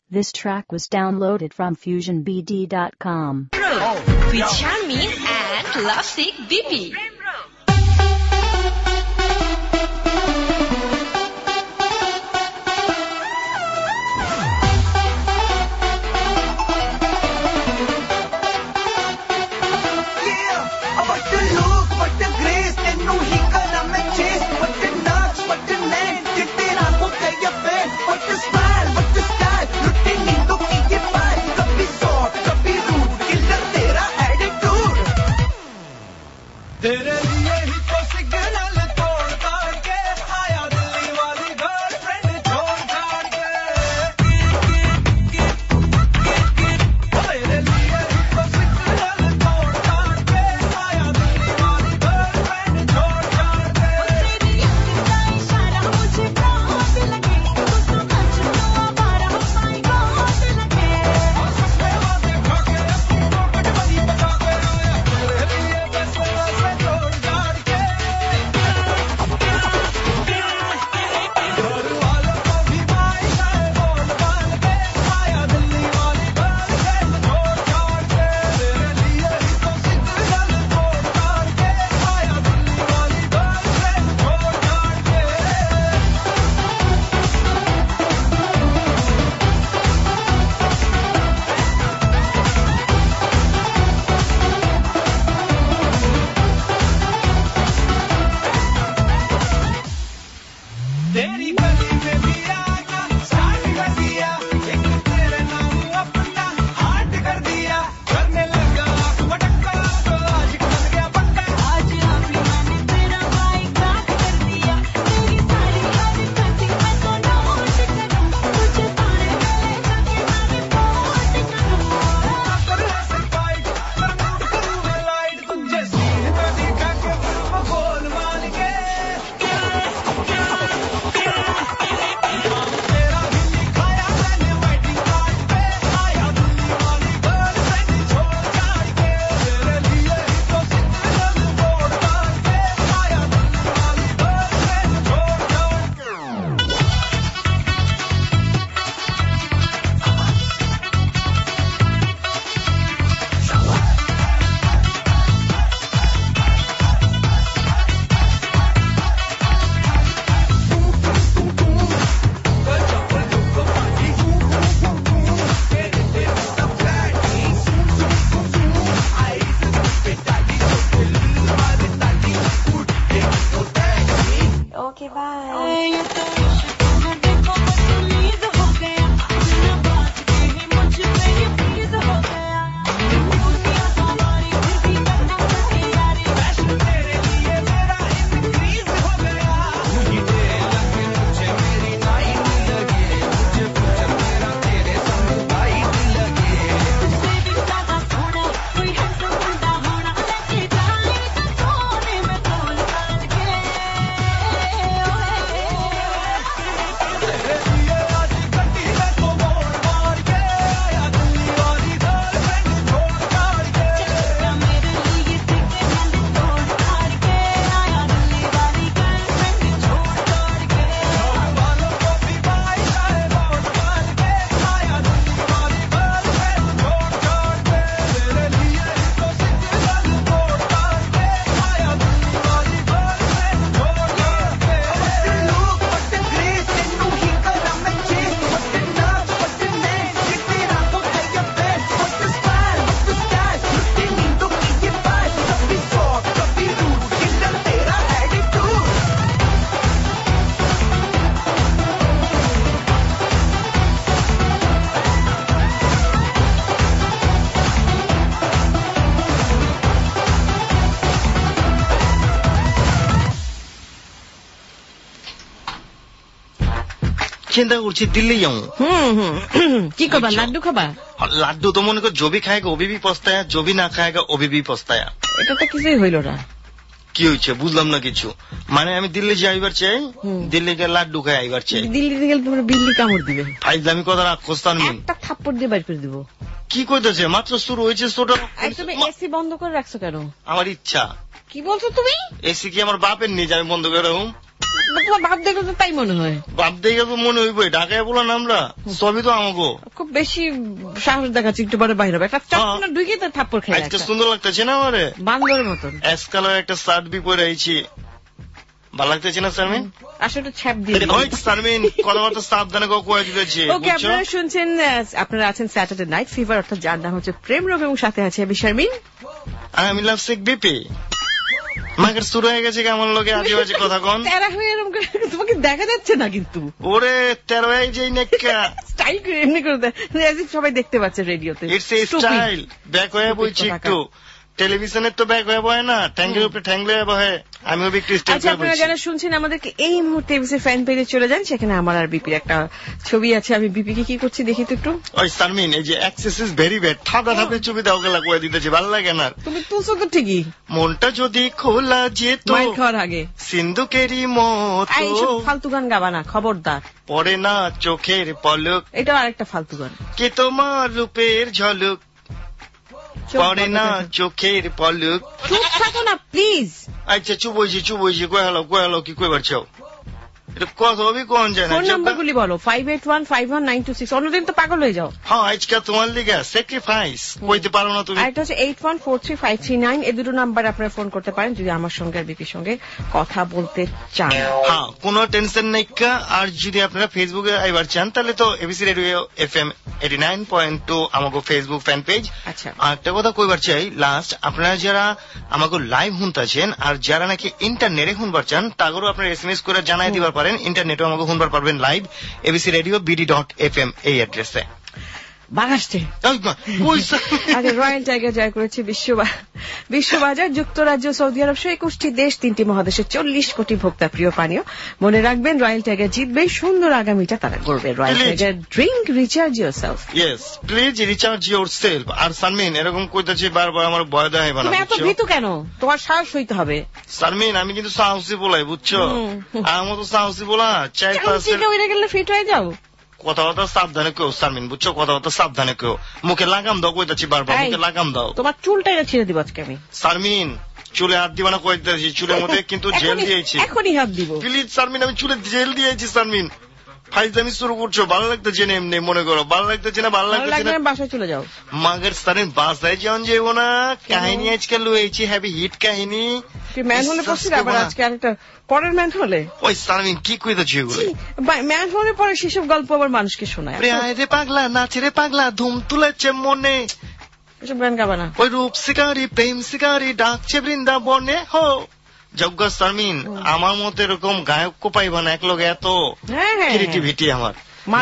This track was downloaded from FusionBD.com. With Charmin and Lovesick Bibi. চিন্তা করছি দিল্লি যাবো। কি করবা? লাড্ডু খাবা? লাড্ডু তো মনে কর জবি খায়গা ওবি भी পস্তায়া, জবি না খায়গা ওবি भी পস্তায়া। এটা তো কিছুই হইল না। কি হয়েছে বুঝলাম না কিছু। মানে আমি দিল্লি যাইবার চাই, দিল্লি গিয়ে লাড্ডু খাই আইবার চাই। দিল্লিতে গেলে তোমার বিল্লি কামড় দিবে। ফাইজলামি কথা রাখ কোস্তান মিন। একটা থাপ্পড় দিয়ে বাইর করে দিব। কি কইতেছে? মাত্র শুরু হয়েছে ছোট। তুমি এসি বন্ধ করে রাখছো কেন? আমার ইচ্ছা। কি বলছো তুমি? এসি কি আমার বাপের নিয়ে যাবে বন্ধ করে রাখুন? তোমার ভাব দেখে তো তাই মনে হয়। বাপ দেখে তো মনে হইবই, ঢাকায় বললাম আমরা সবই তো আমাকে। খুব বেশি সাহস দেখাচ্ছি, একটু পরে বাইরে হবে, একটা চটনা ঢুকে তো থাপ্পড় খেয়ে আজকে সুন্দর লাগতেছে না আমারে, বান্দরের মতন। অ্যাশ কালার একটা শার্ট বি পরে আইছি, ভালো লাগতেছে না শারমিন? আসলে ছ্যাপ দিয়ে শারমিন কথাবার্তা সাবধানে কয়ে দিতেছি। ওকে, আপনারা শুনছেন, আপনারা আছেন স্যাটারডে নাইট ফিভার, অর্থাৎ যার নাম হচ্ছে প্রেম রোগ, এবং সাথে আছে আমি শারমিন। আমি লাভসিক বিপি। মাকের শুরু হয়ে গেছে আমার লোকে আজে বাজে কথা কন। তেরা হয়ে এরকম করে তোমাকে দেখা যাচ্ছে না কিন্তু। ওরে তেরা হয়ে যাই নেকা স্টাইল করে এমনি করে দেয়, সবাই দেখতে পাচ্ছে রেডিওতে। It's a style. ব্যাক হয়ে বইছি একটু, টেলিভিশনের তো ব্যাক হয়ে বয় না, ট্যাঙ্গের উপরে ট্যাঙ্গলে বহে, আমিও একটু স্টাইল। আচ্ছা, আপনারা যারা শুনছেন আমাদেরকে এই মুহূর্তে এবিসি ফ্যান পেজে চলে যান, সেখানে আমার আর বিপির একটা ছবি আছে। আমি বিপিকে কি করছি দেখি তো একটু। ওই শারমিন, এই যে অ্যাক্সেস ইজ ভেরি ব্যাড, ঠাডা ঠাপে ছবি দাও গেলা কয়ে দিতেছে, ভালো লাগে না। তুমি তুলছো তো ঠিকই, মনটা যদি খোলা যেত মাইর খাওয়ার আগে সিন্ধুকেরই মতো। এইসব ফালতু গান গাবা না, খবরদার। পড়ে না চোখের পলক, এটাও আরেকটা ফালতু গান। কি তোমার রূপের ঝলক, পড়ে না চোখের পলক। চুপ থাকো না প্লিজ। আচ্ছা চুপ হয়েছি কয়ে হলো কি কইবার চাও? এটা কথা হবে কোন যায় না। ফোন নাম্বার গুলি বলো। 58151926। অন্যদিন তো পাগল হয়ে যাও। হ্যাঁ, আজকে তোমার লিগা স্যাক্রিফাইস কইতে পারো না তুমি। আর এটা হচ্ছে 81435339। এই দুটো নাম্বার আপনারা ফোন করতে পারেন যদি আমার সঙ্গে আর বিপির সঙ্গে কথা বলতে চান। হ্যাঁ, কোনো টেনশন নাই। আর যদি আপনারা ফেসবুকে আইবার চান তাহলে তো এবিসি রেডিও FM 89.2 আমাকে ফেসবুক ফ্যান পেজ। আচ্ছা, আর একটা কথা কইবার চাই লাস্ট, আপনারা যারা আমাকে লাইভ শুনতেছেন আর যারা নাকি ইন্টারনেটে শুনবার চান, তাগরও আপনারা SMS করে জানাই দিবার পারেন। ইন্টারনেটে আমাকে শুনবার পারবেন লাইভ এবিসি রেডিও BD.FM এই অ্যাড্রেসে। বাগাসতে আগে রয়্যাল টাইগার জয় করেছে বিশ্ববাজার, যুক্তরাজ্য, সৌদি আরব সহ 21টি দেশ, 3টি মহাদেশের 40 কোটি ভোক্তা প্রিয় পানীয়। মনে রাখবেন, রয়্যাল টাইগার জিতবে, সুন্দর আগামীটা তারা করবে। Royal Tiger drink, recharge yourself. Yes, please recharge yourself. আর শারমিন এরকম কইতেছি বারবার, আমার ভয় দেয় না। তুমি এত ভীতু কেন? তোমার সাহস হইতে হবে। শারমিন, আমি কিন্তু সাহসী বলাই, বুঝছো? আমার মতো সাহসী বলা চাই। গেলে ফিট হয়ে যাও। কথাবার্তা সাবধানে কেউ শারমিন, বুঝছো? কথাবার্তা সাবধানে কেউ। মুখে লাগাম দাও কইতাছি বারবার, মুখে লাগাম দাও। তোমার চুলটা ছিঁড়ে দিব আজকে আমি। শারমিন, চুলে হাত দিবা না কইতাছি, চুলের মধ্যে কিন্তু জেল দিয়েছি। এখনই হাত দিব প্লিজ শারমিন, আমি চুলে জেল দিয়েছি। শারমিন ফাইজলামি শুরু করছো, ভালো লাগতেছে না এমনি, মনে করো ভালো লাগতেছে না, ভালো লাগতেছে না, বাসায় চলে যাও। মাগের শারমিন বাসায় যাওয়া যাবো না, কাহিনী আজকে লুয়েছি, হ্যাভি হিট কাহিনী। ম্যান হলে পড়ছিল, আবার আজকে আরেকটা পরের ম্যান হলে। ওই শারমিন কি কইতেছি এগুলো? ম্যান হলে পরে সেসব গল্প আবার মানুষকে শোনায়। রে পাগলা নাচে রে পাগলা, ধুম তুলেছে মনে, এসব গান গাবা না। ওই রূপ শিকারী প্রেম শিকারী ডাকছে বৃন্দাবনে হো। যজ্ঞ শারমিন, আমার মতো এরকম গায়ক কো পাইবা না, এক লোক এত ক্রিয়েটিভিটি আমার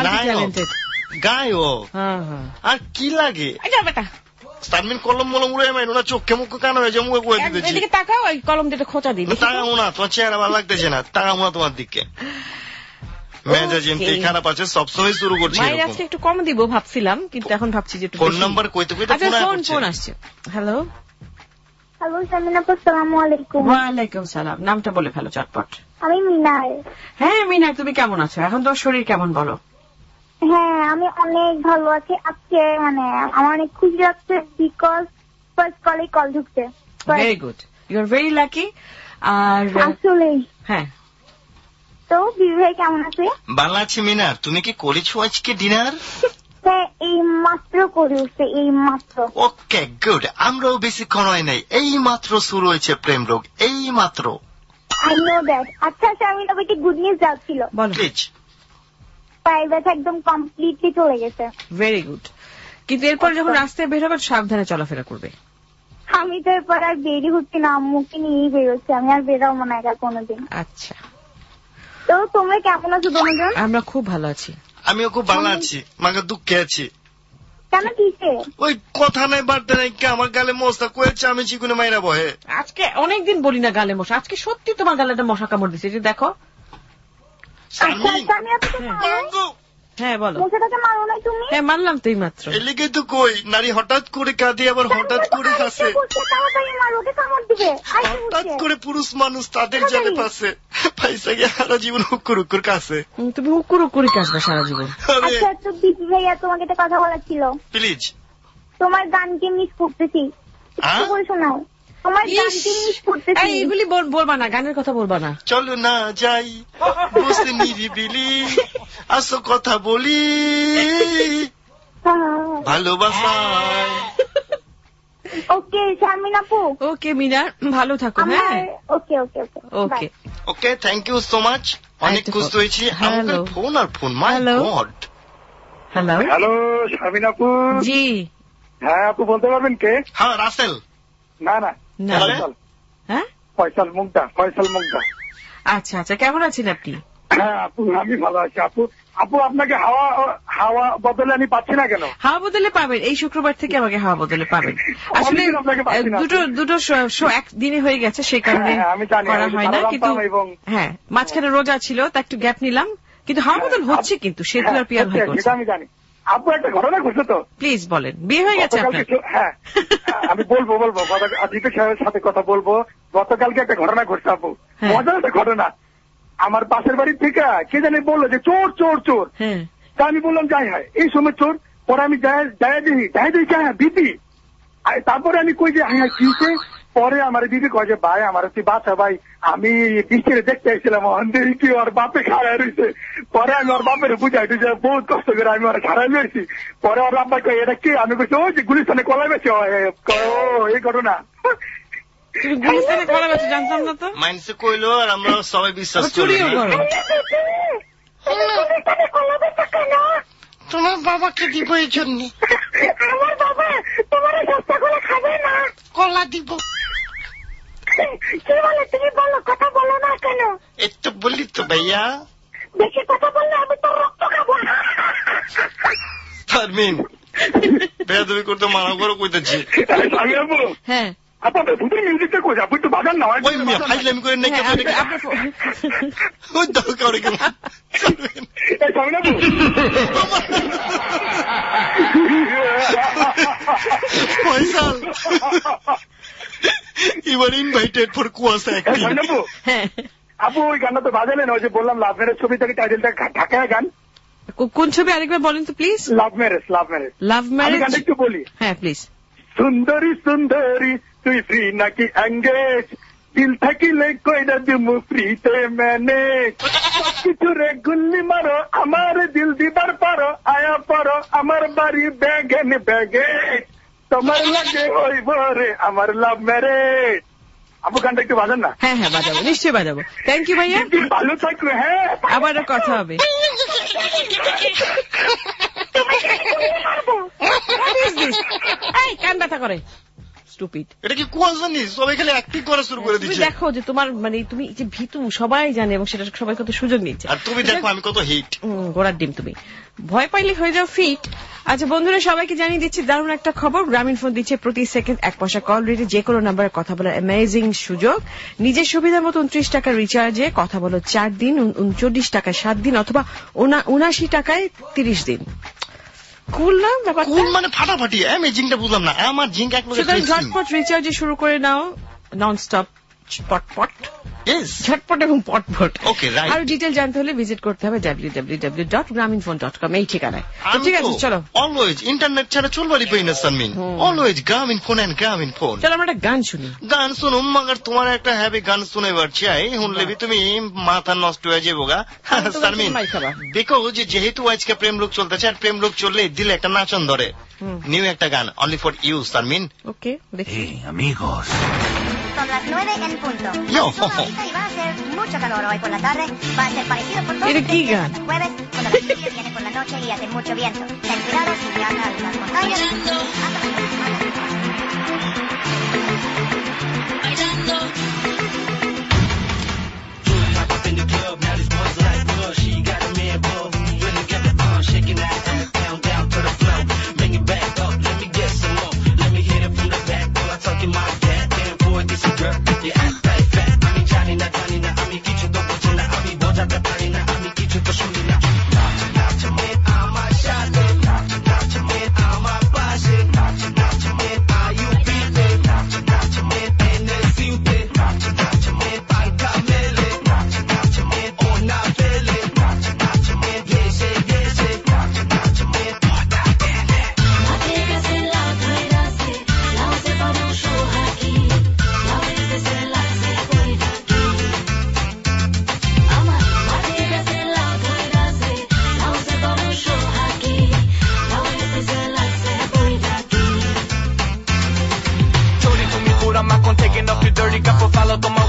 গায়ক। আর কি লাগে শারমিন, কলম মলম উড়ে মাইনো না, চোখে মুখে কান হয়ে মুখে কয়ে দিতেছি। এদিকে তাকাও, ওই কলম দিয়ে খোঁচা দিবি। তাকাবো না, তোমার চেহারা ভালো লাগতেছে না, তাকাবো না তোমার দিকে। মেজাজ এমনি খারাপ আছে, সবসময় শুরু করছি। মায়ের আজকে একটু কম দিব ভাবছিলাম, কিন্তু এখন ভাবছি যে ফোন নাম্বার কইতে কইতে ফোন আসছে। হ্যালো হ্যালো শারমিন আপু, আসসালামু আলাইকুম। ওয়ালাইকুম সালাম। নামটা বলে ফেলো চটপট। আমি মিনার। হ্যাঁ মিনার, তুমি কেমন আছো? এখন তোমার শরীর কেমন বলো? হ্যাঁ, আমি অনেক ভালো আছি। আজকে আমার অনেক খুশি লাগছে, বিকজ ফার্স্ট কলে কল ঢুকছে। Very good, you are very lucky. আর আসলে হ্যাঁ, তো বিবি ভাই কেমন আছে? ভালো আছি মিনার, তুমি কি করেছো আজকে ডিনার? হ্যাঁ, এই মাত্র করে উঠছে, এই মাত্র। ওকে গুড, আমরাও বেশিক্ষণ হয় নাই, এই মাত্র শুরু হয়েছে প্রেম রোগ, এই মাত্র। I know that. আচ্ছা শারমিন আপু, একটি গুড নিউজ যাচ্ছিল। প্লিজ। পায়ের ব্যথা একদম কমপ্লিটলি চলে গেছে। ভেরি গুড, কিন্তু এরপর যখন রাস্তায় বের হবে সাবধানে চলাফেরা করবে। আমি তো এরপর আর বেরি হচ্ছি না, আম্মুকে নিয়েই বেরোচ্ছি, আমি আর বেরোবো না একা কোনোদিন। আচ্ছা, তো তোমরা কেমন আছো দুজন? আমরা খুব ভালো আছি। আমিও খুব ভালো আছি, মাকে দুঃখে আছি। কেন, কিসে? ওই কথা নাই বার্তা নাই, আমার গালে মশা কয়েছে, আমি চিকুনে মাইরা বহে। আজকে অনেকদিন বলি না গালে মশা, আজকে সত্যি তোমার গালে একটা মশা কামড় দিচ্ছে, যে দেখো। হ্যাঁ বলো। মশাটাকে মারো নাই তুমি? হ্যাঁ মারলাম তো এই মাত্র। এলিগে তো কই নারী হঠাৎ করে কাঁদে, আবার হঠাৎ করে হাসে, হঠাৎ করে পুরুষ মানুষ তাদের জানে পাশে পয়সা গিয়ে সারা জীবন হুকুর হুকুর কাছে। তুমি হুকুর হুকুরি কাশবে সারা জীবন। আচ্ছা তো বিপি ভাইয়া, তোমাকে একটা কথা বলার ছিল। প্লিজ। তোমার গানকে মিস করতেছি, একটু করে শোনাও। আমার গানটি মিস করতেছি। এইগুলি বলবা না, গানের কথা বলবা না। চলো না যাই বসে নিরিবিলি, আসো কথা বলি ভালোবাসায়। ওকে শারমিন আপু। ওকে মিনা, ভালো থাকো। হ্যাঁ okay okay okay okay okay, thank you so much. অনেক খুশি হয়েছি। আমাদের ফোন আর phone, my God. Hello hello Sharmin আপু। জি হ্যাঁ আপু, বলতে পারবেন কে? হ্যাঁ রাসেল। না না, হ্যাঁ ফয়সাল মুগদা। আচ্ছা আচ্ছা, কেমন আছেন আপনি? হ্যাঁ আপু, আমি ভালো আছি। আপু আপনাকে হাওয়া বদলে আমি পাচ্ছি না কেন? হাওয়া বদলে পাবেন, এই শুক্রবার থেকে আমাকে হাওয়া বদলে পাবেন। আসলে দুটো শো একদিনে হয়ে গেছে, সেই কারণে করা হয় না। কিন্তু হ্যাঁ, মাঝখানে রোজা ছিল, তা একটু গ্যাপ নিলাম। কিন্তু হাওয়া বদল হচ্ছে, কিন্তু সেতু আর পিয়ার ভাই করছে। আমি জানি। আপু একটা ঘটনা ঘটছে তো, প্লিজ বলেন। বিয়ে হয়ে গেছে আপনার? হ্যাঁ আমি বলবো আজিকে সাহেবের সাথে কথা বলবো। গতকালকে একটা ঘটনা ঘটছে আপু, মজার একটা ঘটনা। আমার পাশের বাড়ির থেকে কে জানি বললো যে চোর চোর চোর। তা আমি বললাম যাই হয় এই সময় চোর। পরে আমি যাই দেখি হ্যাঁ বিপি। তারপরে আমি কই যে হ্যাঁ কিসে। পরে আমার দিদি কয় যে ভাই আমার তুই বাচ্চা ভাই, আমি বৃষ্টিরে দেখতে আসছিলাম অন্ধের কি ওর বাপে খাড়াই রয়েছে। পরে আমি ওর বাপের বুঝাই যে বহুত কষ্ট করে আমি ওরা খাড়াই রয়েছি। পরে ওর বাবা কয় এটা কি? আমি বলছি ওই যে গুলিস্তানে কলাই বেছে। এই ঘটনা গুলিস্তানে কলা বেছে জানতাম না তো। মাইন্ডসে কইলো আর আমরা সবাই বিশ্বাস করি। তোমার বাবাকে দিব এই জন্য। আমার বাবা তোমার সস্তা করে খাবে না, কলা দিব। কি বলে তুমি? বলো, কথা বলো না কেন? একটু বলি তো ভাইয়া, বেশি কথা বললে আমি তো রক্ত খাবো। শারমিন বেয়াদবি করতে মানা করো কইতেছি। হ্যাঁ আপনাদের দুটো মিউজিকটা কই আপনি একটু বাজান না। ওই মিয়া ফাইজলামি করে নাকি ওই দাও করে কেন Faisal you were invited for কুয়াশা acting. আপু ওই গানটা তো বাজালেন, ওই যে বললাম লাভ ম্যারেজ ছবি থেকে টাইটেলটা ঢাকায় গান। কোন ছবি আরেকবার বলেন তো please? Love marriage. Love marriage গানটা একটু বলি। হ্যাঁ প্লিজ। সুন্দরী সুন্দরী তুই ফ্রি নাকি এঙ্গেজ, দিল থাকিলে কইরা দিমু ফ্রিতে ম্যানেজ, কিছু রে গুল্লি মারো আমার দিল দিবার পারো, আয়া পারো আমার বাড়ি ব্যাগেন ব্যাগেজ, তোমার লাগে হইব রে আমার লাভ ম্যারেজ। আপু গানটা একটু বাজান না। হ্যাঁ হ্যাঁ বাজাবো, নিশ্চয়ই বাজাবো। থ্যাংক ইউ ভাইয়া, ভালো থাকবে। হ্যাঁ আবার কথা হবে। কান ব্যথা করে স্টুপিড। এটা কি কুয়াশা জানিস? সবাই খালি অ্যাক্টিং করা শুরু করে দিচ্ছে। দেখো যে তোমার মানে তুমি যে ভীতু সবাই জানে এবং সেটা সবাই কত সুযোগ নিচ্ছে। আর তুমি দেখো আমি কত হিট। গোড়ার ডিম তুমি, ভয় পাইলে হয়ে যাও ফিট। আচ্ছা বন্ধুরা, সবাইকে জানিয়ে দিচ্ছি দারুণ একটা খবর। গ্রামীণ ফোন দিচ্ছে প্রতি সেকেন্ড 1 পয়সা কল রেটে যে কোনো নাম্বারে কথা বলার অ্যামেজিং সুযোগ। নিজের সুবিধা মতো 29 টাকার রিচার্জে কথা বলো 4 দিন, 39 টাকায় 7 দিন অথবা 79 টাকায় 30 দিন। কুল না ব্যাপারটা? কুল মানে ফাটাফাটি। আমি জিঙ্কটা বুঝলাম না। আমার জিঙ্ক এক লোক ঝটপট রিচার্জে শুরু করে নাও, নন স্টপ পটপট। ঝটপট এবং পটপট। Okay right. আর ডিটেইল জানতে হলে ভিজিট করতে হবে www.graminphone.com এই ঠিকানায়। ঠিক আছে চলো। অলওয়েজ ইন্টারনেট ছাড়া চলবারই পাই না Sharmin. Always Grameenphone and Grameenphone. চলো আমরা একটা গান শুনি। গান শুনুম, মগর তোমার একটা হ্যাভি গান শুনেবার চাই। শুনলে তুমি মাথা নষ্ট হয়ে যাবো গা শারমিন। দেখো যে যেহেতু আজকে প্রেম লোক চলতেছে, আর প্রেম লোক চললে দিলে একটা নাচন ধরে। নিউ একটা গান only for you Sharmin. Okay দেখি। Amigos. Son las 9 en punto. Yo. Y va a hacer mucho calor hoy por la tarde. Va a ser parecido por todo el jueves, cuando la lluvia viene por la noche y hace mucho viento. Ten cuidado si viajas a las montañas.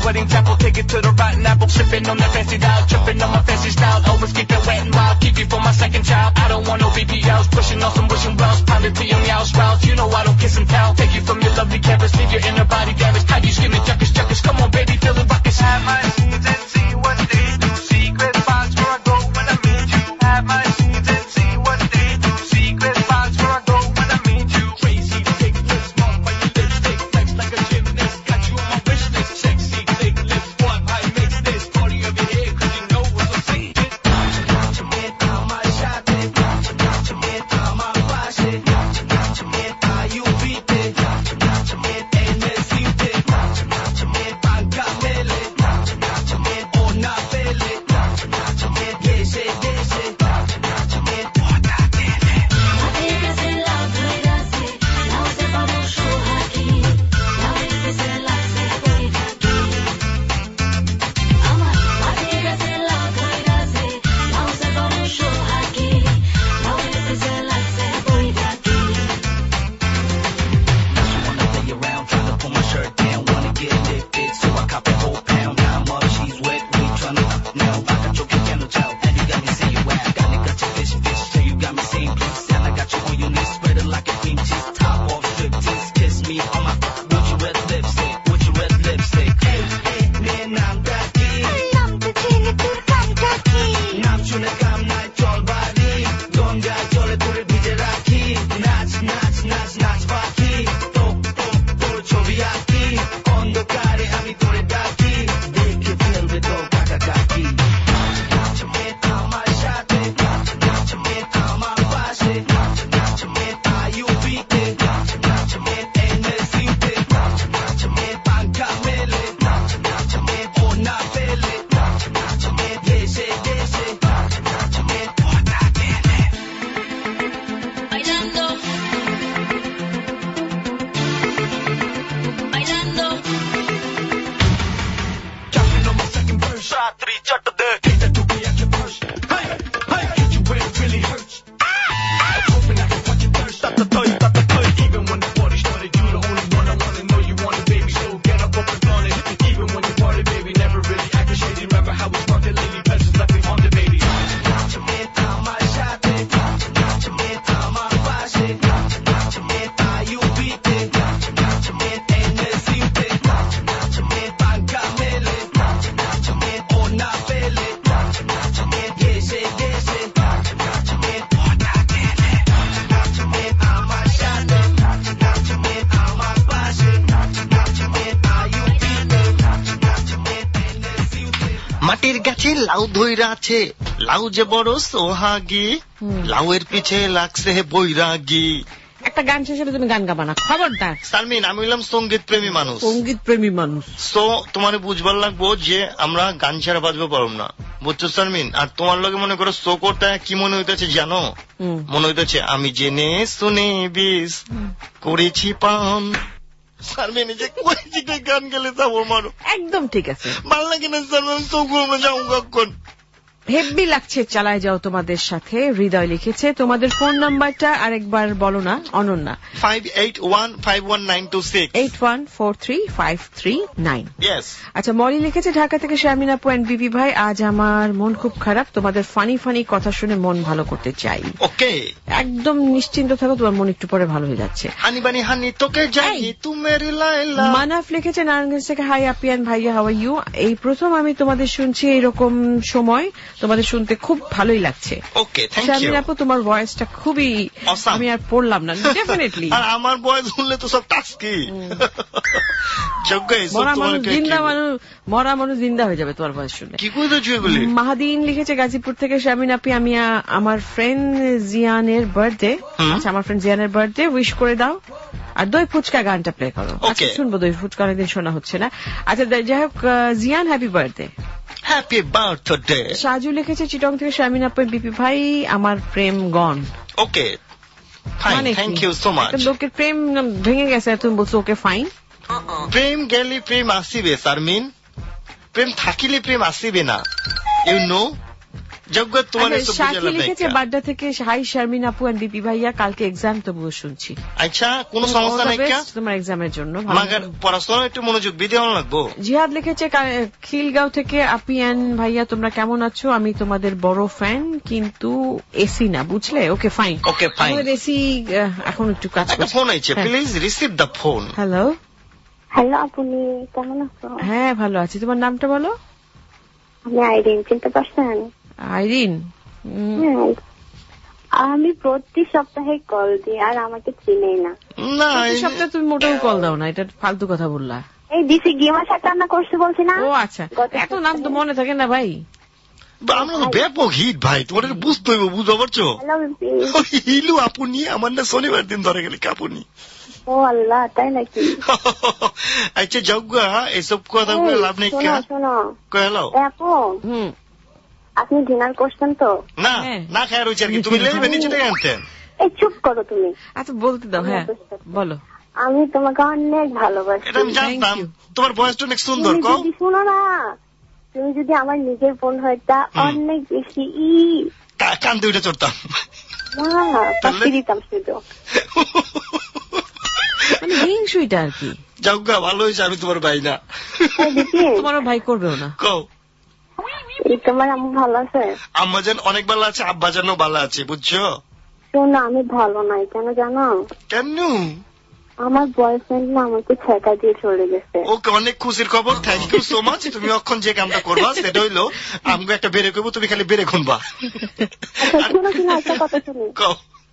wedding chapel, take it to the rotten apple. Sipping on that fancy dial, tripping on my fancy style. Always keep it wet and wild, keep you for my second child. I don't want no BBLs, pushing on some wishing wells. Pilot to young yows, routes, you know I don't kiss and tell. Take you from your lovely canvas, leave your inner body damaged. Have you screaming juckers, juckers, come on baby, feel the ruckus. Have my scenes and see what they do. Secret spots where I go when I meet you. Have my scenes and see what they do. Secret spots where I go when I meet you. Crazy, thick lips, mark by your lipstick. Flex like a gymnast, got you on my wish list. Sexy, thick lips, what I mix this. Party over here, cause you know what's so sick. মাটির গাছে লাউ ধইরা আছে, লাউ যে বড় সোহাগী, লাউয়ের পিছে লাগছে বৈরাগী। একটা গান শেষ হলে তুমি গান গাবা না, খবরদার। সালমিন, আমি হইলাম সঙ্গীত প্রেমী মানুষ। সঙ্গীত প্রেমী মানুষ সো তোমার বুঝবার লাগবো যে আমরা গান ছাড়া বাজবো পারব না, বুঝছো সালমিন? আর তোমার লগে মনে করো শো করতে কি মনে হইতেছে জানো? মনে হইতেছে আমি জেনে শুনে বিষ করেছি পান। সালমিন যে কয়েছি গান গেলে যাবো মারো, একদম ঠিক আছে, ভাল লাগে না সালমিন, শো করবো যাও কখন। হেব্বি লাগছে, চালায় যাও তোমাদের সাথে। হৃদয় লিখেছে তোমাদের ফোন নাম্বারটা আরেকবার বলো না অনন্যা। 58151926 81435339। Yes. আচ্ছা, মলি লিখেছে ঢাকা থেকে শারমিন আপু এন্ড বিবি ভাই, আজ আমার মন খুব খারাপ, তোমাদের ফানি ফানি কথা শুনে মন ভালো করতে চাই। ওকে, একদম নিশ্চিন্ত থাকো, তোমার মন একটু পরে ভালো হয়ে যাচ্ছে। হানি বানি হানি তোকে যাই তু মেরি লাইলা। মানাফ লিখেছে নারায়ণগঞ্জ থেকে, হাই আপিয়ান ভাইয়া, হাউ আর ইউ? এই প্রথম আমি তোমাদের শুনছি এইরকম সময়, তোমাদের শুনতে খুব ভালোই লাগছে। ওকে, থ্যাংক ইউ শারমিন আপু, তোমার ভয়েসটা খুবই, আমি আর পড়লাম না, ডেফিনেটলি। আর আমার ভয়েস শুনলে তো সব টাস্কি, মরা মানুষ জিন্দা হয়ে যাবে তোমার ভয়েস শুনলে। কি কইতেছো এগুলি? মাহাদিন লিখেছে গাজীপুর থেকে, শারমিন আপি আমি আমার ফ্রেন্ড জিয়ানের বার্থডে, আচ্ছা আমার ফ্রেন্ড জিয়ানের বার্থডে উইশ করে দাও, আর দই ফুচকা গানটা প্লে করো। আচ্ছা শুনবো, দই ফুচকা অনেকদিন শোনা হচ্ছে না। আচ্ছা যাই হোক, Zian happy birthday. Happy birthday. Saju লিখেছে চিটং থেকে, শারমিন আপু বিপি ভাই আমার প্রেম গন। Okay fine, thank you so much. লোকের প্রেম ভেঙে গেছে, তুমি বলছো ওকে ফাইন। প্রেম গেলে প্রেম আসিবে শারমিন, প্রেম থাকিলে প্রেম আসিবে না, ইউ নো। যোগ্য তোমার সাথী লিখেছে বাড্ডা থেকে, হাই শারমিন আপু এন্ড বিপি ভাইয়া, কালকে এক্সাম তবুও শুনছি। আচ্ছা, কোন সমস্যা নাই তোমার এক্সামের জন্য, পড়াশোনা একটু মনোযোগ দিয়ে দেওয়া লাগবো। জিহাদ লিখেছে খিলগাঁও থেকে, আপি এন্ড ভাইয়া তোমরা কেমন আছো? আমি তোমাদের বড় ফ্যান, কিন্তু এসি না, বুঝলে? Okay fine, okay fine. AC এখন একটু কাজ করছে। ফোন আইছে, please receive the phone. Hello hello, আপনি কেমন আছো? হ্যাঁ ভালো আছি, তোমার নামটা বলো। আমি আইরিন, চিনতে পারছেন? আইরিন, আমি প্রতি সপ্তাহে কল দিই আর আমাকে চিনেই না। প্রতি সপ্তাহে তুমি মোটেও কল দাও না, এটা ফালতু কথা বললা। এই দিছি গেমার সাথে রান্না করতে বলছি না? ও আচ্ছা, এত নাম তো মনে থাকে না ভাই। আমরা তো ব্যাপক হিট ভাই, তোমাদের বুঝতে হইব, বুঝতে পারছো? হিলু আপনি আমার না শনিবার দিন ধরে গেলে কাপুনি। ও আল্লাহ, তাই নাকি? আচ্ছা যজ্ঞা, এসব কথা বলে লাভ নেই। শোনো হ্যালো আপু, আপনি ডিনার করছেন তো? না না, খায় রয়েছে আর কি। তুমি লেবে নিচে থেকে আনতেন। এই চুপ করো তুমি। আচ্ছা বলতে দাও। হ্যাঁ বলো। আমি তোমাকে অনেক ভালোবাসি। এটা আমি জানতাম, তোমার বয়সটা অনেক সুন্দর। শোনো না, তুমি যদি আমার নিজের বোন হইতা অনেক বেশি কান্দে উঠে চড়তাম না, পাশে দিতাম শুধু। মানে হিংসুইটা আর কি। যাওগা, ভালো হয়েছে আমি তোমার ভাই না। তোমার ভাই করবেও না। কও, তোমার আম্মু ভালো আছে? আম্মা জান অনেক ভালো আছে, আব্বা জানও ভালো আছে, বুঝছো? শোনো, আমি ভালো নাই, কেন জানো? কেন? আমার বয়ফ্রেন্ড না আমাকে ছেঁকা দিয়ে চলে গেছে। ওকে, অনেক খুশির খবর, থ্যাংক ইউ সো মাচ। তুমি অক্ষণ যে কামটা করবা সেটা হইলো আমাকে একটা বেড়ে করবো, তুমি খালি বেড়ে খুনবা। শোনো শোনো, একটা কথা শুনি। কও।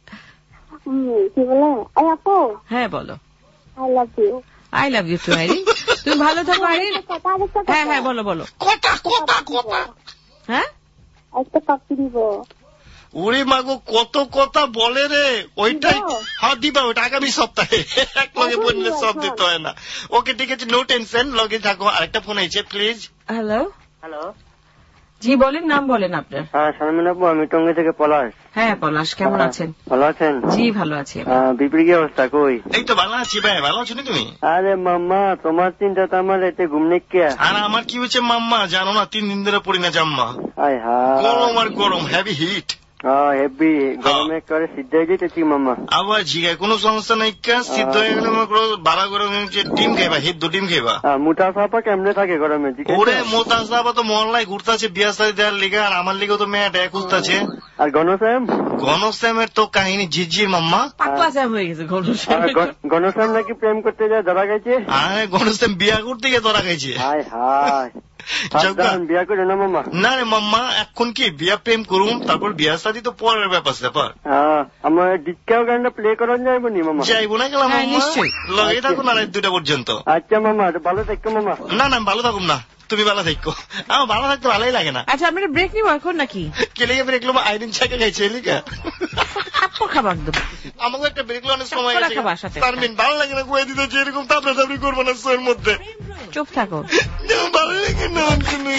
কি বলে? এই আপু। হ্যাঁ বলো। I love you. I love you too Irin. তুমি ভালো থাকো আইরিন। হ্যাঁ হ্যাঁ বলো বলো। কথা কথা কথা। হ্যাঁ, একটা পাপ্পি দিব। ওরে মাগো, কত কথা বলে রে। ওইটাই হ্যাঁ দিবা, ওইটা আগামী সপ্তাহে এক লগে বললে সব দিতে হয় না। ওকে ঠিক আছে, নো টেনশন, লগে থাকো। আরেকটা ফোন আইছে, প্লিজ। হ্যালো হ্যালো, জি বলেন, নাম বলেন আপনার। হ্যাঁ শারমিন আপু, আমি টঙ্গী থেকে পলাশ। হ্যাঁ পলাশ, কেমন আছেন? ভালো আছেন? জি ভালো আছি। বিপির কি অবস্থা? কই? এই তো ভালো আছি ভাই, ভালো আছো তুমি? আরে মাম্মা, তোমার চিন্তা তো আমার এতে ঘুমনে কে। আর আমার কি হয়েছে মাম্মা জানো না, 3 দিন ধরে পড়ি না জাম্মা। আয় হ্যাঁ, গরম আর গরম, হেভি হিট। হেভি গরমে করে সিদ্ধ হয়ে যেতেছি মাম্মা। আবার জিগায় কোনো সমস্যা নাই, সিদ্ধ হয়ে গেলে বাড়া গরম ডিম খাইবা, হিদ্ধ ডিম খাইবা। মোটা সাপা কেমনে থাকে গরমে? ওরে মোটা সাপা তো মহল্লায় ঘুরতেছে বিয়া সাথে দেওয়ার লিগে, আর আমার লিগে তো মেয়েটা খুঁজতেছে। আর গণশ্যাম? গণশ্যামের তো কাহিনী ঝিঝির মাম্মা, পাতলা শ্যাম হয়ে গেছে গণশ্যাম। গণশ্যাম নাকি প্রেম করতে যায় ধরা গেছে? আরে গণশ্যাম বিয়া করতে গিয়ে ধরা গেছে। হায় হায়, বিয়া করে না মাম্মা? না রে মাম্মা, এখন কি বিয়া প্রেম করুন, তারপর বিয়া শাদী তো পরের ব্যাপার স্যাপার। আমার ডিসকাউ গানটা প্লে করান যাইবো নি মাম্মা? যাইবো না গেলাম, নিশ্চয়ই লগে থাকুন আর 2টা পর্যন্ত। আচ্ছা মাম্মা, ভালো থাকো মাম্মা। না না ভালো থাকুন না, তুমি ভালো থাকো। আমার ভালো থাকতে ভালোই লাগে না। আচ্ছা আমরা ব্রেক নিবো এখন নাকি? কে লেগে ব্রেক লো? আইরিন ছাকে খাইছে এলিকা খাবার একদম। আমাকে একটা ব্রেক লোনের সময় গেছে। তারমিন ভালো লাগে না কয়ে দিতে, এরকম তাপড়া তাপড়ি করবো না শোয়ের মধ্যে। চুপ থাকো, ভালো লাগে না।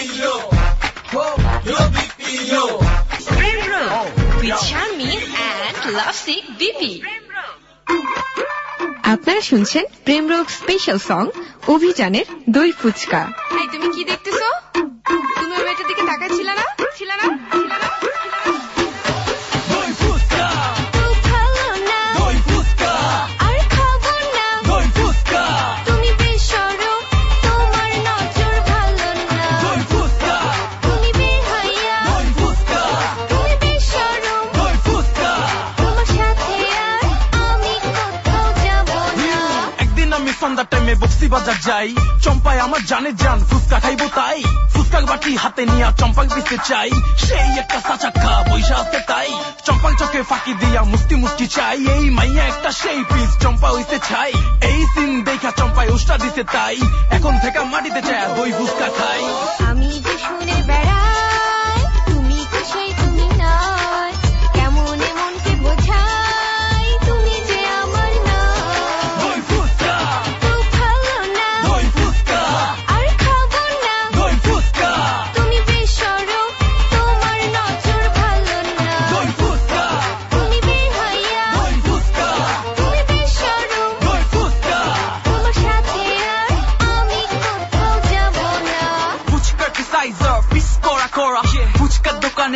Prem Road with Charmin and Lovesick Bibi. আপনারা শুনছেন প্রেম রোগ স্পেশাল সং অভিযানের দই ফুচকা। তুমি কি দেখতেছো? তুমি ওই মেয়েটার দিকে তাকাচ্ছিল না? ছিল না? বাজার যাই, চম্পায় আমার জানে জান, ফুচকা খাইবো তাই। ফুচকার বাটি হাতে নিয়ে চম্পাক দিতে চাই, সেই একটা সাচাক্কা পয়সা আছে তাই। চম্পাক চোখে ফাঁকি দিয়া মুস্তি মুস্তি চাই, এই মাইয়া একটা সেই পিস চম্পা হইতে চাই। এই সিন দেখা চম্পায় উষ্টা দিতে তাই, এখন থেকে মাটিতে চায় দই ফুচকা খাই। আমি যে শুনে বেড়াই, তুমি তো সেই তুমি নয়, কেমন মনকে বোঝাই, তুমি যে আমার না। দই ফুচকা, খুব ভালো না। দই ফুচকা, আর খাবো না। দই ফুচকা, তুমি বেশরম, তোমার নজর ভালো না। দই ফুচকা, তুমি বেহায়া। দই ফুচকা, তুমি বেশরম, দই ফুচকা, তোমার সাথে আর আমি কোথাও যাব না। ফুচকা কি সাইজ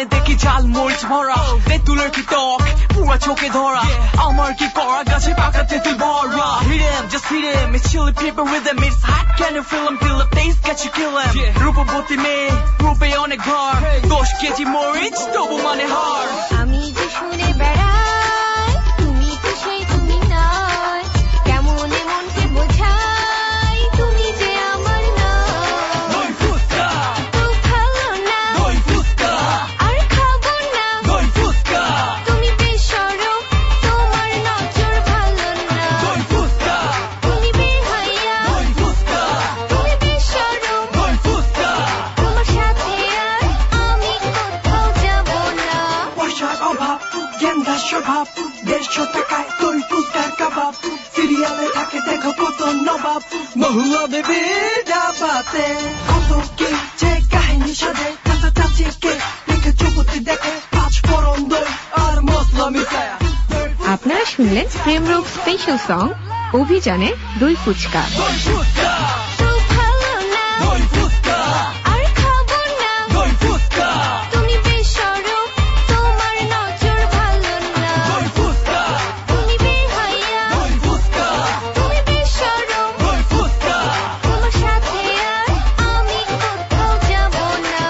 সামনে দেখি ঝাল মরিচ ভরা তেঁতুলের কি টক পুরা চোখে ধরা আমার কি করা গাছে পাকা তেঁতুল ভরা hit him just hit him it's chili pepper with him it's hot can you feel him feel the taste got you kill him রূপবতী মেয়ে রূপে অনেক ভর 10 কেজি মরিচ তবু মানে হার আমি যে শুনে বেড়াই তুমি তো সেই তুমি নয় কেমন মনকে বোঝাই তুমি যে আমার নয় খুব ভালো না আর খাবো না তুমি বেশরম তোমার নজর ভালো না তুমি বেহায়া তুমি বেশরম তোমার সাথে আর আমি কোথাও যাব না পয়সার অভাব গেন্দা স্বভাব 150 টাকায় দই ফুচকার কাবাব সিরিয়ালে থাকে দেখো কত নবাব মহুয়া বেবি ডাবাতে কত কি যে কাহিনী সাজে কাঁচা চাচিকে দেখে চুপতি দেখে 5 ফোড়ন দই আর মশলা মিশায়া আপনারা শুনলেন প্রেমরোগ স্পেশাল সং অভিযানে দই ফুচকা খুব ভালো না আর খাবো না তুমি বেশরম তোমার নজর ভালো না তুমি বেহায়া তুমি বেশরম তোমার সাথে আর আমি কোথাও যাব না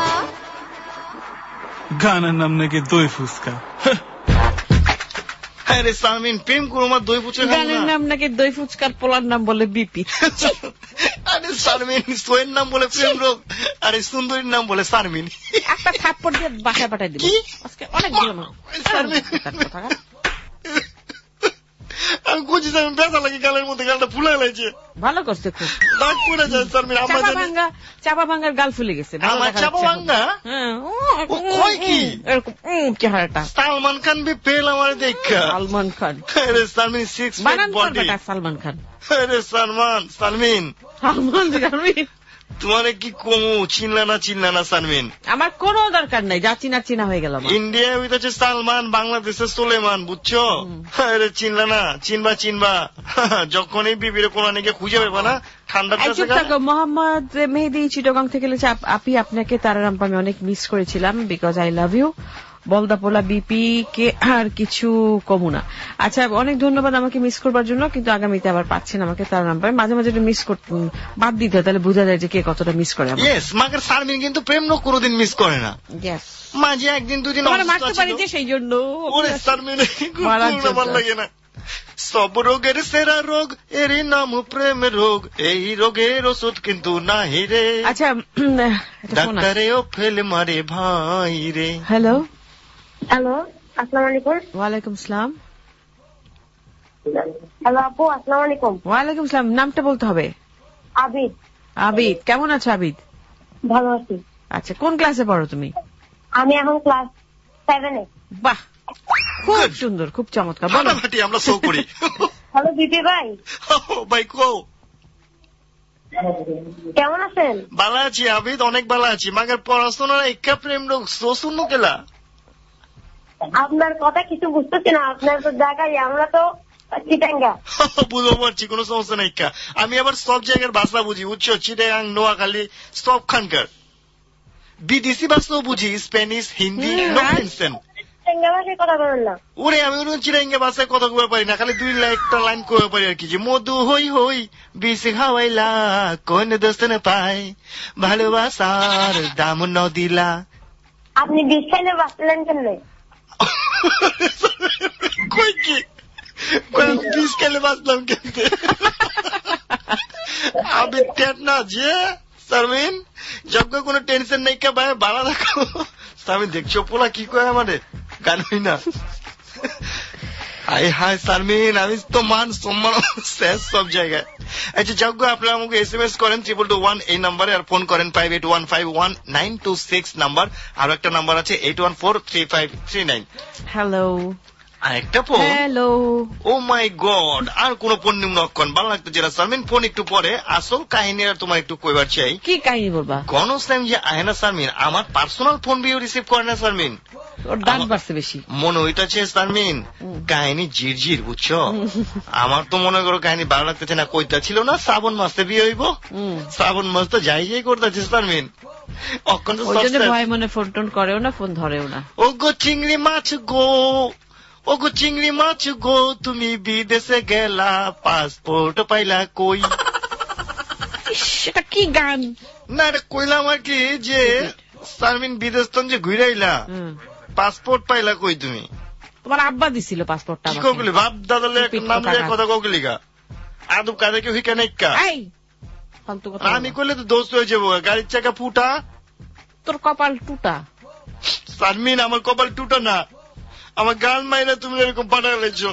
গানের নাম নাকি দই ফুচকা আরে সালমিন প্রেম করো আমার দই ফুচকা গানের নাম নাকি দই ফুচকার পোলার নাম বলে বিপি আরে সালমিন সোয়ের নাম বলে প্রেম রোগ আরে সুন্দরীর নাম বলে সালমিন একটা থাপ্পড় দিয়ে বাসায় পাঠাই দিব আজকে অনেক দিলাম আমি খুঁজি আমি ব্যথা লাগে গালের মধ্যে গালটা ফুলে লাগছে ভালো করছে খুব দাগ পড়ে যায় সালমিন চাপা ভাঙ্গার গাল ফুলে গেছে আমার চাপা ভাঙ্গা কয় কি এরকম চেহারাটা সালমান খান भी फेल हमारे देखा सलमान खान अरे सलमान 6 पैक बॉडी सलमान खान अरे সালমিন তোমার কি কমু চিনলা না সালমিন আমার কোনো দরকার নাই যা চিনা হয়ে গেল ইন্ডিয়া হচ্ছে সালমান বাংলাদেশের সুলেমান বুঝছো আরে চিনবা যখনই বিবির কোরআনে খুঁজে পাবে না ঠান্ডা মোহাম্মদ মেহেদি চিটাগাং থেকে লিখেছে আপি আপনাকে তারারাম আমি অনেক মিস করেছিলাম বিকজ আই লাভ ইউ বলদা পোলা বিপি কে আর কিছু কমু না আচ্ছা অনেক ধন্যবাদ আমাকে মিস করবার জন্য কিন্তু আগামীতে আবার পাচ্ছেন আমাকে তার নাম্বার মাঝে মাঝে মিস করতে বাদ দিতে তাহলে বোঝা যায় যে কে কতটা মিস করে মাকে সালমিন কিন্তু প্রেম কোনোদিন মিস করে না মাঝে একদিন দুদিন মারতে পারি যে সেই জন্য সালমিন ভালো লাগে না সব রোগের সেরা রোগ এরই নাম প্রেম রোগ এই রোগের ওষুধ কিন্তু নাহি রে আচ্ছা ডাক্তারেও ফেল মারে ভাই রে হ্যালো আসসালামু আলাইকুম ওয়ালাইকুম আসসালাম হ্যালো আপু আসসালামু আলাইকুম ওয়ালাইকুম আসসালাম নামটা বলতে হবে আবিদ কেমন আছো আবিদ ভালো আছি আচ্ছা কোন ক্লাসে পড়ো তুমি আমি এখন ক্লাস 7 এ বাহ খুব সুন্দর খুব চমৎকার বলো আমরা শো করি হ্যালো বিপি ভাই ভাই কো কেমন আছেন ভালো আছি আবিদ অনেক ভালো আছি মাগের পড়াশোনার একটা প্রেম রোগ শোষণ কেলা আপনার কথা কিছু বুঝতেছি না আপনার তো জায়গায় আমরা তো চিটাঙ্গা বুঝতে পারছি কোনো সমস্যা নাই আমি আবার সব জায়গার ভাষা বুঝি বুঝছো চিটাগাং নোয়াখালী সব খানকার বিদেশি ভাষাও বুঝি স্প্যানিশ হিন্দি নো টেনশন ওরে আমি চিরাঙ্গা ভাষায় কথা কবে পারি না খালি 2 একটা লাইন কবে পারি আর কি যে মধু হই হই বিষ খাওয়াইলা কোন দোস্ত না পাই ভালোবাসার দাম ন দিলা আপনি বিষ খাইলে বাঁচলেন কেন কই কি বিষ খাইলে বাঁচলাম কেন আমি টেট না যে সালমিন যজ্ঞ কোনো টেনশন নেই কে ভাই ভালো থাকো আমি দেখছো পোলা কি কয় আমাদের গান হই না হাই সালমিন আমি তো মান সম্মান শেষ সব জায়গায় আচ্ছা যজ্ঞ আপনারা আমাকে SMS করেন 221 এই নাম্বারে আর ফোন করেন 58151926 নাম্বার আর একটা নাম্বার আছে 81435339 হ্যালো আরেকটা ফোন। হ্যালো, ও মাই গড, আর কোন ফোন নিম্ন অক্ষণ ভালো লাগতো যেটা শারমিন ফোন একটু পরে আসল কাহিনী আর তোমার একটু কইবার চাই। কি কাহিনী বলবা? গণসলাম যে আহেনা শারমিন আমার পার্সোনাল ফোন বিও রিসিভ করে না শারমিন, ওর দাম বাড়ছে বেশি মনে হইতাছে শারমিন কাহিনী জিরজির, বুঝছো? আমার তো মনে করো কাহিনী ভালো লাগতেছে না, কইতা ছিল না শ্রাবণ মাসে বিয়ে হইব, শ্রাবণ মাস তো যাই যাই করতেছে শারমিন। অক্ষণ তো ভয় মনে ফোন টোন করেও না, ফোন ধরেও না। ও গো চিংড়ি মাছ গো, ও গো চিংড়ি মাছ গো, তুমি বিদেশে গেলা পাসপোর্ট পাইলা কই? সেটা কি গান? না এটা কইলাম আর কি যে শারমিন বিদেশ তো যে ঘুরাইলা পাসপোর্ট পাইলা কই তুমি? তোমার আব্বা দিছিল পাসপোর্টটা। কি কইলি বাপ দাদালে নাম লিয়ে কথা কইলিগা আদব কাজে কি হইকা নাইকা? আমি কইলে তো দোস্ত হয়ে যাবো, গাড়ির চাকা ফুটা, তোর কপাল টুটা। শারমিন আমার কপাল টুটা না, আমার গান মাইনা তুমি এরকম পাঠা লেছো।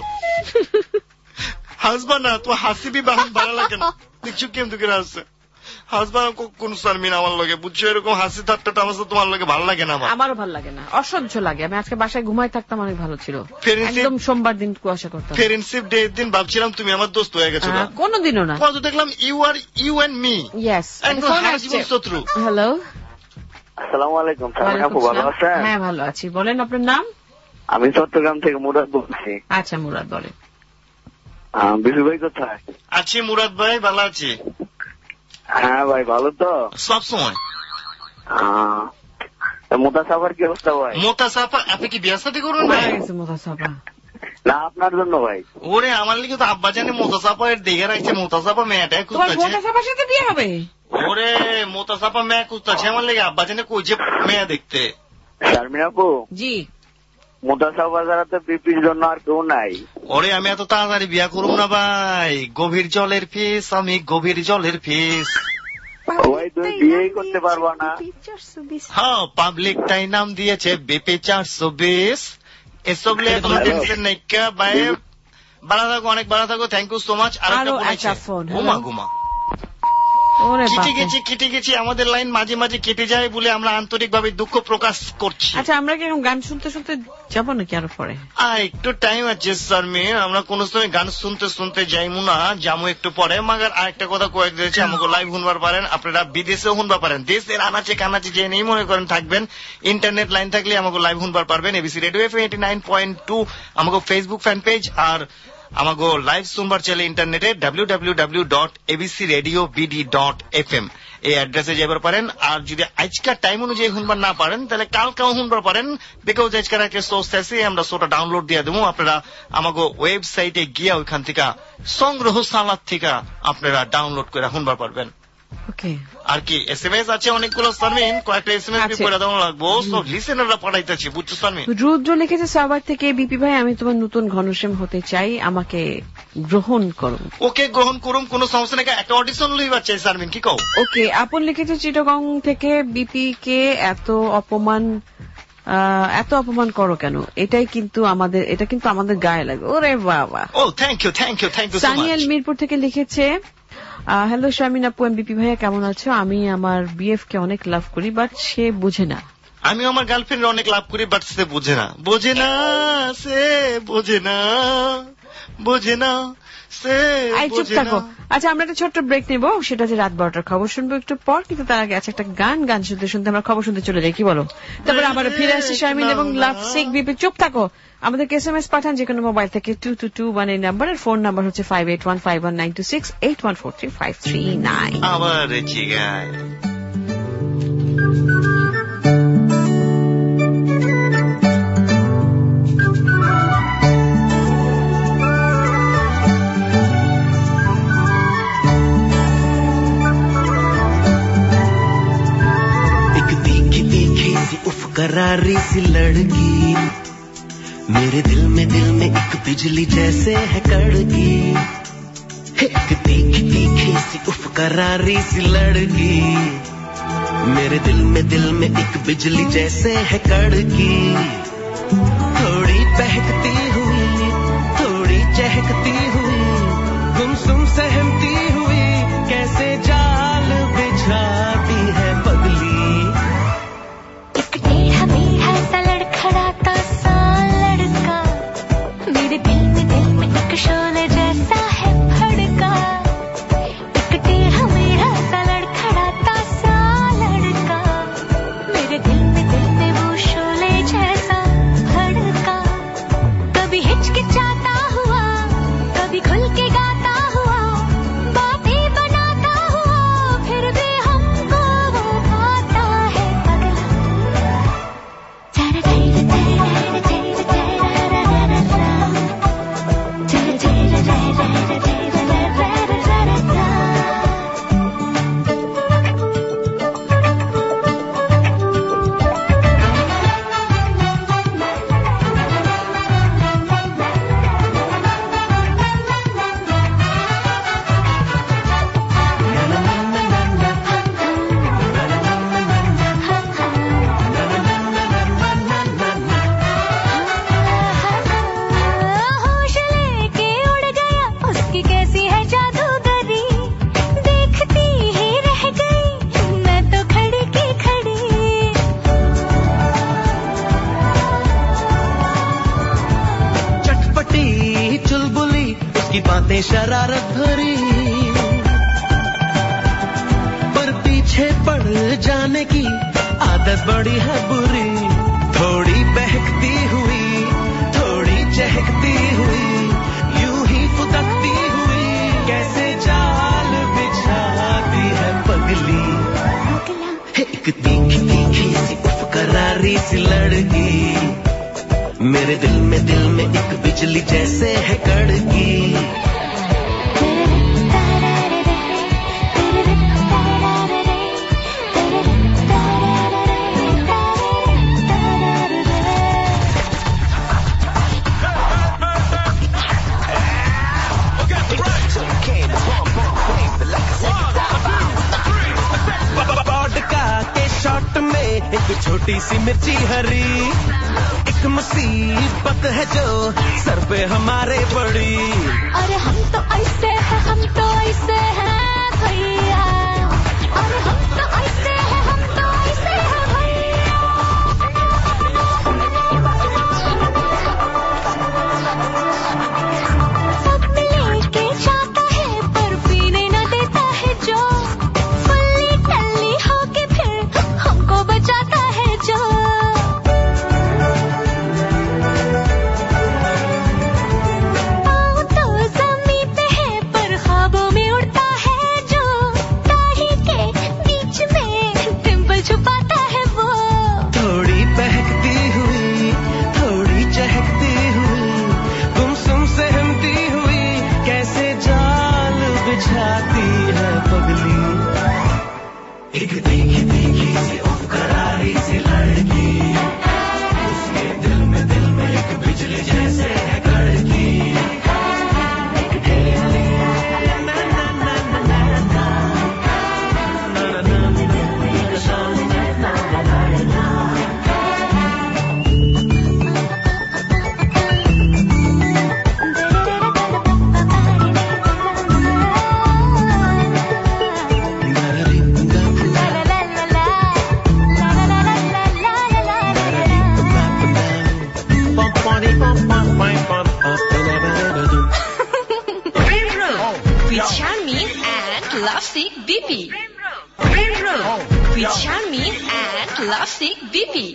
হাসবা না, তো হাসিবি বাহন ভালো লাগে না, দেখছো কেমন দুঃখের আসছে হাসবা কোন শারমিন আমার লগে, বুঝছো? এরকম হাসি ঠাট্টাটা আমার তোমার লগে ভালো লাগে না। আমারও ভালো লাগে না, অসহ্য লাগে। আমি আজকে বাসায় ঘুমাই থাকতাম, অনেক ভালো ছিল। একদম সোমবার দিন কুয়াশা করতাম। ফ্রেন্ডশিপ ডে দিন ভাবছিলাম তুমি আমার দোস্ত হয়ে গেছো, কোনদিনও না। কত দেখলাম you are you and me. Yes, শত্রু। হ্যালো, আসসালামু আলাইকুম। শারমিন আপু ভালো আছেন? হ্যাঁ ভালো আছি। বলেন আপনার নাম? আমি চট্টগ্রাম থেকে মুরাদ বলছি। আচ্ছা মুরাদ বলেন। বিশু ভাই কোথায়? আছি মুরাদ ভাই, ভালো আছি। হ্যাঁ ভাই ভালো তো সব সময়। মোতা সাফার কি অবস্থা ভাই? মোতা সাফা আপনি কি বিয়ে সাথে করুন ভাই? মোতা সাফা না আপনার জন্য ভাই। ওরে আমার লিগে তো আব্বা জানে মোতা সাফা এর দেখে রাখছে, মোতা সাফা মেয়েটা খুঁজতেছে। মোতা সাফার সাথে বিয়ে হবে? ওরে মোতা সাফা মেয়ে খুঁজতেছে আমার লিগে, আব্বা জানে কইছে মেয়ে দেখতে। শারমিন আপু জি, মোতা সাফা ছাড়া তো বিপির জন্য আর কেউ নাই। ওরে আমি এত তাড়াতাড়ি বিয়া করুম না ভাই, গভীর জলের ফিস, আমি গভীর জলের ফিস। ভাই তুমি বিয়েই করতে পারবা না? হ্যাঁ, পাবলিকটাই নাম দিয়েছে বিপি 420। এসব লিয়ে কোনো টেনশন নেই ভাই, ভালো থাকো, অনেক ভালো থাকো, থ্যাংক ইউ সো মাচ। আর একটা ফোন, ঘুমা কেটে গেছি, আমাদের লাইন মাঝে মাঝে কেটে যায় বলে আমরা আন্তরিক ভাবে দুঃখ প্রকাশ করছি। আচ্ছা আমরা কি এখন গান শুনতে শুনতে যাবো নাকি আরো পরে? একটু টাইম আছে শারমিন, আমরা কোন সময় গান শুনতে শুনতে যাইমু না, যাবো একটু পরে। মাগার আরেকটা কথা কয়েক দিয়েছে, আমাকে লাইভ শুনবার পারেন, আপনারা বিদেশেও শুনবার পারেন, দেশের আনাচে কানাচে যে নেই মনে করেন থাকবেন, ইন্টারনেট লাইন থাকলে আমাকে লাইভ শুনবার পারবেন। এবিসি রেডিও এফএম 89.2 আমাকে ফেসবুক ফ্যান পেজ, আর আমাকে লাইভ শুনবার চাইলে ইন্টারনেটে www.abcradiobd.fm এই অ্যাড্রেসে যাবার পারেন। আর যদি আজকাল টাইম অনুযায়ী শুনবার না পারেন তাহলে কালকেও শুনবার পারেন, বিকজ আজকাল একটা সোর্স আছে, আমরা শোটা ডাউনলোড দিয়ে দেবো। আপনারা আমাকে ওয়েবসাইটে গিয়ে ওইখান থেকে সংগ্রহশালার থেকে আপনারা ডাউনলোড করে শুনবার পারবেন। আর কি এসএমএস আছে অনেকগুলো শারমিন, কয়েকটা এসএমএস করে দেওয়া লাগবো, সব লিসেনাররা পাঠাইতেছি, বুঝছো শারমিন? রুদ্র লিখেছে সাভার থেকে, বিপি ভাই আমি তোমার নতুন ঘনশ্যাম হতে চাই, আমাকে গ্রহণ করুন। ওকে গ্রহণ করুন, কোন সমস্যা নেই, একটা অডিশন লইবার চাই শারমিন, কি কও? ওকে। আপন লিখেছে চিটাগং থেকে, বিপি কে এত অপমান করো কেন? এটা কিন্তু আমাদের গায়ে লাগে। ওরে বাবা, ও thank you thank you thank you. সানিয়াল মিরপুর থেকে লিখেছে, হ্যালো শারমিন আপু, বিপি ভাইয়া কেমন আছো? আমি আমার বিএফ কে অনেক লাভ করি, বাট সে বুঝে না। আমি আমার গার্লফ্রেন্ড অনেক লাভ করি, বাট সে বোঝে না, বোঝে না, সে বোঝে না, বোঝে না, সে বোঝে না। আচ্ছা আমরা একটা ছোট্ট ব্রেক নেব, সেটা যে রাত 12টার খবর শুনবো একটু পর, কিন্তু তার আগে আছে একটা গান শুনতে শুনতে আমরা খবর শুনতে চলে যাই, কি বলো? তারপরে আবার ফিরে আসছি শারমিন এবং লাভ সিক বিপি। চুপ থাকো, আমাদেরকে এসএমএস পাঠান যে কোনো মোবাইল থেকে 2221 এই নাম্বার, আর ফোন নাম্বার হচ্ছে 58151926 81435339। আবার জিগায় करारी सी लड़की मेरे दिल में एक बिजली जैसे है कड़की, एक तीखी तीखी सी उफ करारी सी लड़की मेरे दिल में एक बिजली जैसे है कड़की, थोड़ी बहकती हुई थोड़ी चहकती हुई गुमसुम सहमती हुई कैसे जाल बिछाती है पगली, टेढ़ा सा लड़खड़ाता सा लड़का उसकी बातें शरारत भरी, पर पीछे पड़ जाने की आदत बड़ी है बुरी। थोड़ी बहकती हुई, थोड़ी चहकती हुई, यूं ही फुदकती हुई, कैसे जाल बिछाती है पगली। एक तीखी तीखी सी उपकरारी सी लड़की, मेरे दिल में एक बिजली जैसे है कड़की। एक छोटी सी मिर्ची हरी, एक मुसीबत है जो सर पे हमारे पड़ी। अरे हम तो ऐसे हैं, हम तो ऐसे हैं भैया, अरे हम तो ऐसे हैं, हम तो ऐसे हैं भैया। सब लेके जाता है पर पीने न देता है जो, फुल्ली टल्ली होके फिर हमको बचाता है जो। पाँव तो ज़मीन पे है पर ख्वाबों में उड़ता है जो, दाढ़ी के बीच में डिंपल छुपाता है वो। थोड़ी बहकती हुई, थोड़ी चहकती हुई, गुमसुम सहमती हुई, कैसे जाल बिछाती है पगली। एक तीखी तीखी सी उपकरारी सी लड़की, उसके दिल में एक बिजली जैसे है कड़की। With Charmin and Lovesick BP. With Charmin and Lovesick BP.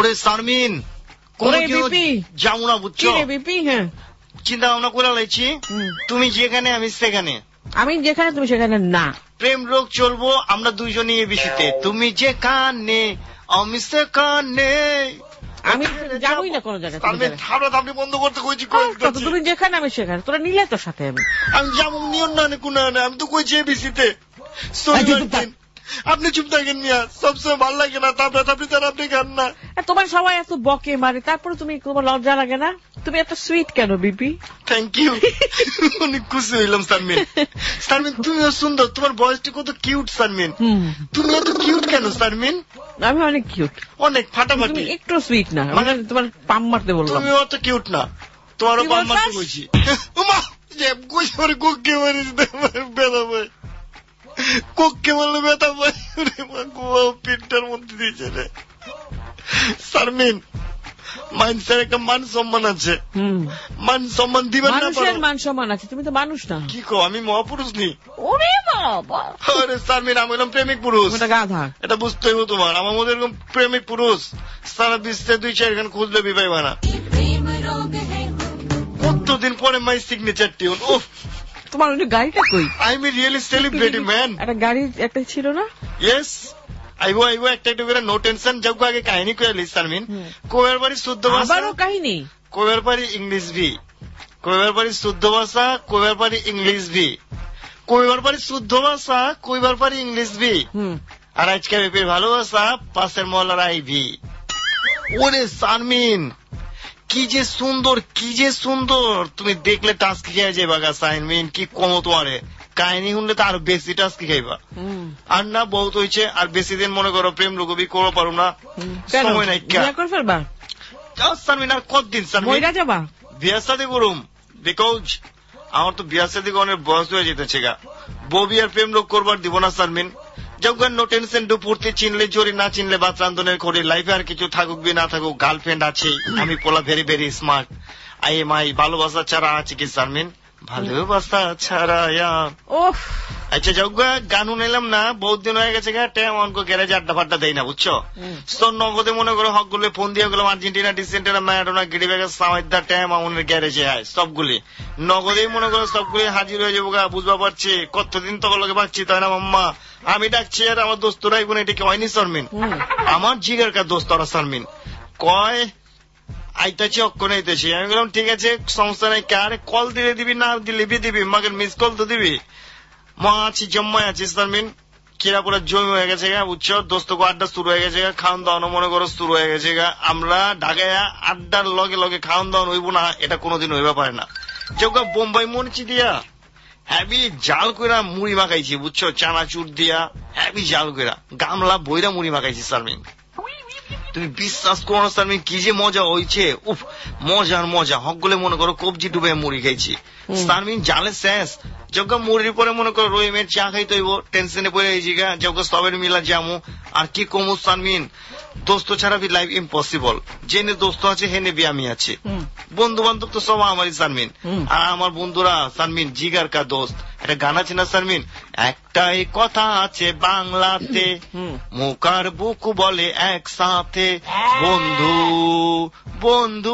ওরে শারমিন যাও না বুঝছো চিন্তা ভাবনা করে লাইছি তুমি যেখানে আমি সেখানে আমি যেখানে তুমি সেখানে না প্রেম রোগ চলবো আমরা দুইজনই এই বিষয়তে তুমি যেখানে আমি সেখানে আমি যাবোই না কোনো জায়গায় আপনি বন্ধ করতে কইছি তুমি যেখানে আমি সেখানে তোরা নিলে তোর সাথে আমি যেমন নিয়ম না কোন আমি তো কইছি এবিসিতে আপনি চুপ থাকেন মিয়া সবসময় ভালো লাগে না তারপরে আপনি গান না তোমার সবাই এত বকে মারে তারপরে তুমি তোমার লজ্জা লাগে না তুমি এত সুইট কেন বিপি থ্যাংক ইউ অনেক খুশি হইলাম শারমিন শারমিন তুমিও সুন্দর তোমার বয়সটি কত কিউট শারমিন তুমি এত কিউট কেন শারমিন আমি অনেক কিউট অনেক ফাটাফাটি একটু সুইট না মানে তোমার পাম মারতে বললাম তুমি অত কিউট না তোমারও পাম মারতে বলছি ওমা যে কই করে কোকে মারি বেদা ভাই কোকে মারলে বেদা ভাই পিঠটার মধ্যে দিয়েছে রে শারমিন মানুষের একটা মান সম্মান আছে মান সম্মান দিবেন না মানুষের মান সম্মান আছে তুমি তো মানুষ না কি কো আমি মহাপুরুষ নি ওরে বাবা আরে শারমিন আমি হলাম প্রেমিক পুরুষ এটা গাধা এটা বুঝতে হইব তোমার আমার মধ্যে এরকম প্রেমিক পুরুষ সারা বিশ্বে 2-4 গান খুঁজলে বিপাইবা না কতদিন পরে মাই সিগনেচার টিউন উফ তোমার ওই গাড়িটা কই I am really celebrity man একটা গাড়ি একটা ছিল না ইয়েস আইবো একটা করে নো টেনশন যাও আগে কাহিনী কইলি শারমিন কোয়ের বাড়ি শুদ্ধ ভাষা আবারও কাহিনী কোয়ের বাড়ি ইংলিশ ভি কোয়ের বাড়ি শুদ্ধ ভাষা কোয়ের বাড়ি ইংলিশ ভি কোয়ের বাড়ি শুদ্ধ ভাষা কোয়ের বাড়ি ইংলিশ ভি আর আজকে বেপির ভালোবাসা পাশের মহলার আইভি ওরে শারমিন কি যে সুন্দর তুমি দেখলে টাস্কি খেয়ে যাইবা গা শারমিন কি কম তোমারে কাহিনী শুনলে তো আরো বেশি টাস্কি খাইবা আর না বহুত হয়েছে আর বেশি দিন মনে করো প্রেম রুগবি করো পারো না সময় নাই শারমিন আর কতদিন যাবা বিয়া শাদী করুম বিকজ আমার তো বিয়া শাদী অনেক বয়স হয়ে যেতেছে গা ববি আর প্রেম রোগ করবার দিব না শারমিন যখন নো টেনশন দুপুরতে চিনলে জোরে না চিনলে বাচ্চা আন্দোলনের করে লাইফে আর কিছু থাকুক বি না থাকুক গার্লফ্রেন্ড আছে আমি পোলা ভেরি ভেরি স্মার্ট আই ভালোবাসা ছাড়া আছে কি শারমিন ভালোবাসা ছাড়া আচ্ছা যজ্ঞা গান শুনাইলাম না বহুত দিন হয়ে গেছে অঙ্ক গ্যারেজ আড্ডা ফাড্ডা দেয় না বুঝছো তো নগদে মনে করো হকগুলো ফোন দিয়ে গেলাম আর্জেন্টিনা ডিসেন্টেনা ম্যারাডোনা গিরিবেগা সামাইদা ট্যাম আমাদের গ্যারেজে হয় সবগুলি নগদেই মনে করো সবগুলি হাজির হয়ে যাবো গা বুঝবা পারছি কতদিন তখন লোকে পাচ্ছি তাই না মাম্মা আমি ডাকছি আর আমার দোস্তরাই বোন এটাকে হয়নি শারমিন আমার জিগার কা দোস্ত ওরা শারমিন কয় আইতাছি অক্ষণ আইতেছি আমি বললাম ঠিক আছে সমস্যা নাই কারে কল দিলে দিবি না দিলে দিবি মাকে মিস কল তো দিবি মা আছি জম্মায় আছিস শারমিন কিরা পুরা জমি হয়ে গেছে গা বুঝছো দোস্ত আড্ডা শুরু হয়ে গেছে গা খাওয়ান দাওয়ানো মনে করো শুরু হয়ে গেছে গা আমরা ঢাকায় আড্ডার লগে লগে খাওয়ান দাওয়ান হইব না এটা কোনোদিন হইবা পারে না যখন বোম্বাই মরচি দিয়া হ্যাভি জাল কইরা মুড়ি মাখাইছি বুঝছো চানাচুর দিয়া হ্যাভি জাল কইরা গামলা বইরা মুড়ি মাখাইছি শারমিন তুমি বিশ্বাস করো না শারমিন কি যে মজা হয়েছে উফ মজা হকগুলো মনে করো কবজি ডুবে মুড়ি খাইছি শারমিন জালে শেষ যখন মুড়ির পরে মনে করো রহিমের চা খাইতে হইব টেনশনে পড়ে এই জায়গা যখন সবের মিলা যামু আর কি কমু শারমিন দোস্ত ছাড়া বি লাইফ ইম্পসিবল জেনে দোস্ত আছে হেনে বি আমি আছি বন্ধু বান্ধব তো সব আমারই শারমিন আর আমার বন্ধুরা শারমিন জিগার কা দোস্ত একটা গান আছে না শারমিন একটাই কথা আছে বাংলাতে মুখার বুক বলে একসাথে বন্ধু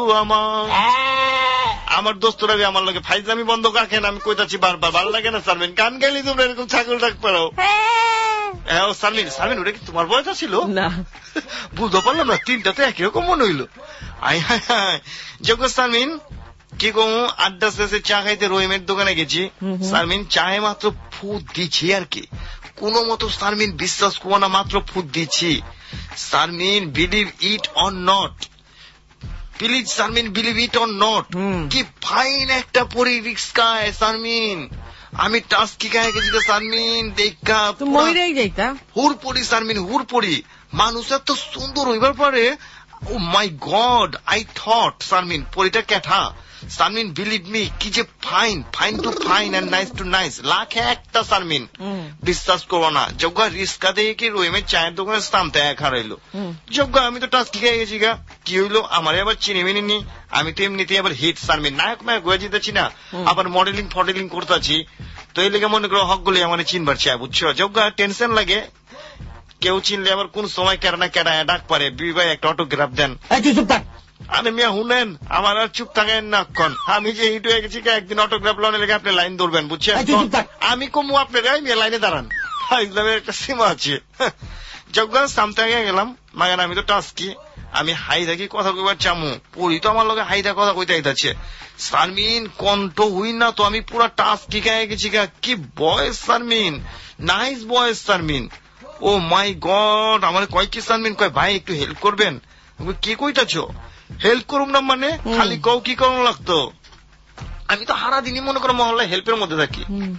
আমার দোস্তরা আমার লোকে ফাইজলামি বন্ধ রাখেন আমি কইতাছি বারবার ভালো লাগে না শারমিন গান গাইলে তোমরা এরকম ছাগল ডাক পারো শারমিন ওটা কি তোমার বয়স ছিল না বুঝতে পারলাম না তিনটাতে একই রকম মনে হইলো যখন শারমিন কি কমু আড্ডা শেষে চা খাইতে রহিমের দোকানে গেছি শারমিন চায়ে মাত্র ফুট দিচ্ছি আর কি কোন মতো শারমিন বিশ্বাস করবো না মাত্র ফুট দিচ্ছি Sharmin believe it or not please Sharmin believe it or not কি ফাইন একটা পরিরিক্সায় শারমিন আমি টাস্কি গায়ে গেছি শারমিন দেখা হুরপড়ি শারমিন হুরপড়ি মানুষ এত সুন্দর হইবার পরে ও my God I thought Sharmin পরিটা ক্যাঠা শারমিন বিলিভ মি কি যে fine to fine and nice to nice লাখে একটা শারমিন বিশ্বাস করবো না যজ্ঞা রিস্কা দিয়ে কি রহিমের চায়ের দোকানে স্থানতে এক হারাইলো যজ্ঞা আমি তো টাস্কি খেয়ে গেছি গা কি হইলো আমার আবার চিনি মিনি নি আমি তো এমনিতে আবার হিট শারমিন নায়ক মায়ক হয়ে যেতেছি না আবার মডেলিং করতেছি তো এই লেগে মনে করো হকগুলি আমার চিনবার চায় বুঝছো যজ্ঞা টেনশন লাগে কেউ চিনলে আবার কোন সময় কেনা কেনা ডাক পারে বিবি ভাই একটা অটোগ্রাফ দেন। আরে মিয়া শুনেন, আমার আর চুপ থাকেন না। আমি যে হিট হয়ে গেছি একদিন অটোগ্রাফ লোনের লেগে আপনি লাইন ধরবেন, বুঝছেন? আমি কমু আপনার মিয়া লাইনে দাঁড়ান, ইসলামের একটা সীমা আছে। যখন সামতে গেলাম মাগান আমি তো টাস্কি, আমি হাই থাকি কথা কইবার চামু, পড়ি তো আমার লগে হাইদা কথা কইতে আইতাছে। শারমিন কণ্ঠ হই না তো আমি পুরা টাস্কি গায়ে গেছি। কি বয়স শারমিন, নাইস বয়স শারমিন। ও মাই গড, আমার কয় কি শারমিন কয় ভাই একটু হেল্প করবেন। কি কইতাছ? হেল্প করুম না মানে খালি কও কি করুন লাগতো? আমি তো হারা দিনই মনে করো মহল্লায় হেল্পের মধ্যে থাকি।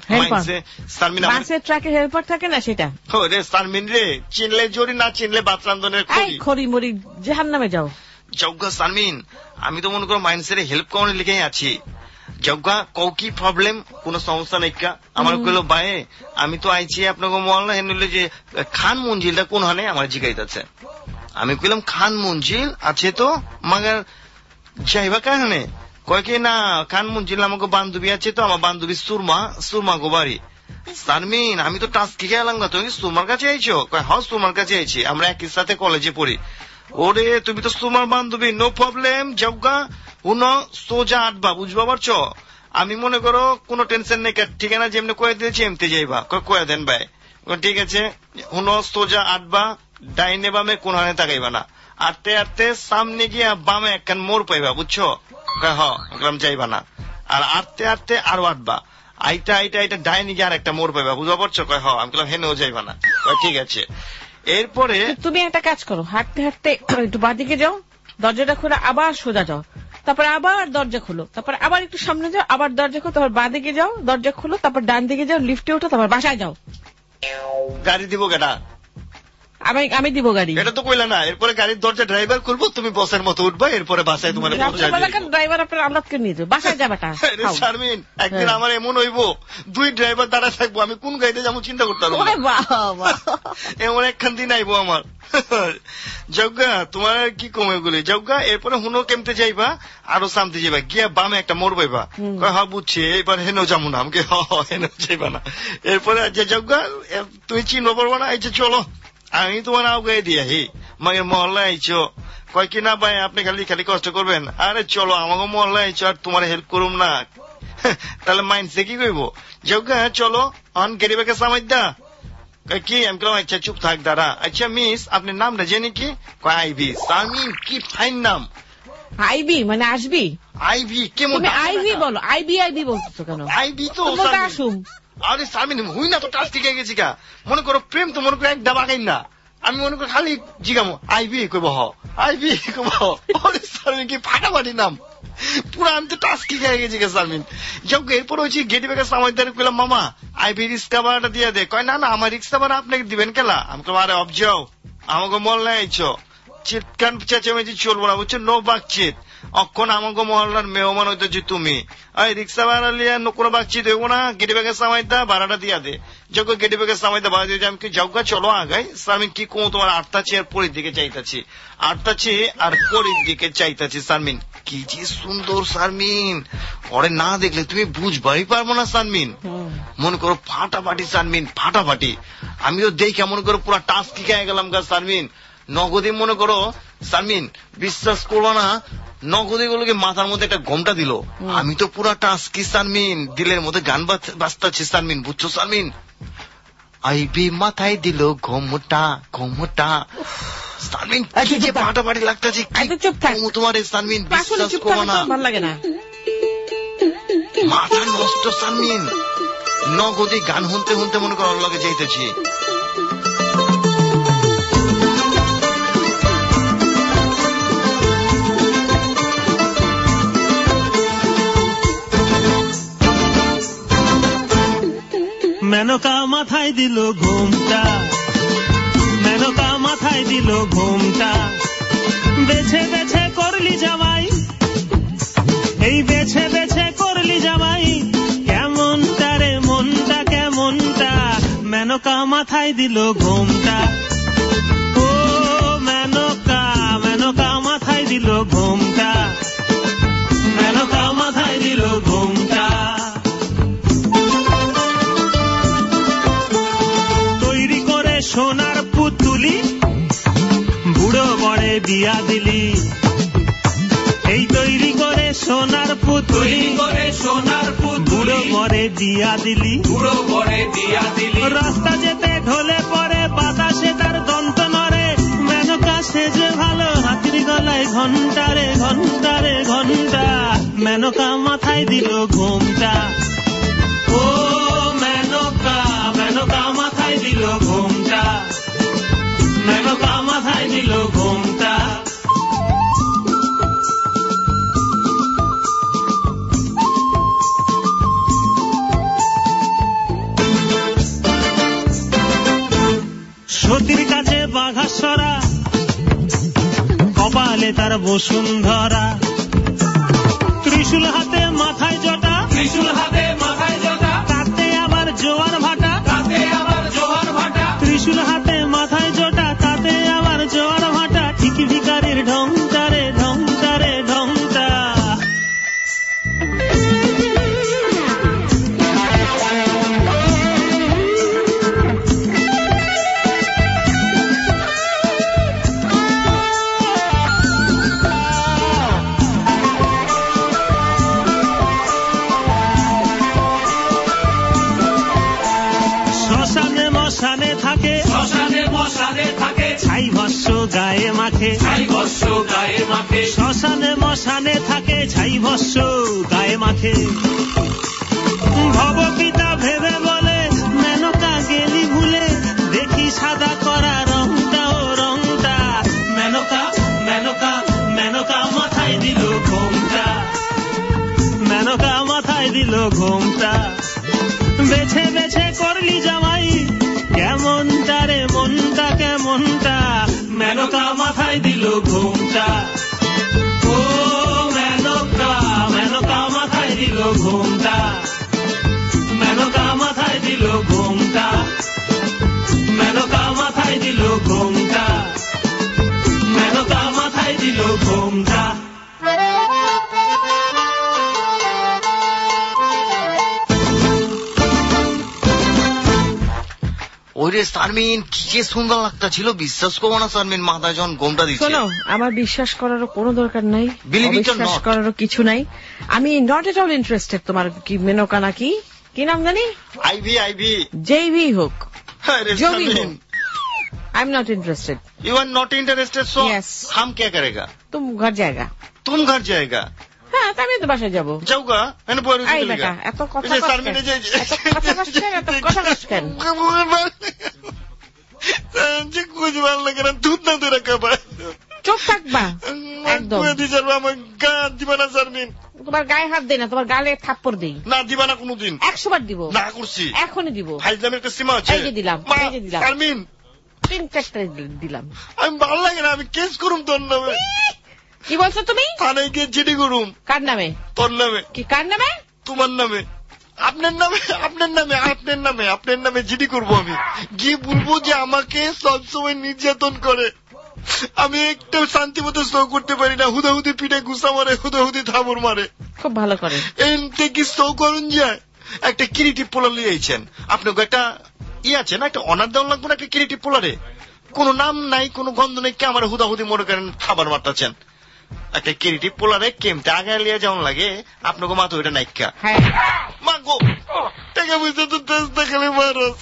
হেল্পার থাকে না সেটা রে শারমিন রে, চিনলে জরি না চিনলে বাতরান্দনের খড়ি মরি জাহান্নামে যাও। যজ্ঞা শারমিন আমি তো মনে করো মাইন্ডসেরে হেল্প করার লিখেই আছি। যজ্ঞা কও কি প্রবলেম, কোন সমস্যা নাই কা? আমার কইলো ভাই আমি তো আইছি আপনাকে মহল্লা হেনলে যে খান মঞ্জিলটা কোন হানে আমার জিগাইতেছে। আমি কইলাম খান মঞ্জিল আছে তো, মাগার যাইবা কারণে কয় কি না খান মঞ্জিল আমাকে বান্ধবী আছে তো, আমার বান্ধবী সুরমা গো বাড়ি। শারমিন আমি তো টাস্কি গেলাম না, তুমি সুরমার কাছে আইছো? কয় হ্যাঁ সুরমার কাছে আইছি, আমরা একই সাথে কলেজে পড়ি। ওরে তুমি তো সুরমার বান্ধবী, নো প্রবলেম। যজ্ঞা উনো সোজা আটবা, বুঝবা পারছো? আমি মনে করো কোন টেনশন নেই, ঠিকানা যেমনি কয়ে দিয়েছি এমতে যাইবা। কয়ে দেন ভাই, ঠিক আছে। উনো সোজা আটবা, ডাইনে বামে কোন হানে তাকাইবা না। আটতে আটতে সামনে গিয়া বামে একখান মোড় পাইবা, বুঝছো? হ্যাঁ যাইবা না। আর আটতে আটতে আরো আটবা, আইটা আইটা আইটা ডাইনে গিয়ে আর একটা মোড় পাইবা, বুঝবা পারছো? কয় হ্যাঁ। আমি বললাম হেনেও যাইবা না। ঠিক আছে। এরপরে তুমি একটা কাজ করো, হাঁটতে হাঁটতে একটু বাঁদিকে যাও, দরজাটা খুলে আবার সোজা যাও, তারপর আবার দরজা খুলো, তারপর আবার একটু সামনে যাও, আবার দরজা খুলো, তারপর বাঁদিকে যাও, দরজা খুলো, তারপর ডান দিকে যাও, লিফটে ওঠো, তারপর বাসায় যাও। গাড়ি দিব কেটা? আমি দিব গাড়ি। এটা তো কইলা না। এরপরে গাড়ির দরজা ড্রাইভার খুলবো, তুমি বসের মতো উঠবা, এরপরে বাসায় তোমার ড্রাইভার আপনার আমলাদকে নিয়ে যাবো, বাসায় যাবাটা। শারমিন একদিন আমার এমন হইব দুই ড্রাইভার দাঁড়া থাকবো, আমি কোন গাড়িতে যাবো চিন্তা করতে পারবো। এমন একখান দিন আইবো আমার। যজ্ঞা তোমার কি কমে গুলি যজ্ঞা। এরপরে হুনো কেমতে যাইবা, আরো সামতে যাইবা, গিয়া বামে একটা মোড় পাইবা। হ্যাঁ বুঝছি, এবার হেনো যাবো না। আমাকে হেনো যাইবা না। এরপরে যজ্ঞা তুমি চিনবো পারবো না, এই যে চলো আমি তোমার আগে দিয়ে হি মায়ের মহল্লায় আইছো। কয় কি না ভাই আপনি খালি খালি কষ্ট করবেন। আরে চলো আমাকে মহল্লায় আইছো আর তোমার হেল্প করুম না, তাহলে মাইন্ডসে কি কইব? যজ্ঞা চলো অন গেরিবাকে সামাই দা। কি আমি বললাম আচ্ছা চুপ থাক দাঁড়া। আচ্ছা মিস আপনার নামটা জানি কি? কয় আইভি। শারমিন কি ফাইন নাম। আইভি মানে আসবি? আইভি কেমন? আইভি বলো, আইভি আইভি বলছো কেন? আইভি তো আসুম। আরে শারমিন হুই না তো টাচ ঠিক হয়ে গেছি গা। মনে করো প্রেম তো মনে করো এক ডাবা খাই না, আমি মনে করি খালি জিগামো আইভি কইব হ আইভি কইব। শারমিন কি ফাটাফাটি নাম পুরো, আমি তো টাচ কি খেয়ে গেছি গা শারমিন। যাও এরপর হচ্ছে গেটি বেগে সামাইদার কইলাম মামা আইভি রিক্সা ভাড়াটা দিয়ে দে। কয় না না আমার রিক্সা ভাড়া আপনাকে দিবেন কেলা। আমি কইলাম আরে অবজাও আমাকে মহল্লায় আইছো, চিৎকান চেঁচামেচি চলবো না বুঝছো, নো বাকচিত। অক্ষণ আমাকে মহল্লার মেহমান হইতেছি তুমি, এই রিক্সা ভাড়া লিয়া কোনো বাকচি দেবো না, গেটি বেগে সামাইদা ভাড়াটা দিয়া দে। যজ্ঞ গেটি বেগে সামাইদা ভাড়া দিয়ে আমি কি যজ্ঞ চলো আগাই। শারমিন কি কম তোমার আটটাছি আর পরের দিকে চাইতাছি, আটটাছি আর পরের দিকে চাইতাছি। শারমিন কি যে সুন্দর শারমিন, ওরে না দেখলে তুমি বুঝবাই পারবো না শারমিন। মনে করো ফাটাফাটি শারমিন ফাটাফাটি। আমি তো দেখে মনে করো পুরা টাচ কি খেয়ে গেলাম গা শারমিন। নগদে মনে করো শারমিন বিশ্বাস করবো না, নগদে গুলোকে মাথার মধ্যে একটা ঘোমটা দিল। আমি তো পুরা টাস্কি শারমিন, দিলের মধ্যে গান বাজতাছে শারমিন, বুঝছো শারমিন? আইবি মাথায় দিল ঘোমটা ঘোমটা। শারমিন কি যে ফাটাফাটি লাগতেছে তোমার শারমিন, বিশ্বাস করবো না, ভালো লাগে না, মাথা নষ্ট শারমিন। নগদে গান শুনতে শুনতে মনে করো লগে যাইতেছি। মেনকা মাথায় দিল ঘোমটা, মেনকা মাথায় দিল ঘোমটা, বেছে বেছে করলি জামাই, এই বেছে বেছে করলি জামাই, কেমনটা রে মনটা কেমনটা, মেনকা মাথায় দিল ঘোমটা। ও মেনকা মেনকা মাথায় দিল ঘোমটা, মেনকা মাথায় দিল ঘোমটা। সোনার পুতুল দিয়া দিলি এই তৈরি করে সোনার পুতুলি বুড়ো বরে দিয়া দিলি রাস্তা যেতে ঢলে পড়ে বাতাসে তার দন্ত নড়ে মেনকা সেজে ভালো হাতির গলায় ঘন্টারে ঘন্টারে ঘন্টা মেনকা মাথায় দিল ঘোমটা ও মেনকা মেনকা মাথায় দিল ঘোমটা মেনকা মাথায় দিল ঘোমটা সতীর কাছে বাঘাসরা কপালে তার বসুন্ধরা ত্রিশূল হাতে মাথায় জটা তাতে আবার জোয়ার ভাটা ত্রিশূল হাতে মাথায় জটা তাতে আবার জোয়ার ভাটা ঠিক ভিখারির ঢংটারে ঢংটারে ঢংটা ছাই ভস্য গায়ে মাখে শ্মশানে মশানে থাকে ছাই ভস্য গায়ে মাখে ভবপিতা ভেবে বলে মেনকা গেলি ভুলে দেখি সাদা করা রংটা ও রংটা মেনকা মেনকা মেনকা মাথায় দিল ঘোমটা মেনকা মাথায় দিল ঘোমটা বেছে বেছে করলি জামাই কেমনটা রে মনটা কেমনটা মেনকা মাথায় দিল ঘোমটা ও মেনকা মেনকা মাথায় দিল ঘোমটা মেনকা মাথায় দিল ঘোমটা মেনকা মাথায় দিল ঘোমটা মেনকা মাথায় দিল ঘোমটা ওরে শারমিন কি যে সুন্দর লাগতা ছিল বিশ্বাস করবো না শারমিন মাথায় যখন গোমটা দিচ্ছে শোনো আমার বিশ্বাস করারও কোনো দরকার নাই বিশ্বাস করারও কিছু নাই আমি নট এট অল ইন্টারেস্টেড তোমার কি মেনকা নাকি কি নাম জানি আইভি জেভি হোক জবি হোক I am not interested you are not interested so हम क्या करेगा तुम घर जाएगा হ্যাঁ আমি তো বাসায় যাবো যাওগা এনে পরে এত কথা কেন कुछ भालो लगे ना दूध ना दे रखा চুপ থাকবা একদম আমার গা দিবা না শারমিন তোমার গায়ে হাত দেই না তোমার গালে থাপ্পড় দেই না দিবা না কোনোদিন 100 বার দিব না করছি এখনই দিব ফাইজলামের একটা সীমা আছে এই যে দিলাম শারমিন 3-4 দিলাম আমি ভালো লাগে না আমি কেস করুম তোর নামে কি বলছো তুমি থানায় গিয়ে চিঠি করুম কার নামে তোর নামে কি কার নামে তোমার নামে আপনার নামে জিডি করবো আমি গিয়ে বলবো যে আমাকে সবসময় নির্যাতন করে আমি একটা শান্তি মতো শো করতে পারি না হুদাহুদি পিঠে গুসা মারে হুদাহুদি থাবর মারে খুব ভালো করে এনতে কি শো করুন যায় একটা ক্রিয়েটিভ পোলার লিয়ে আইছেন আপনাকে একটা আছে না একটা অনার দেওয়া লাগবে না একটা ক্রিয়েটিভ পোলারে কোন নাম নাই কোন গন্ধ নেই কে আমার হুদাহুদি মনে করেন খাবার মারতেছেন একটা ক্রিয়েটিভ পোলারে কেমতে আগে লিয়ে যেমন লাগে আপনাকে মাথা ওইটা নাইকা মা গো টাকা পয়সা তো দেখালে মারস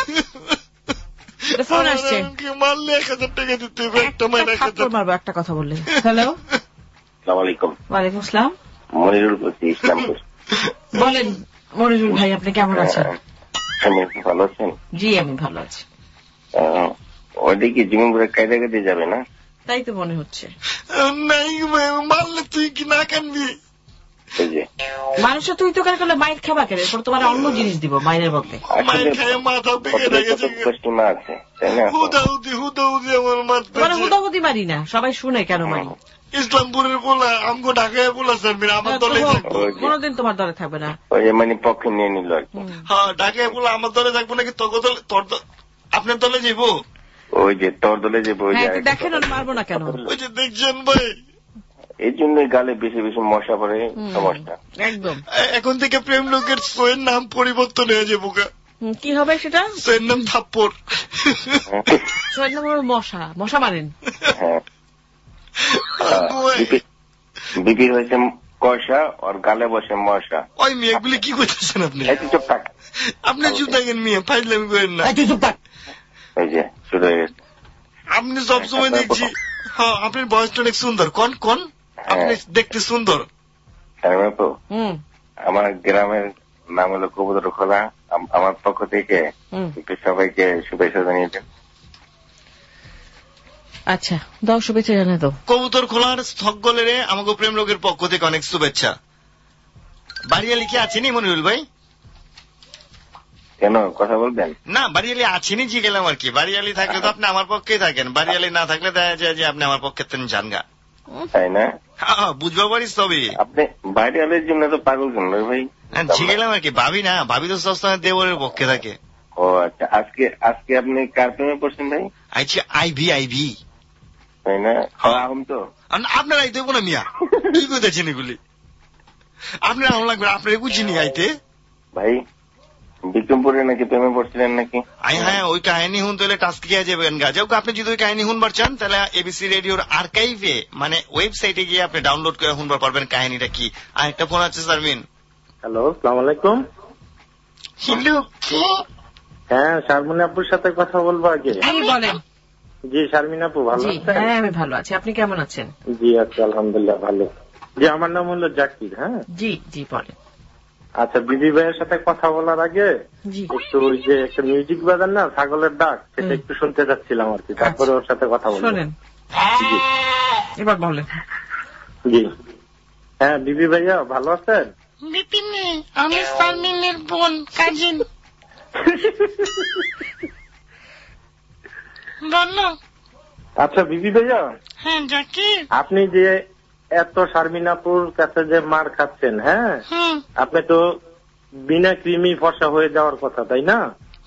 ফোন আসছে মারলে 1000 টাকা দিতে হবে একটা মাইনা মারবো একটা কথা বললে হ্যালো আসসালামু আলাইকুম ওয়ালাইকুম আসসালাম মনিরুল বলছি ইসলামপুর বলেন মনিরুল ভাই আপনি কেমন আছেন আমি ভালো আছেন জি আমি ভালো আছি ওইদিকে জিমিনপুরে কায়দা কাটে যাবে না তাই তো মনে হচ্ছে নাই মারলে তুই কি না কানবি মানুষ তুই তো কেন করলে মাইর খাবা কেন তোমার অন্য জিনিস দিব মাইনের বদলে মাইর খেয়ে মাথা পেকে রেখেছে হুদাহুদি আমার মারতে হুদাহুদি মারি না সবাই শুনে কেন মারি ইসলামপুরের পোলা আমগো ঢাকায় পোলা স্যার আমার দলে কোনদিন তোমার দলে থাকবে না ওই মানে পক্ষে নিয়ে নিল আর কি হ্যাঁ ঢাকায় পোলা আমার দলে থাকবো নাকি তোর আপনার দলে যাবো ওই যে তোর দলে যাবো দেখেন মারবো না কেন ওই যে দেখছেন ভাই এই জন্যই গালে বেশি বেশি মশা পড়ে সমস্যা একদম এখন থেকে প্রেম লোকের সোয়ের নাম পরিবর্তন হয়ে যাবো কি হবে সেটা সোয়ের নাম থাপ্পড় সোয়ের নাম মশা মারেন বিপির হয়েছে কষা আর গালে বসে মশা। ওই মেয়ে এগুলি কি করতেছেন আপনি? চুপ থাক, আপনি চুপ থাকেন মেয়ে, ফাইজলামি করেন না। চুপ থাক। এই যে শুরু হয়ে গেছে। আপনি সবসময় দেখছি, হ্যাঁ আপনার বয়সটা অনেক সুন্দর। কোন কোন আপনি দেখতে সুন্দর। আমার গ্রামের নাম হলো কবুতর খোলা। আমার পক্ষ থেকে সবাইকে শুভেচ্ছা জানিয়ে দেন। আচ্ছা দাও, শুভেচ্ছা জানাই দাও। কবুতর খোলার সকলের আমাকে প্রেম রোগের পক্ষ থেকে অনেক শুভেচ্ছা। বাড়িয়ালি কি আছেনি মনিরুল ভাই? কেন কথা বলবেন? না বাড়িয়ালি আছেনি জি গেলাম আর কি। বাড়িয়ালি থাকলে তো আপনি আমার পক্ষেই থাকেন, বাড়িয়ালি না থাকলে দেখা যায় যে আপনি আমার পক্ষে জানগা, তাই না? হ্যাঁ বুঝবা পারিস তবে। আপনি বাড়িয়ালির জন্য তো পাগল কেন ভাই? জি গেলাম আর কি। ভাবি না, ভাবি তো সবসময় দেবরের পক্ষে থাকে। ও আচ্ছা, আজকে আপনি কার প্রেমে পড়ছেন ভাই? আইছি আইভি তাই না? আহম তো আপনার আইতে বলো মিয়া, কি করতেছেন এগুলি? আপনার আহম লাগবে, আপনার বুঝিনি আইতে ভাই। বিক্রমপুরে নাকি প্রেমে পড়ছিলেন নাকি? হ্যাঁ ওই কাহিনী শুনতে হলে টাস্ক গিয়ে যাবেন গা। যাও আপনি যদি ওই কাহিনী শুনবার চান তাহলে এবিসি রেডিওর আর্কাইভে মানে ওয়েবসাইটে গিয়ে আপনি ডাউনলোড করে শুনবার পারবেন কাহিনীটা কি। আর একটা ফোন আছে শারমিন। হ্যালো, আসসালামু আলাইকুম। হ্যাঁ শারমিন আপুর সাথে কথা বলবো আগে। বলেন। জি শারমিন আপু ভালো আছেন? হ্যাঁ আমি ভালো আছি, আপনি কেমন আছেন? জি আছি আলহামদুলিল্লাহ ভালো। জি আমার নাম হলো জাকির। হ্যাঁ জি জি বলেন। আচ্ছা বিবি ভাইয়ের সাথে কথা বলার আগে একটু ওই যে একটা মিউজিক বাজান না ছাগলের ডাক, সেটা একটু শুনতে যাচ্ছিলাম আর কি, তারপরে ওর সাথে কথা বলবো। শোনেন এবার বলেন। জি হ্যাঁ বিবি ভাইয়া ভালো আছেন? বিপিনে আমি শারমিনের বোন কাজিন। বলো। আচ্ছা বিবি ভাইয়া। হ্যাঁ জাকির। আপনি যে এত শারমিনাপুর কাছে যে মার খাচ্ছেন, হ্যাঁ আপনি তো বিনা ক্রিমি ফর্সা হয়ে যাওয়ার কথা, তাই না?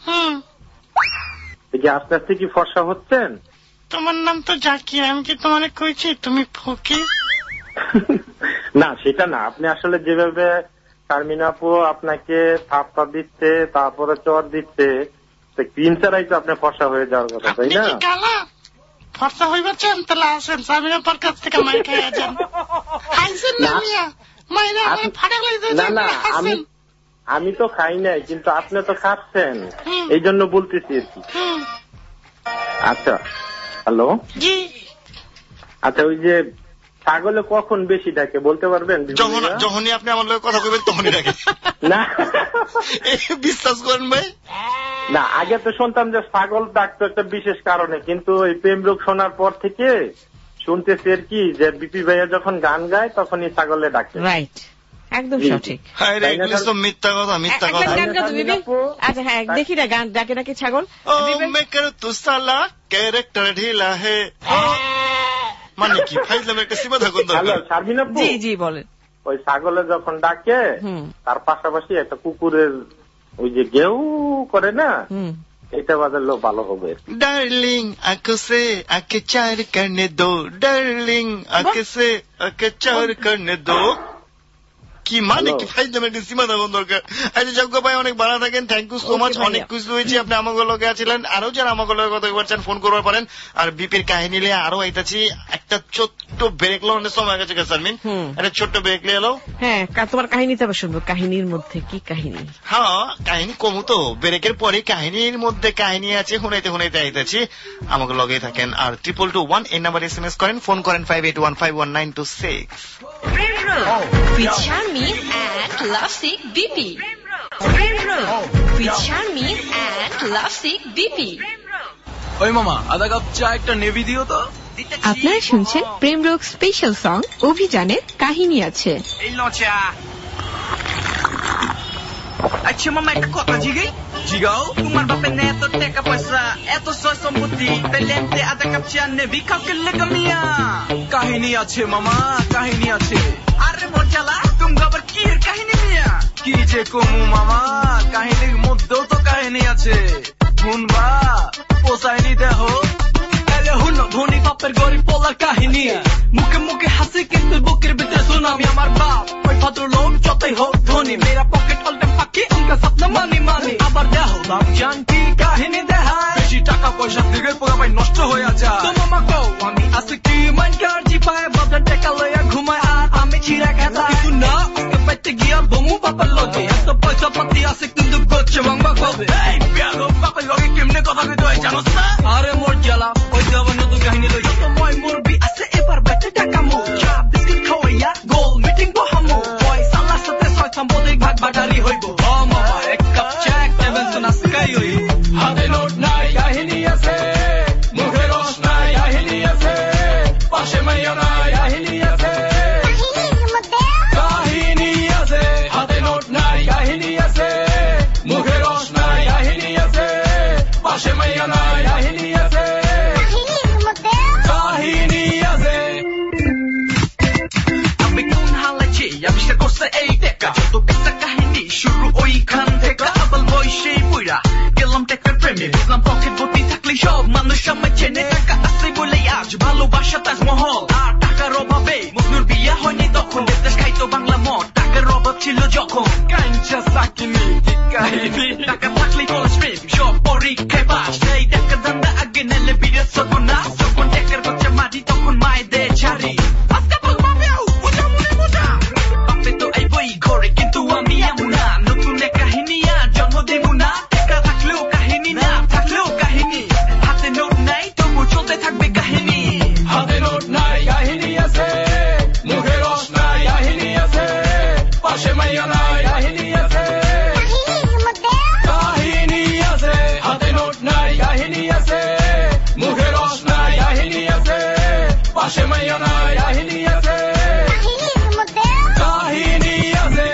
আস্তে আস্তে কি ফর্সা হচ্ছেন? তোমার নাম তো জাকির, আমি কি তোমার কইছি তুমি ফকির? না সেটা না, আপনি আসলে যেভাবে শারমিনাপু আপনাকে থাপ্পা দিচ্ছে তারপরে চর দিচ্ছে, ক্রিম ছাড়াই তো আপনি ফর্সা হয়ে যাওয়ার কথা, তাই না? ফর্সা হইবাছেন তাহলে আসেন শারমিনাপুর কাছ থেকে মাই খাইয়া যান। খাইছেন না মিয়া? মাইরা আমার ফাটা লাগছে। না আমি তো খাই নাই, কিন্তু আপনি তো খাচ্ছেন, এই জন্য বলতেছি আর কি। আচ্ছা হ্যালো। জি আচ্ছা ওই যে ছাগলে কখন বেশি ডাকে বলতে পারবেন? যখনই আপনি আমার লোক কথা কইবেন তখনই ডাকে। না বিশ্বাস করেন ভাই। না আগে তো শুনতাম যে ছাগল ডাকতো একটা বিশেষ কারণে, কিন্তু এই প্রেম রোগ শোনার পর থেকে শুনতেছি আর কি যে বিপি ভাইয়া যখন গান গায় তখনই ছাগলে ডাকে। রাইট, একদম সঠিক। মিথ্যা কথা, মিথ্যা কথা। আচ্ছা হ্যাঁ দেখি না গান ডাকে নাকি ছাগল। তুসালা ক্যারেক্টার ঢিলা হে মানে কি ফাইজলাম একটা সীমা থাকুন। জি জি বলেন। ওই ছাগলে যখন ডাকে তার পাশাপাশি একটা কুকুরের ওই যে গেউ করে না, এটা বাজারলো ভালো হবে। ডার্লিং আঁকে সে আঁকে চার করনে দো, ডার্লিং আঁকে সে আঁকে চার করনে দো। কি মানে কি ফাইজলাম একটা সীমা থাকুন দরকার। আচ্ছা যাজ্ঞ ভাই অনেক ভালো থাকেন, থ্যাংক ইউ সো মাচ। অনেক কিছু হয়েছে, আপনি আমাকে লগে আছিলেন, আরো যারা আমাকে লগে কথা বলছেন ফোন করবার পারেন। আর বিপির কাহিনী নিয়ে আরো আইতাছি। একটা ছোট্ট ব্রেক লোনের সময় গেছে শারমিন, একটা ছোট্ট ব্রেক নিয়ে এলো। হ্যাঁ তোমার কাহিনীতে আবার শুনবো। কাহিনীর মধ্যে কি কাহিনী? হ্যাঁ কাহিনী কমু তো ব্রেকের পরে কাহিনীর মধ্যে কাহিনী আছে, শুনাইতে শুনাইতে আইতাছি। আমাকে লগেই থাকেন। আর 2221 এই নাম্বার SMS করেন, ফোন করেন 58151926। With Charmin and Lovesick BP. With Charmin and Lovesick BP. ওই মামা আধা কাপ চা একটা নেভি দিও তো। আপনারা শুনছেন প্রেম রোগ স্পেশাল সং অভিযানের কাহিনী আছে। এই লচা। আচ্ছা মামা একটা কথা জিগাই। জিগাও। তোমার বাপের না এত টাকা পয়সা, এত সয় সম্পত্তি, তাইলে আধা কাপ চা নেভি কাউকে লেগে মিয়া। কাহিনী আছে মামা, কাহিনী আছে। আরে মজালা তুমি আবার কি এর কাহিনী মিয়া? কি যে কমু মামা, কাহিনীর মধ্যেও তো কাহিনী আছে। শুনবা পোসাইনি দেহ। হুনো ধনী বাপের গরিব পোলার কাহিনী, মুখে মুখে হাসি কিন্তু বুকের ভিতরে সুনামি। আমার বাপ ওই ভদ্রলোক যতই হোক ধনী, মেরা পকেট অলটা ফাঁকি উনকা স্বপ্ন মানি মানি। আবার দেহ লাভ জানকি কাহিনী দেখায়, বেশি টাকা পয়সা দিকে পোলা ভাই নষ্ট হয়ে যায়। তো মামা কও আমি আছি কি মাইনকার জীবন পায় বাজার টাকা লইয়া ঘুমায় আর আমি ছিঁড়া খেতা কিন্তু না আজকে পাইতে গিয়া বমু বাবার লগে এত পয়সা পাতি আছে কিন্তু করছে বাংবা কবে এই বিয়াদব বাবার লগে কেমনে কথা কইতে হয় জানোস না আরে মোর জ্বালা ওই যাবার নতুন কাহিনী লই তো মই মুরবি আছে এবার বেটে টাকা মো চা বিস্কিট খাওয়াইয়া গোল মিটিং বহামো পয়সা লাসাতে ছয় সম্পদের ভাগ বাটারি হইব ও মামা এক কাপ চা দেবেন তো না স্কাই হই হাতে নোট নাই কাহিনী আছে মুখে রস নাই কাহিনী আছে পাশে মাইয়া নাই কাহিনী আছে কাহিনী আছে হাতে নোট নাই কাহিনী আছে মুখে রস নাই কাহিনী আছে পাশে মাইয়া নাই কাহিনী আছে কাহিনী আছে আমি কোন হালাইছি আবিষ্কার করছে এই টেকা যত কিসা কাহিনী শুরু ওইখান থেকে আবার বয়সে পুরা গেলাম টেকার প্রেমে বুঝলাম পকেট ভর্তি থাকলে সব মানুষ আমায় চেনে টাকা আছে বলে আজ ভালোবাসা তাজমহল আর টাকার অভাবে মজনুর বিয়া হয়নি তখন দেশ খাইতো বাংলা মদ টাকার অভাব ছিল যখন কাঞ্চা সাকিনি কি কাহিনী টাকা থাকলে কলেজ প্রেম সব পরীক্ষায় পাস এই টাকা ধান্দা আগে নেলে বিরাট সর্বনাশ যখন টাকার বাচ্চা মাটি তখন মায়ের দেয় ছাড়ি বাপে তো এই বই ঘরে কিন্তু আমি এমন না নতুন এক কাহিনী আর জন্ম দেব না টাকা থাকলেও কাহিনী না থাকলেও কাহিনী হাতে নোট নাই তবু চলতে থাকবে কাহিনী হাতে নোট নাই কাহিনী আছে মুখে রস নাই কাহিনী আছে পাশে মাইয়া নাই কাহিনী আছে কাহিনী আছে হাতে নোট নাই কাহিনী আছে মুখে রস নাই কাহিনী আছে পাশে মাইয়া নাই কাহিনী আছে কাহিনী আছে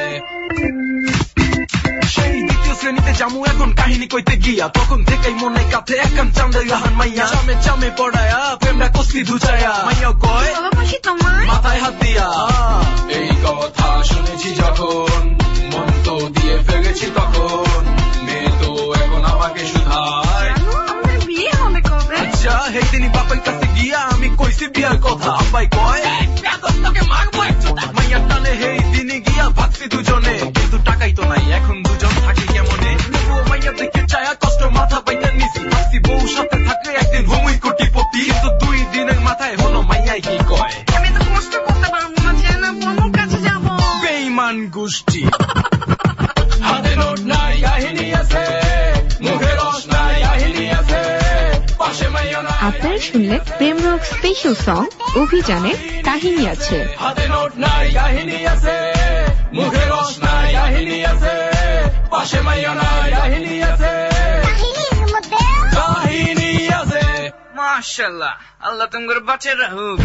সেই দ্বিতীয় শ্রেণীতে জামু এখন কাহিনী কইতে গিয়া তখন থেকেই মনে কাঁথে একান চান্দে গাহান মাইয়া চামে চামে পড়ায়া প্রেমরা কসলি ধুচায়া মাইয়াও কয় মাথায় হাত দিয়া এই কথা শুনেছি যখন মন তো দিয়ে ফেলেছি তখন মেয়ে তো এখন আমাকে শুধায় আচ্ছা সেই দিনই বাপের কাছে গিয়া আমি কইছি বিয়ার কথা আব্বাই কয় মাইয়ার টানে সেই দিনই গিয়া ভাগছি দুজনে কিন্তু টাকাই তো নাই এখন দুজন থাকি কেমনে মাইয়া দেখে চায়া কষ্ট মাথা পাইতে নিছি ভাবছি বউ সাথে থাকলে একদিন হমুই কোটিপতি কিন্তু 2 দিনের মাথায় হলো মাইয়াই কি কয় আমি তো কষ্ট করতে পারবো না জানা বন্ধুর কাছে যাব বেঈমান গোষ্ঠী হাতে নোট নাই কাহিনী আছে মুখে রস নাই কাহিনী আছে পাশে মাইয়া নাই আপনারা শুনলেন প্রেমরোগ স্পেশাল সং অভিযানের কাহিনী আছে হাতে নোট নাই কাহিনী আছে মুখে রস নাই কাহিনী আছে পাশে মাইয়া নাই কাহিনী আছে কাহিনী আছে মাশাআল্লাহ আল্লাহ তোমার বাঁচে রাখুক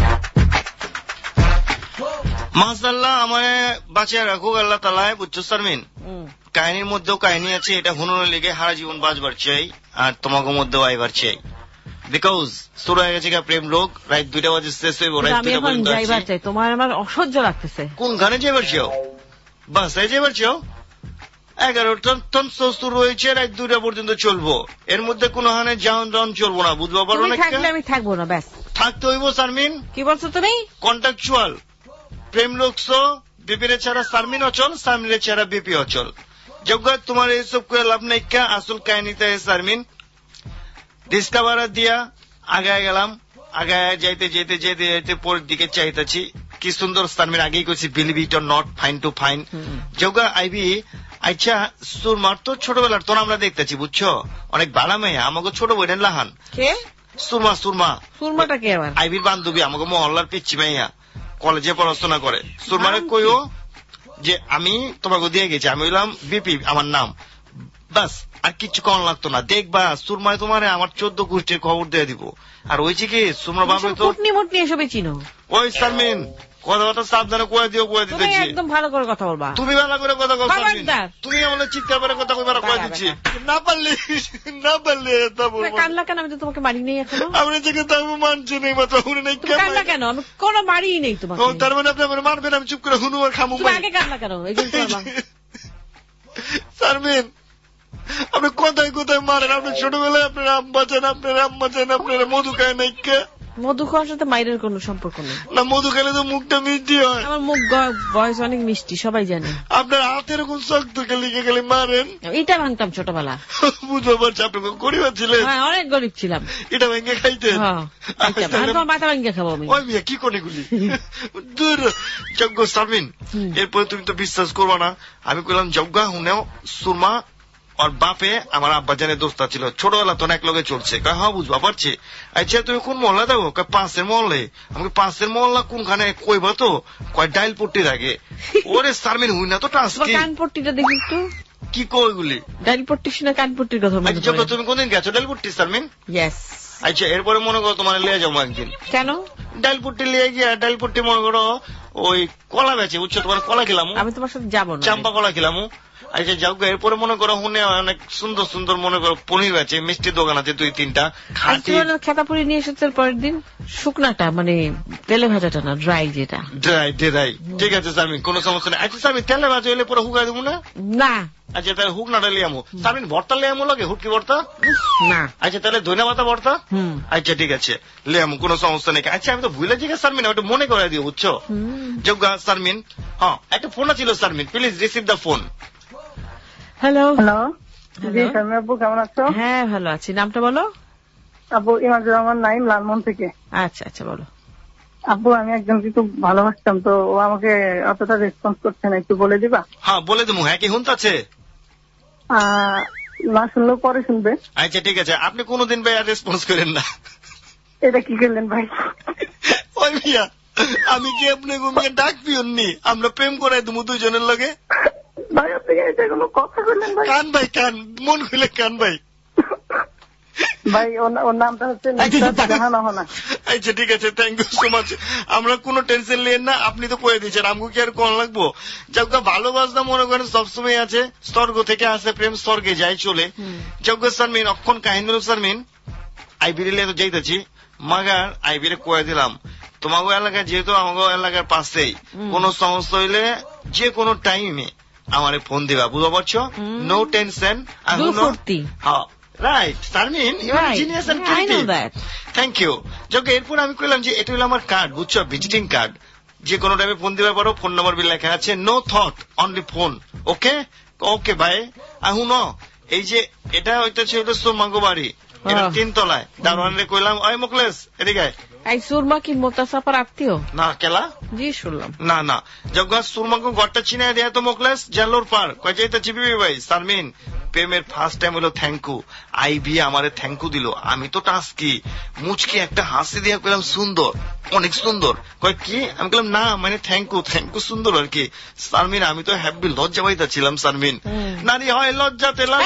মাশাআল্লাহ আমায় বাঁচিয়ে রাখুক আল্লাহ তাআলা বুঝছো শারমিন কাহিনীর মধ্যেও কাহিনী আছে এটা হুনুরের লেগে সারা জীবন বাঁচবার চাই আর তোমাকে মধ্যেও আইবার চাই বিকজ শুরু হয়ে গেছে প্রেম রোগ রাত 2টা বাজে শেষ হইব রাত 2টা পর্যন্ত যাইবার চাই তোমার আমার অসহ্য লাগতেছে কোন গানে যাইবার চাও বাসায় যাইবার চাও 11টা শুরু হয়েছে রাত 2টা পর্যন্ত চলবো এর মধ্যে কোনো হানে যাওন চলবো না বুঝবা পারো না আমি থাকবো না ব্যাস থাকতে হইব শারমিন কি বলছো তুমি কন্ট্রাকচুয়াল প্রেম রোগ বিপিরে ছাড়া শারমিন অচল শারমিনের ছাড়া বিপি অচল জগৎ তোমার এইসব করে লাভ নাই কা আসল কাহিনীতে শারমিন ডিসকাভার দিয়া আগায় গেলাম আগায় যাইতে যেতে যেতে যেতে পরের দিকে চাইতেছি কি সুন্দর শারমিন আগেই করছি believe it or not fine to fine যোগা আইবি আচ্ছা সুরমার তো ছোটবেলার তোর আমরা দেখতেছি বুঝছো অনেক বালা মেয়ে আমাকে ছোট বইনেন লাহান কে সুরমাটা কে আবার আইবির বান্ধবী আমাকে মহল্লার পিচ্ছি মাইয়া কলেজে পড়াশোনা করে সুরমারে কইও যে আমি তোমাকে দিয়ে গেছি আমি হইলাম বিপি আমার নাম বাস আর কিছু কম লাগতো না দেখবা সুরমায় তোমারে আমার 14 গোষ্ঠীর খবর দিয়ে দিব আর ওইছে কি সুরমা বাবু তো এসবে চিনো ওই শারমিন কথাটা সাবধানে কয়ে দিতেছি একদম ভালো করে কথা বলবা তুমি ভালো করে কথা বল তুমি আমার চিৎকার করে কথা কয়ে দিচ্ছি না পারলে কান্না কেন আমি তো তোমাকে মারি নেই এখনো আপনি থেকে তো আমি মানছি নেই মাত্র হুনে নেই কান্না কেন আমি কোনো মারি নেই তোমাকে তার মানে আপনি আমার মারবেন আমি চুপ করে হুনু আর খামু আগে কান্না কেন এই জন্য শারমিন আপনি কোথায় কোথায় মারেন আপনি ছোটবেলায় আপনার আম বাঁচান আপনার মধু খায় নাই কে মধু খাওয়ার সাথে মায়ের কোনো সম্পর্ক নেই। না, মধু খেলে তো মুখটা মিষ্টি হয়। আমার মুখ বয়স অনেক মিষ্টি, সবাই জানে। আপনার হাত এরকম শক্ত লিখে গেলে মারেন। এটা ভাঙতাম ছোটবেলা। বুঝতে পারছি, আপনি গরিব ছিলেন। হ্যাঁ, অনেক গরিব ছিলাম। এটা ভেঙে খাইতেন? মাথা ভেঙে খাবো আমি। ওই মিয়া কি কোনে গুলি দূর যজ্ঞ সামিন। এরপরে তুমি তো বিশ্বাস করবা না, আমি কইলাম যজ্ঞ হুনেও সুরমা আর বাপে আমার আব্বাজানের দোস্তা ছিল, ছোটবেলা তো এক লগে চলছে। হ্যাঁ বুঝবা পারছি। আচ্ছা তুমি কোন মহল্লা দাও? পাঁচের মহল্লে। আমাকে পাঁচের মহল্লা কোনখানে কইবা তো? কয় ডাইল পট্টি থাকে। ওরে সারমিন হুই না তো টাস্কি। কানপট্টিটা দেখি একটু। কি কইগুলি? ডাইল পট্টি শুনে কানপট্টির কথা মনে পড়ে। তুমি কোনদিন গেছো ডাইল পট্টি সারমিন? ইয়েস। আচ্ছা এরপরে মনে করো তোমার লিয়ে যাবো একদিন। কেন? ডাইল পট্টি লিয়ে গিয়া ডাইল পট্টি মনে করো ওই কলা বেচে, বুঝছো? তোমার কলা খেলাম। আমি তোমার সাথে যাবো না। চাম্পা কলা খেলাম। আচ্ছা যাও, এরপরে মনে করো হুনে অনেক সুন্দর সুন্দর মনে করো পনির আছে, মিষ্টি দোকান আছে 2-3টা। খেতাপুরি নিয়ে এসেছে পরের দিন, শুকনাটা মানে তেলে ভাজাটা না, ড্রাই যেটা। ড্রাই। ঠিক আছে সারমিন, কোনো সমস্যা নেই। আচ্ছা সারমিন, তেলে ভাজা হলে পরে হুকাই দেবো না? না। আচ্ছা তাহলে হুকনাটা লিয়ামো। সারমিন ভর্তা লিয়ামো লাগে? হুটকি ভর্তা? না। আচ্ছা তাহলে ধনিয়া পাতা ভর্তা? আচ্ছা ঠিক আছে লিয়ামো, কোনো সমস্যা নেই। আচ্ছা আমি তো ভুলে যাই সারমিন, ওটা মনে করে দিও, বুঝছো? যোগ্য সারমিন। হ্যাঁ, একটা ফোন ছিল Sharmin, please receive the phone. Hello. জি শারমিন আপু, কেমন আছো? হ্যাঁ ভালো আছি। নামটা বলো? আপু ইমাজুর রহমান নাইম, লালমোহন থেকে। আচ্ছা আচ্ছা বলো। আপু আমি একজনকে খুব ভালোবাসতাম, তো ও আমাকে অতটা রেসপন্স করছে না, একটু বলে দিবা? হ্যাঁ বলে দেবো। হ্যাঁ কি হুনতাছে? না শুনলেও পরে শুনবে। আচ্ছা ঠিক আছে, আপনি কোনোদিন ভাই আর রেসপন্স করেন না। এটা কি করলেন ভাই? ওই মিয়া, আমি কি আপনি ঘুমিয়ে ডাক পিওননি? আমরা প্রেম করাই দেবো দুজনের লগে। ভাই আপনি কোনো কথা বললেন ভাই? কান ভাই কান, মন খুলে কান ভাই। ভাই ওর নামটা হচ্ছে জাহানাহনা। আচ্ছা ঠিক আছে, থ্যাংক ইউ সো মাচ। আমরা কোনো টেনশন নেন না, আপনি তো কয়ে দিচ্ছেন, আমাকে কি আর কোন লাগবো? যজ্ঞ ভালোবাসা মনে করেন সবসময় আছে, স্বর্গ থেকে আসে প্রেম, স্বর্গে যায় চলে। যজ্ঞ সারমিন অক্ষণ কাহিনী সারমিন আইবিরে তো যাইতেছি, মাগার আইবিরে কয়ে দিলাম তোমাকে এলাকায়, যেহেতু আমাকে এলাকার পাশেই, কোন সমস্যা হইলে যে কোনো টাইমে আমারে ফোন দিবা, বুঝতে পারছো? No tension. হ্যাঁ right Sharmin, genius and creative. Thank you যজ্ঞ। এরপর আমি কইলাম যে এটা হলো আমার কার্ড, বুঝছো? ভিজিটিং কার্ড, যে কোনো টাইমে ফোন দিতে পারো, ফোন নাম্বার বি লেখা আছে, no thought only phone. Okay okay ভাই। আহুন এই যে এটা হইতেছে হইলো সুরমাঙ্গো বাড়ি, এটা 3 তলায়। দারোয়ানরে কইলাম ওই মুখলেস এদিকে এই সুরমা কি মোতাসাফার আত্মীয়? না কেলা? জি শুনলাম। না না যজ্ঞ সুরমাঙ্গো ঘরটা চিনাই দেয়া তো মুখলেস জালোর পার কয় যাইতে চিবি ভাই। সারমিন প্রেমের ফার্স্ট টাইম হলো থ্যাংক ইউ। আইবি আমারে থ্যাংক ইউ দিল, আমি তো টাস্কি মুচকি একটা হাসি দিয়া কইলাম সুন্দর, অনেক সুন্দর। কয় কি? আমি বললাম না মানে থ্যাংক ইউ সুন্দর আর কি। সারমিন আমি তো হ্যাপি লজ্জা পাইতা ছিলাম। সারমিন নারী হয় লজ্জাতে লাল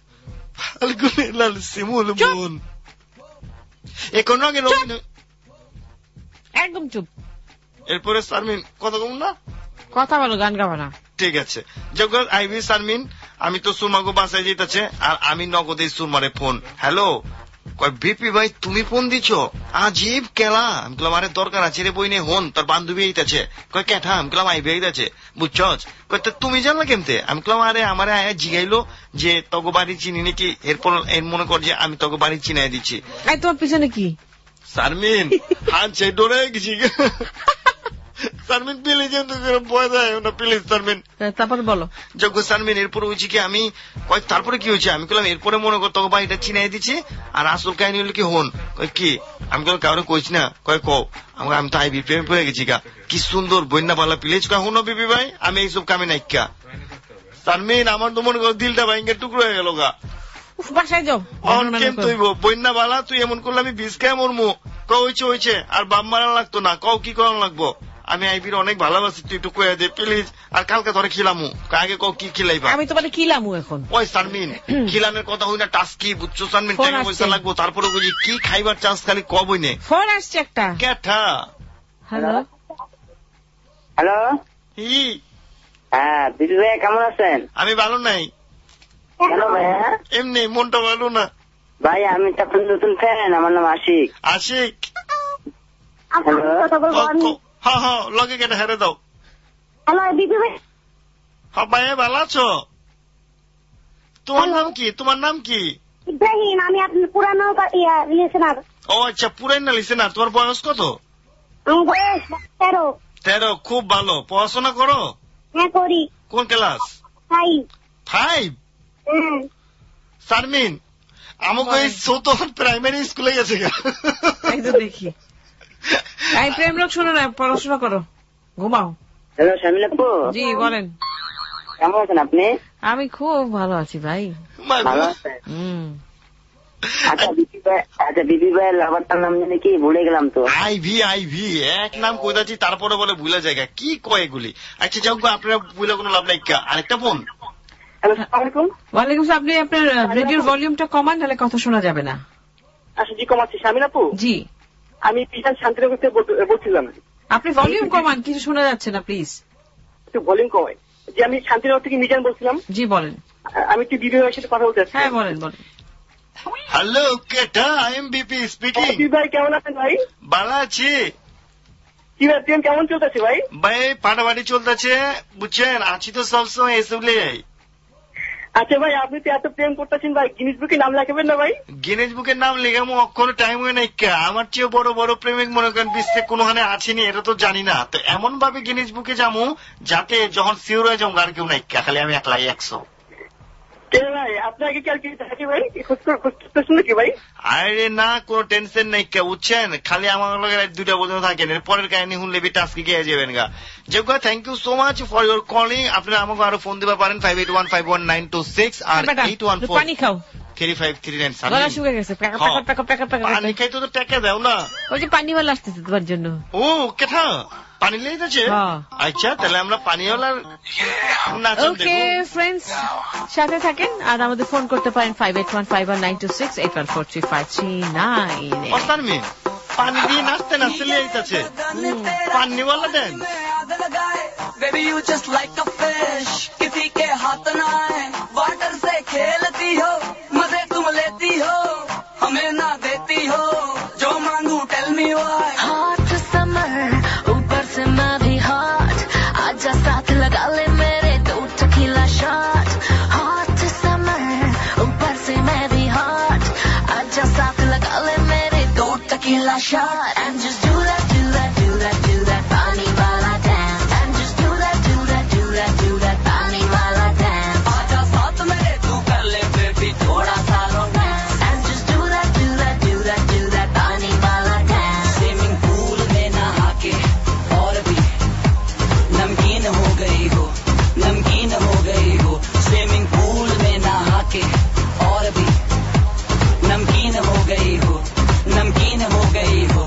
সিমুল বোন এখন আগে একদম চুপ। এরপরে সারমিন কথা কম না, কথা বলো, গান গাবো না। ঠিক আছে যখন আইবি সারমিন আমি তো সুরমাকে বাসায় যেতেছে, আর আমি নগদে সুরমারে ফোন। হ্যালো কয় বিপি ভাই তুমি ফোন দিছ? আজীব কেলা। আমি বললাম আরে দরকার আছে রে বই নে হন, তোর বান্ধবী আইতাছে। কয় কেঠা? আমি বললাম আইবি আইতাছে। বুঝছস? কয় তুমি জানলা কেমতে? আমি বললাম আরে আমারে আয়া জিগাইলো যে তগো বাড়ি চিনি নাকি, এরপর এর মনে কর যে আমি তগো বাড়ি চিনাই দিচ্ছি। তোমার পিছনে কি? সারমিন হাঁচে ডরে গেছি। সারমিন প্লিজ ভয় দেয় না প্লিজ সারমিন। তারপরে বলো যজ্ঞ সারমিন। এরপরে হয়েছে কি আমি কয় তারপরে কি হয়েছে? আমি বললাম এরপরে মনে কর তোকে বাড়িটা চিনাই দিচ্ছি, আর আসল কাহিনী হলো কি হন। কয় কি? আমি বললাম কাউরে কইস না। কয় কও। আমি তো আইবি প্রেমে পড়ে গেছি গা। কি সুন্দর বন্যা পালা প্লিজ। কয় হুনো বিবি ভাই আমি এইসব কামে নাইকা। সারমিন আমার তো মনে কর দিলটা ভাঙ্গে টুকরো হয়ে গেল গা। বাসায় যাও কেম তুইব বন্যা বালা, তুই এমন করলে আমি বিষ খাই মরমু। হয়েছে আর বাপ মারা লাগতো না, কও কি করানো লাগবো? আমি আইবির অনেক ভালোবাসি, তুই একটু কয়ে দে প্লিজ। আর কালকে ধরে খিলামু। আগে কও কি খিলাইবা? আমি তোমার খিলামু এখন। ওই সারমিন খিলানের কথা হই না টাস্কি, বুঝছো সারমিন? টাকা পয়সা লাগবো, তারপরে বুঝি কি খাইবার চান্স খালি কবই নে। ফোন আসছে একটা। কেঠা? হ্যালো হ্যালো হ্যাঁ দিদি ভাই কেমন আছেন? আমি ভালো নাই। কেন ভাইয়া? এমনি মনটা ভালো না ভাই। আমি তো আপনার নতুন ফ্যান, আমার নাম আশিক। আশিক হ্যালো হ্যাঁ হ্যাঁ লগে কেটে হেরে দাও। হ্যালো দিদি ভাই। হ্যাঁ ভাই ভালো আছো? তোমার নাম কি? তোমার নাম কি? ইব্রাহিম। আমি আপনার পুরানো রিলেশন ও আচ্ছা, পুরাইনা লিছে না। তোমার বয়স কত? 13। খুব ভালো। পড়াশোনা করো? হ্যাঁ করি। কোন ক্লাস? 5। শারমিন আমাকে এই ছোট প্রাইমারি স্কুলে গেছে। দেখি এই প্রেম লোক, শোনো না, পড়াশোনা করো, ঘুমাও। হ্যালো শামিল আপু। জি বলেন। কেমন আছেন আপনি? আমি খুব ভালো আছি ভাই। ভালো আছেন? আচ্ছা বিবি ভাইয়ের লাভারটার নাম জানি কি, ভুলে গেলাম তো। আইভি এক নাম কইতাছি, তারপরে বলে ভুলে জায়গা কি কয় এগুলি। আচ্ছা যাও, আপনারা ভুলে কোনো লাভ নাই। আরেকটা ফোন। ওয়ালাইকুম সালাম। আপনি আপনার রেডিওর ভলিউমটা কমান, নাহলে কথা শোনা যাবে না। আচ্ছা জি, কমাচ্ছি। শামিল আপু। জি, আমি পিসান শান্তিনগর থেকে বলছিলাম। আপনি ভলিউম কমান, কিছু শোনা যাচ্ছে না, প্লিজ একটু ভলিউম কমাই। যে আমি শান্তিনগর থেকে মিজান বলছিলাম। জি বলেন। আমি একটু বিবি ভাইয়ের সাথে কথা বলতে চাচ্ছি। হ্যাঁ বলেন। হ্যালো, কেটা? I am BP speaking. বিবি ভাই কেমন আছেন ভাই? ভালো আছি। কি ভাই, প্রেম কেমন চলতেছে ভাই? ভাই ফাটাফাটি চলতেছে, বুঝছেন। আছি তো সবসময় এসব লিয়ে। আচ্ছা ভাই, আপনি তো এত প্রেম করতেছেন ভাই, গিনিস বুকে নাম লেখাবেন না ভাই? গিনিস বুকের নাম লেখামো, কোনো টাইম হয় নাই। আমার চেয়ে বড় বড় প্রেমিক মনে করেন বিশ্বে কোনোখানে আছেনি, এটা তো জানি না। তো এমন ভাবে গিনিস বুকে যাবো যাতে যখন সিওর হয়ে যাবো আর কেউ নাই, খালি আমি একলাই 100। ভাই আপনাকে কি ভাই খুঁজতেছেন নাকি ভাই? আরে না, কোনো টেনশন নাই, বুঝছেন। খালি আমার লগে 2টা পর্যন্ত থাকেন, এরপরের কাহিনী শুনলে বিটা আজকে গিয়ে যাবেন গা। যোগ্য, thank you so much for your calling. আপনারা আমাকে আরো ফোন দিতে পারেন 58151926 আর 81435339। পানি খাই তো টাকা দাও না। ওই যে পানিওয়ালা আসতেছে তোমার জন্য। ও কেথা পানি লেগে যাচ্ছে? আচ্ছা তাহলে আমরা পানিওয়ালার নাচ দেখব। ওকে ফ্রেন্ডস, সাথে থাকেন আর আমাদের ফোন করতে পারেন 58151926 81435339। অসারমি পানি দিয়ে নাচতে নাচতে লেগে যাচ্ছে পানিওয়ালা দেন। Baby you just like a fish, किसी के हाथ ना आए, वाटर से खेलती हो, मजे तुम लेती हो, हमें ना देती हो, जो मांगू tell me why. Hot summer, ऊपर से मैं भी hot, आजा साथ लगा ले मेरे 2 tequila shot. Hot summer, ऊपर से मैं भी hot, आजा साथ लगा ले मेरे 2 tequila shot. And just do that, do that, do that, do that, पानी वाला dance. And just do that, do that, do that, do that, पानी वाला dance. आजा साथ मेरे तू कर ले baby थोड़ा सा romance. And just do that, do that, do that, do that, पानी वाला dance. Swimming pool में नहा के और भी नमकीन हो गई हो, नमकीन हो गई हो. Swimming pool में नहा के और भी नमकीन हो गई हो, नमकीन हो गई हो.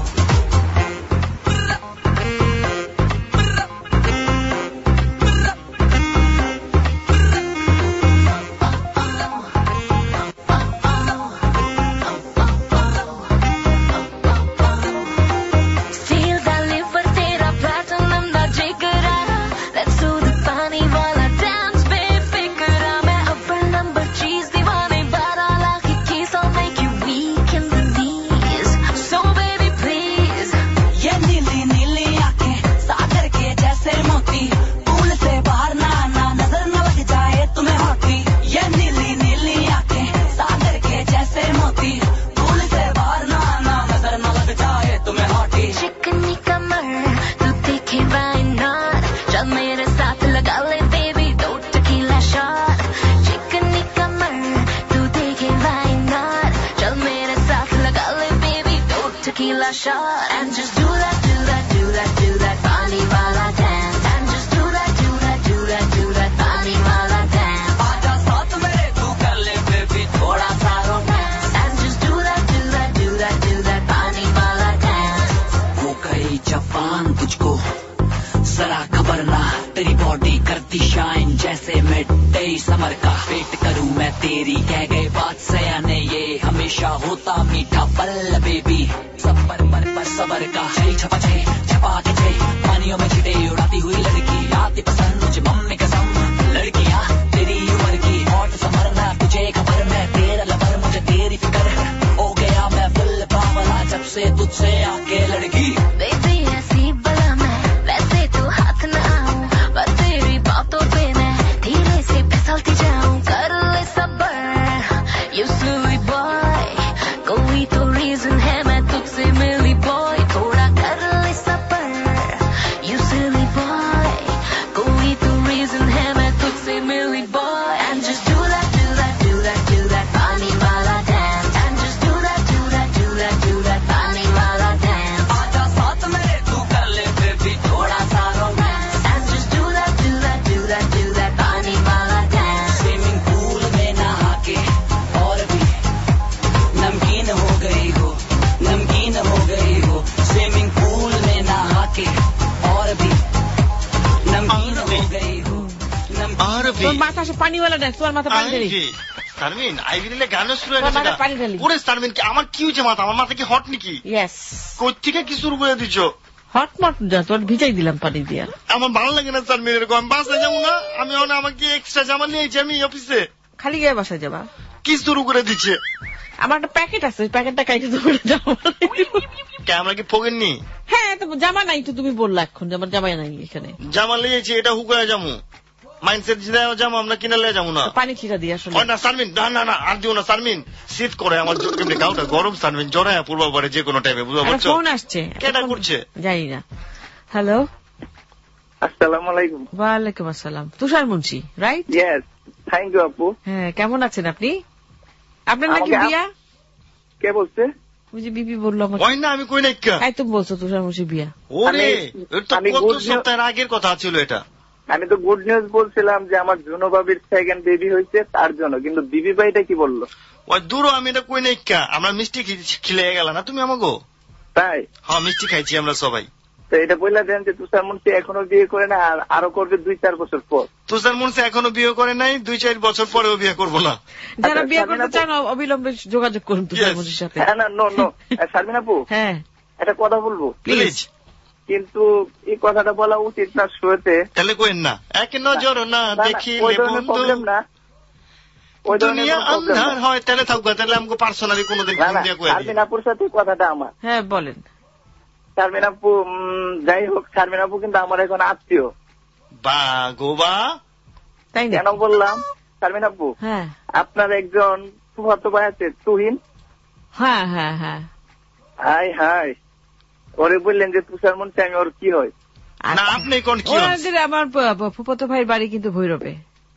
Feel that liver तेरा platinum दा जिगरा. Let's do the पानी वाला dance baby करा. मैं upper number cheese दीवाने 12 lakh keys. I'll make you weak in the knees. So baby please. ये नीली नीली आंखें सागर के जैसे मोती, पूल से बाहर ना आना नजर न लग जाए तुम्हें होती. ये नीली नीली आंखें सागर के जैसे मोती, पूल से बाहर ना आना नजर न लग जाए तुम्हें होती. चिकनी कमर तू देखे why not. चल मेरे साथ लगा ले baby 2 tequila shot. चिकनी कमर तू देखे why not. चल मेरे साथ लगा ले baby 2 tequila shot. And just do that, do that, do that, do that, पानी वाला dance. And just do that, do that, do that, do that, पानी वाला dance. आजा साथ मेरे तू कर ले baby थोड़ा सा romance. And just do that, do that, do that, do that, पानी वाला dance. हो गई जवान तुझको जरा खबर ना, तेरी बॉडी करती शाइन जैसे मिड डे समर का. वेट करूं मैं तेरी कह गए बात सयाने, ये हमेशा होता मीठा पल बेबी. सब पर सबर का जय छपा जय छपा के जय, पानियों में छिटे उड़ाती हुई लड़की आती पसंद मुझे मम्मी कसम. लड़कियां तेरी उम्र की हॉट समरना, तुझे खबर मैं तेरा लवर, मुझे तेरी फिक्र हो गया मैं फुल बावला जब से तुझसे आके लड़की. Baby ऐसी बला मैं वैसे तो हाथ न आऊं, पर तेरी बातों पे मैं धीरे से फिसलती जाऊं. कर ले सबर you silly boy, कोई तो रीजन है मैं পাশে পানিওয়ালা দেখ, তোমার মাথা পানি ঢেলি। শারমিন আইভি দিলে গানও শুরু হয়ে গেছে। পানি ঢেলি। ওরে শারমিন, আমার কি হয়েছে মাথা? আমার মাথা কি হট নাকি? ইয়েস। কোথ থেকে কি শুরু করে দিচ্ছ? হট মট যা, তোর ভিজাই দিলাম পানি দিয়ে। আমার ভালো লাগে না শারমিন এরকম। আমি বাসায় যাবো না, আমি আমাকে এক্সট্রা জামা নিয়েছি আমি অফিসে। খালি গায়ে বাসায় যাবা? কি শুরু করে দিচ্ছে? আমার একটা প্যাকেট আছে, ওই প্যাকেটটা কাইটে তোমার জামা। আমরা কি ফোগেন নি? হ্যাঁ, তো জামা নাই তো, তুমি বললা এখন আমার জামা নাই এখানে। জামা লিয়েছি, এটা হুকায় যাবো। মাইন্ডসেট জামা আমরা কিনে লিয়ে যাবো না। পানি ছিটা দিয়ে আসলে না শারমিন, না আর দিও না শারমিন। শীত করে আমার কেমনি গাউটা গরম শারমিন, জড়ায় পূর্ব পারে যে কোনো টাইমে, বুঝতে পারছো? ফোন আসছে, কেটা করছে জানি না। হ্যালো, আসসালামু আলাইকুম। ওয়ালাইকুম আসসালাম। Tushar Munshi, right? Yes, thank you আপু। হ্যাঁ, কেমন আছেন আপনি? আপনার নাকি বিয়া? কে বলছে? বুঝি বিপি বললো আমাকে। ওই না, আমি কই নাই। তুমি বলছো তুষার মুন্সি বিয়া? ওরে, এটা কত সপ্তাহের আগের কথা ছিল এটা। আমি তো গুড নিউজ বলছিলাম যে আমার জুনো বাবির সেকেন্ড বেবি হয়েছে তার জন্য, কিন্তু বিবি ভাইটা কি বললো? ওই দূর, আমি এটা কই নাই। আমরা মিষ্টি খিলে গেল না তুমি আমাকে? তাই? হ্যাঁ, মিষ্টি খাইছি আমরা সবাই। তো এটা বললা দেন যে তুষার মুন্সি এখনো বিয়ে করে না, আর আরো করবে 2-4 বছর পর। তুষার মুন্সি এখনো বিয়ে করে নাই, 2-4 বছর পরেও বিয়ে করবো না। যারা বিয়ে করতে চান অবিলম্বে যোগাযোগ করুন তুষার মুন্সির সাথে। হ্যাঁ, না নো শারমিন আপু, হ্যাঁ একটা কথা বলবো প্লিজ। কিন্তু এই কথাটা বলা উচিত না শুয়েতে। তাহলে কোয়েন না, এক নজর না দেখিলে প্রবলেম না, ওই দুনিয়া আন্ধার হয়। তাহলে থাকবে, তাহলে আমাকে পার্সোনালি কোনোদিন ফোন দিয়ে কয়ে দিই। শারমিন আপুর সাথে কথাটা আমার। হ্যাঁ বলেন। শারমিন আপু, যাই হোক, শারমিন আপু কিন্তু আমার এখন আত্মীয়। বা গোবা, তাই কেন বললাম শারমিন আপু? হ্যাঁ, আপনার একজন ফুফাতো ভাই আছে তুহিন। হ্যাঁ হ্যাঁ হ্যাঁ। হাই হাই, ওরে বললেন যে তুষার মুন্সি আমি ওর কি হয়? না আপনি কোন কি? আমার ফুফাতো ভাইয়ের বাড়ি কিন্তু ভৈরবে।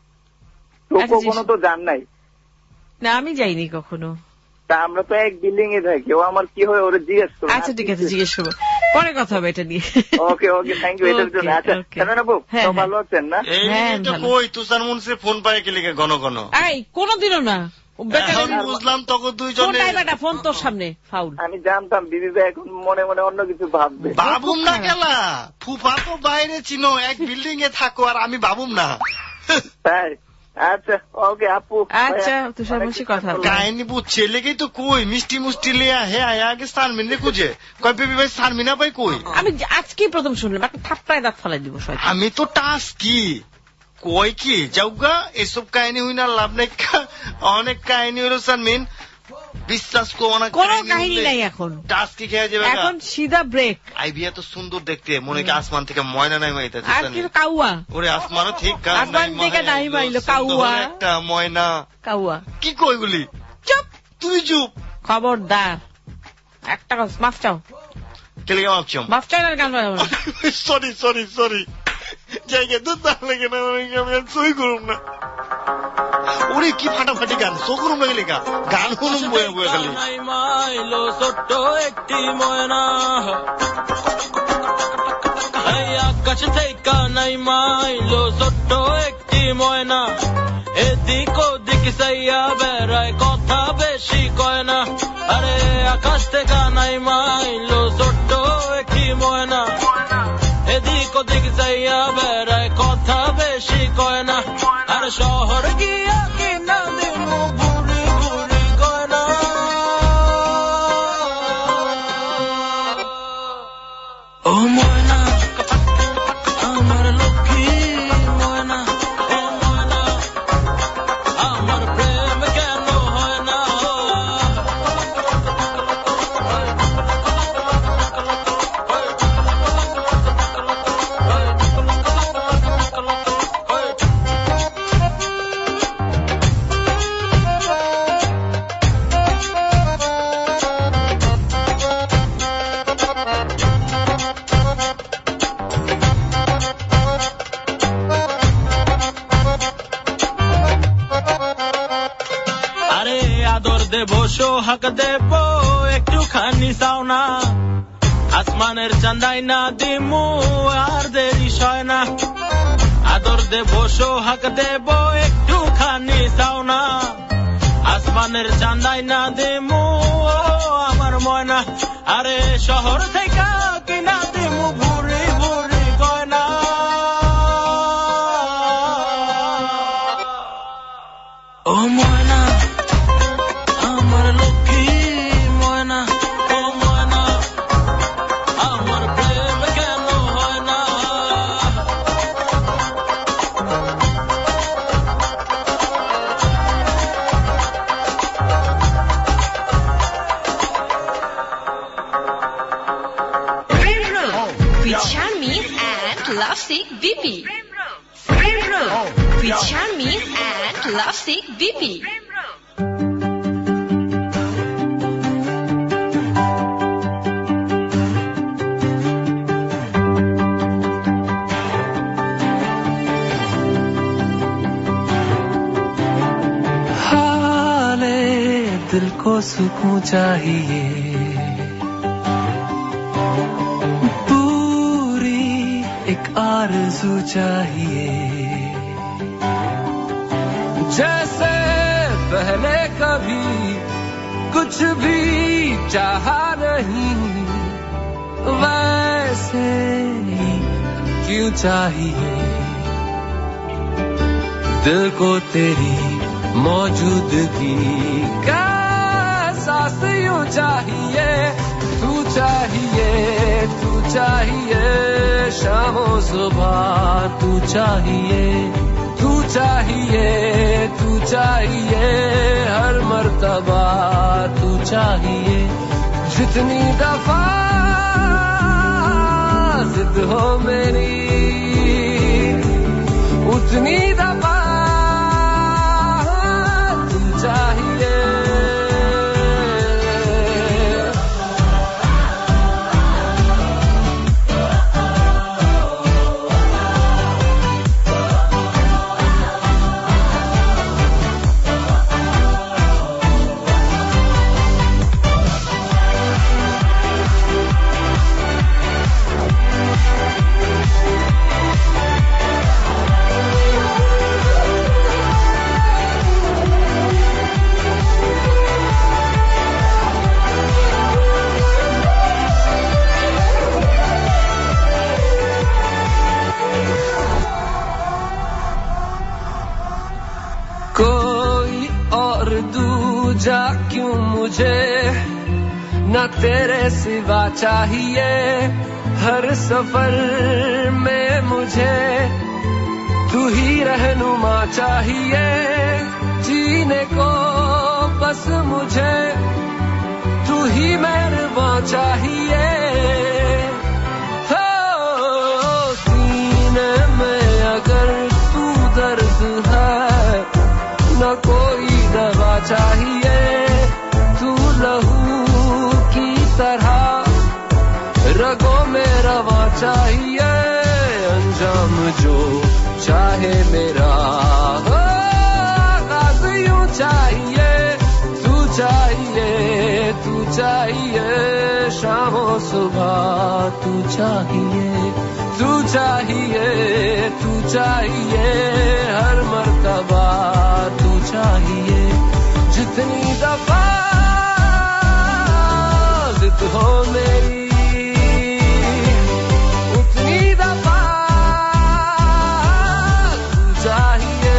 কখনো তো যান নাই? না, আমি যাইনি কখনো। তা আমরা তো এক বিল্ডিং এ থাকি, ও আমার কি হয় ওরে জিজ্ঞেস করো। আচ্ছা ঠিক আছে, জিজ্ঞেস করবো, পরে কথা হবে এটা নিয়ে। ওকে ওকে, থ্যাংক ইউ এটার জন্য। আচ্ছা শারমিন আপু, তো ভালো আছেন না? হ্যাঁ, কই তুষার মুন্সি ফোন পায় কি লিখে ঘন ঘন? এই কোনোদিনও না, বুঝলাম তখন দুইজনে ফোন তোর সামনে ফাউল। আমি জানতাম দিদি ভাই এখন মনে মনে অন্য কিছু ভাববে। ভাবুম না গেলা, ফুফা তো বাইরে চিনো, এক বিল্ডিং এ থাকো, আর আমি ভাবুম না। তাই? আচ্ছা ওকে আপু। আচ্ছা তুষার মুন্সি কথা কাহিনী বুঝছে লেগেই তো কই মিষ্টি মুষ্টি লিয়া হে আয়া আগে শারমিন রে খুঁজে কই বেবি ভাই শারমিনা ভাই কই? আমি আজকেই প্রথম শুনলাম, একটা থাপ্পড়ায় দাঁত ফালাই দিব। আমি তো টাস্ক কি কই কি যাওগা, এসব কাহিনী হই না লাভ নাই। অনেক কাহিনী হলো শারমিন, বিশ্বাস করো না, কোনো কাহিনী নাই এখন। টাস্ক কি খেয়ে যাবে এখন সিধা ব্রেক। আইবি এত সুন্দর দেখতে, মনে কি আসমান থেকে ময়না নাই মাইতাছে। আর কি কাউয়া? ওরে আসমানও ঠিক আসমান থেকে নাই মাইলো কাউয়া, একটা ময়না কাউয়া। কি কইগুলি? চুপ, তুই চুপ, খবরদার। একটা মাফ চাও। কেলে মাফ চাও? মাফ চাই না, গান বাজাবো না। সরি সরি সরি, জায়গা তো তাহলে কেন আমি সই করুম না। ওরে কি ফাটাফাটি গান, সো করুম না গেলে গান শুনুম বয়ে বয়ে খালি। মাইলো ছোট্ট একটি ময়না, আকাশ থেকে নাই মাইলো ছোট্ট একটি ময়না, এদিক ওদিক সাইয়া বেড়ায়, কথা বেশি কয় না। আরে আকাশ থেকে নাই মাইলো ছোট্ট একটি ময়না, এদিক ওদিক যাইয়া বেড়ায়, কথা বেশি কয় না। আর শহর গিয়া কিনা দিমু ঘুরি ঘুরি গয়না। ও ময়না আমার লক্ষ্মী ময়না, ও ময়না আমার প্রেম কেন হয় না? দেব সোহাগ দেব একটুখানি চাও না, আসমানের চাঁদাই না দিমু আর দেরি সয় না। আদর দেব সোহাগ দেব একটুখানি চাও না, আসমানের চাঁদাই না দিমু আমার ময়না। আরে শহর থেকে কিনা দিমু ভুরি ভুরি গয়না। ও Lovesick BP. Premrose with Charmin and Lovesick BP. दिल को सुकून चाहिए, पूरी एक आरज़ू चाहिए, जैसे पहले कभी कुछ भी चाहा नहीं, वैसे ही क्यों चाहिए। दिल को तेरी मौजूदगी का एहसास यूं चाहिए, तू चाहिए, तू चाहिए, शामों सुबह तू चाहिए, तू चाहिए, तू चाहिए, हर मर्तबा तू चाहिए। जितनी दफा जिद हो मेरी, उतनी दफा चाहिए। क्यों मुझे न तेरे सिवा चाहिए, हर सफर में मुझे तू ही रहनुमा चाहिए, जीने को बस मुझे तू ही मेहरबान चाहिए। हो सीने में अगर तू दर्द है, न कोई दवा चाहिए, तू लहू की तरह रगों में रवा चाहिए, अंजाम जो चाहे मेरा आगाज़ यूं चाहिए, तू चाहिए, तू चाहिए, शामों सुबह तू चाहिए, तू चाहिए, तू चाहिए, हर मर्तबा तू चाहिए। जितनी दफा जिद हो मेरी, उतनी दफा तू चाहिए।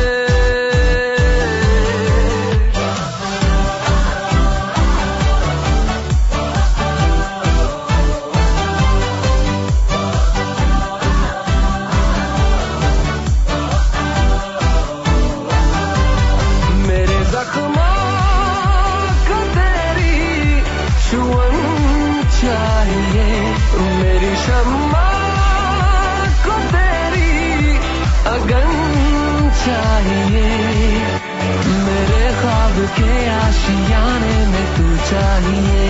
मेरे जख्मों को तेरी छुअन चाहिए, मेरी शम्मा को तेरी अगन चाहिए, मेरे ख्वाब के आशियाने में तू चाहिए।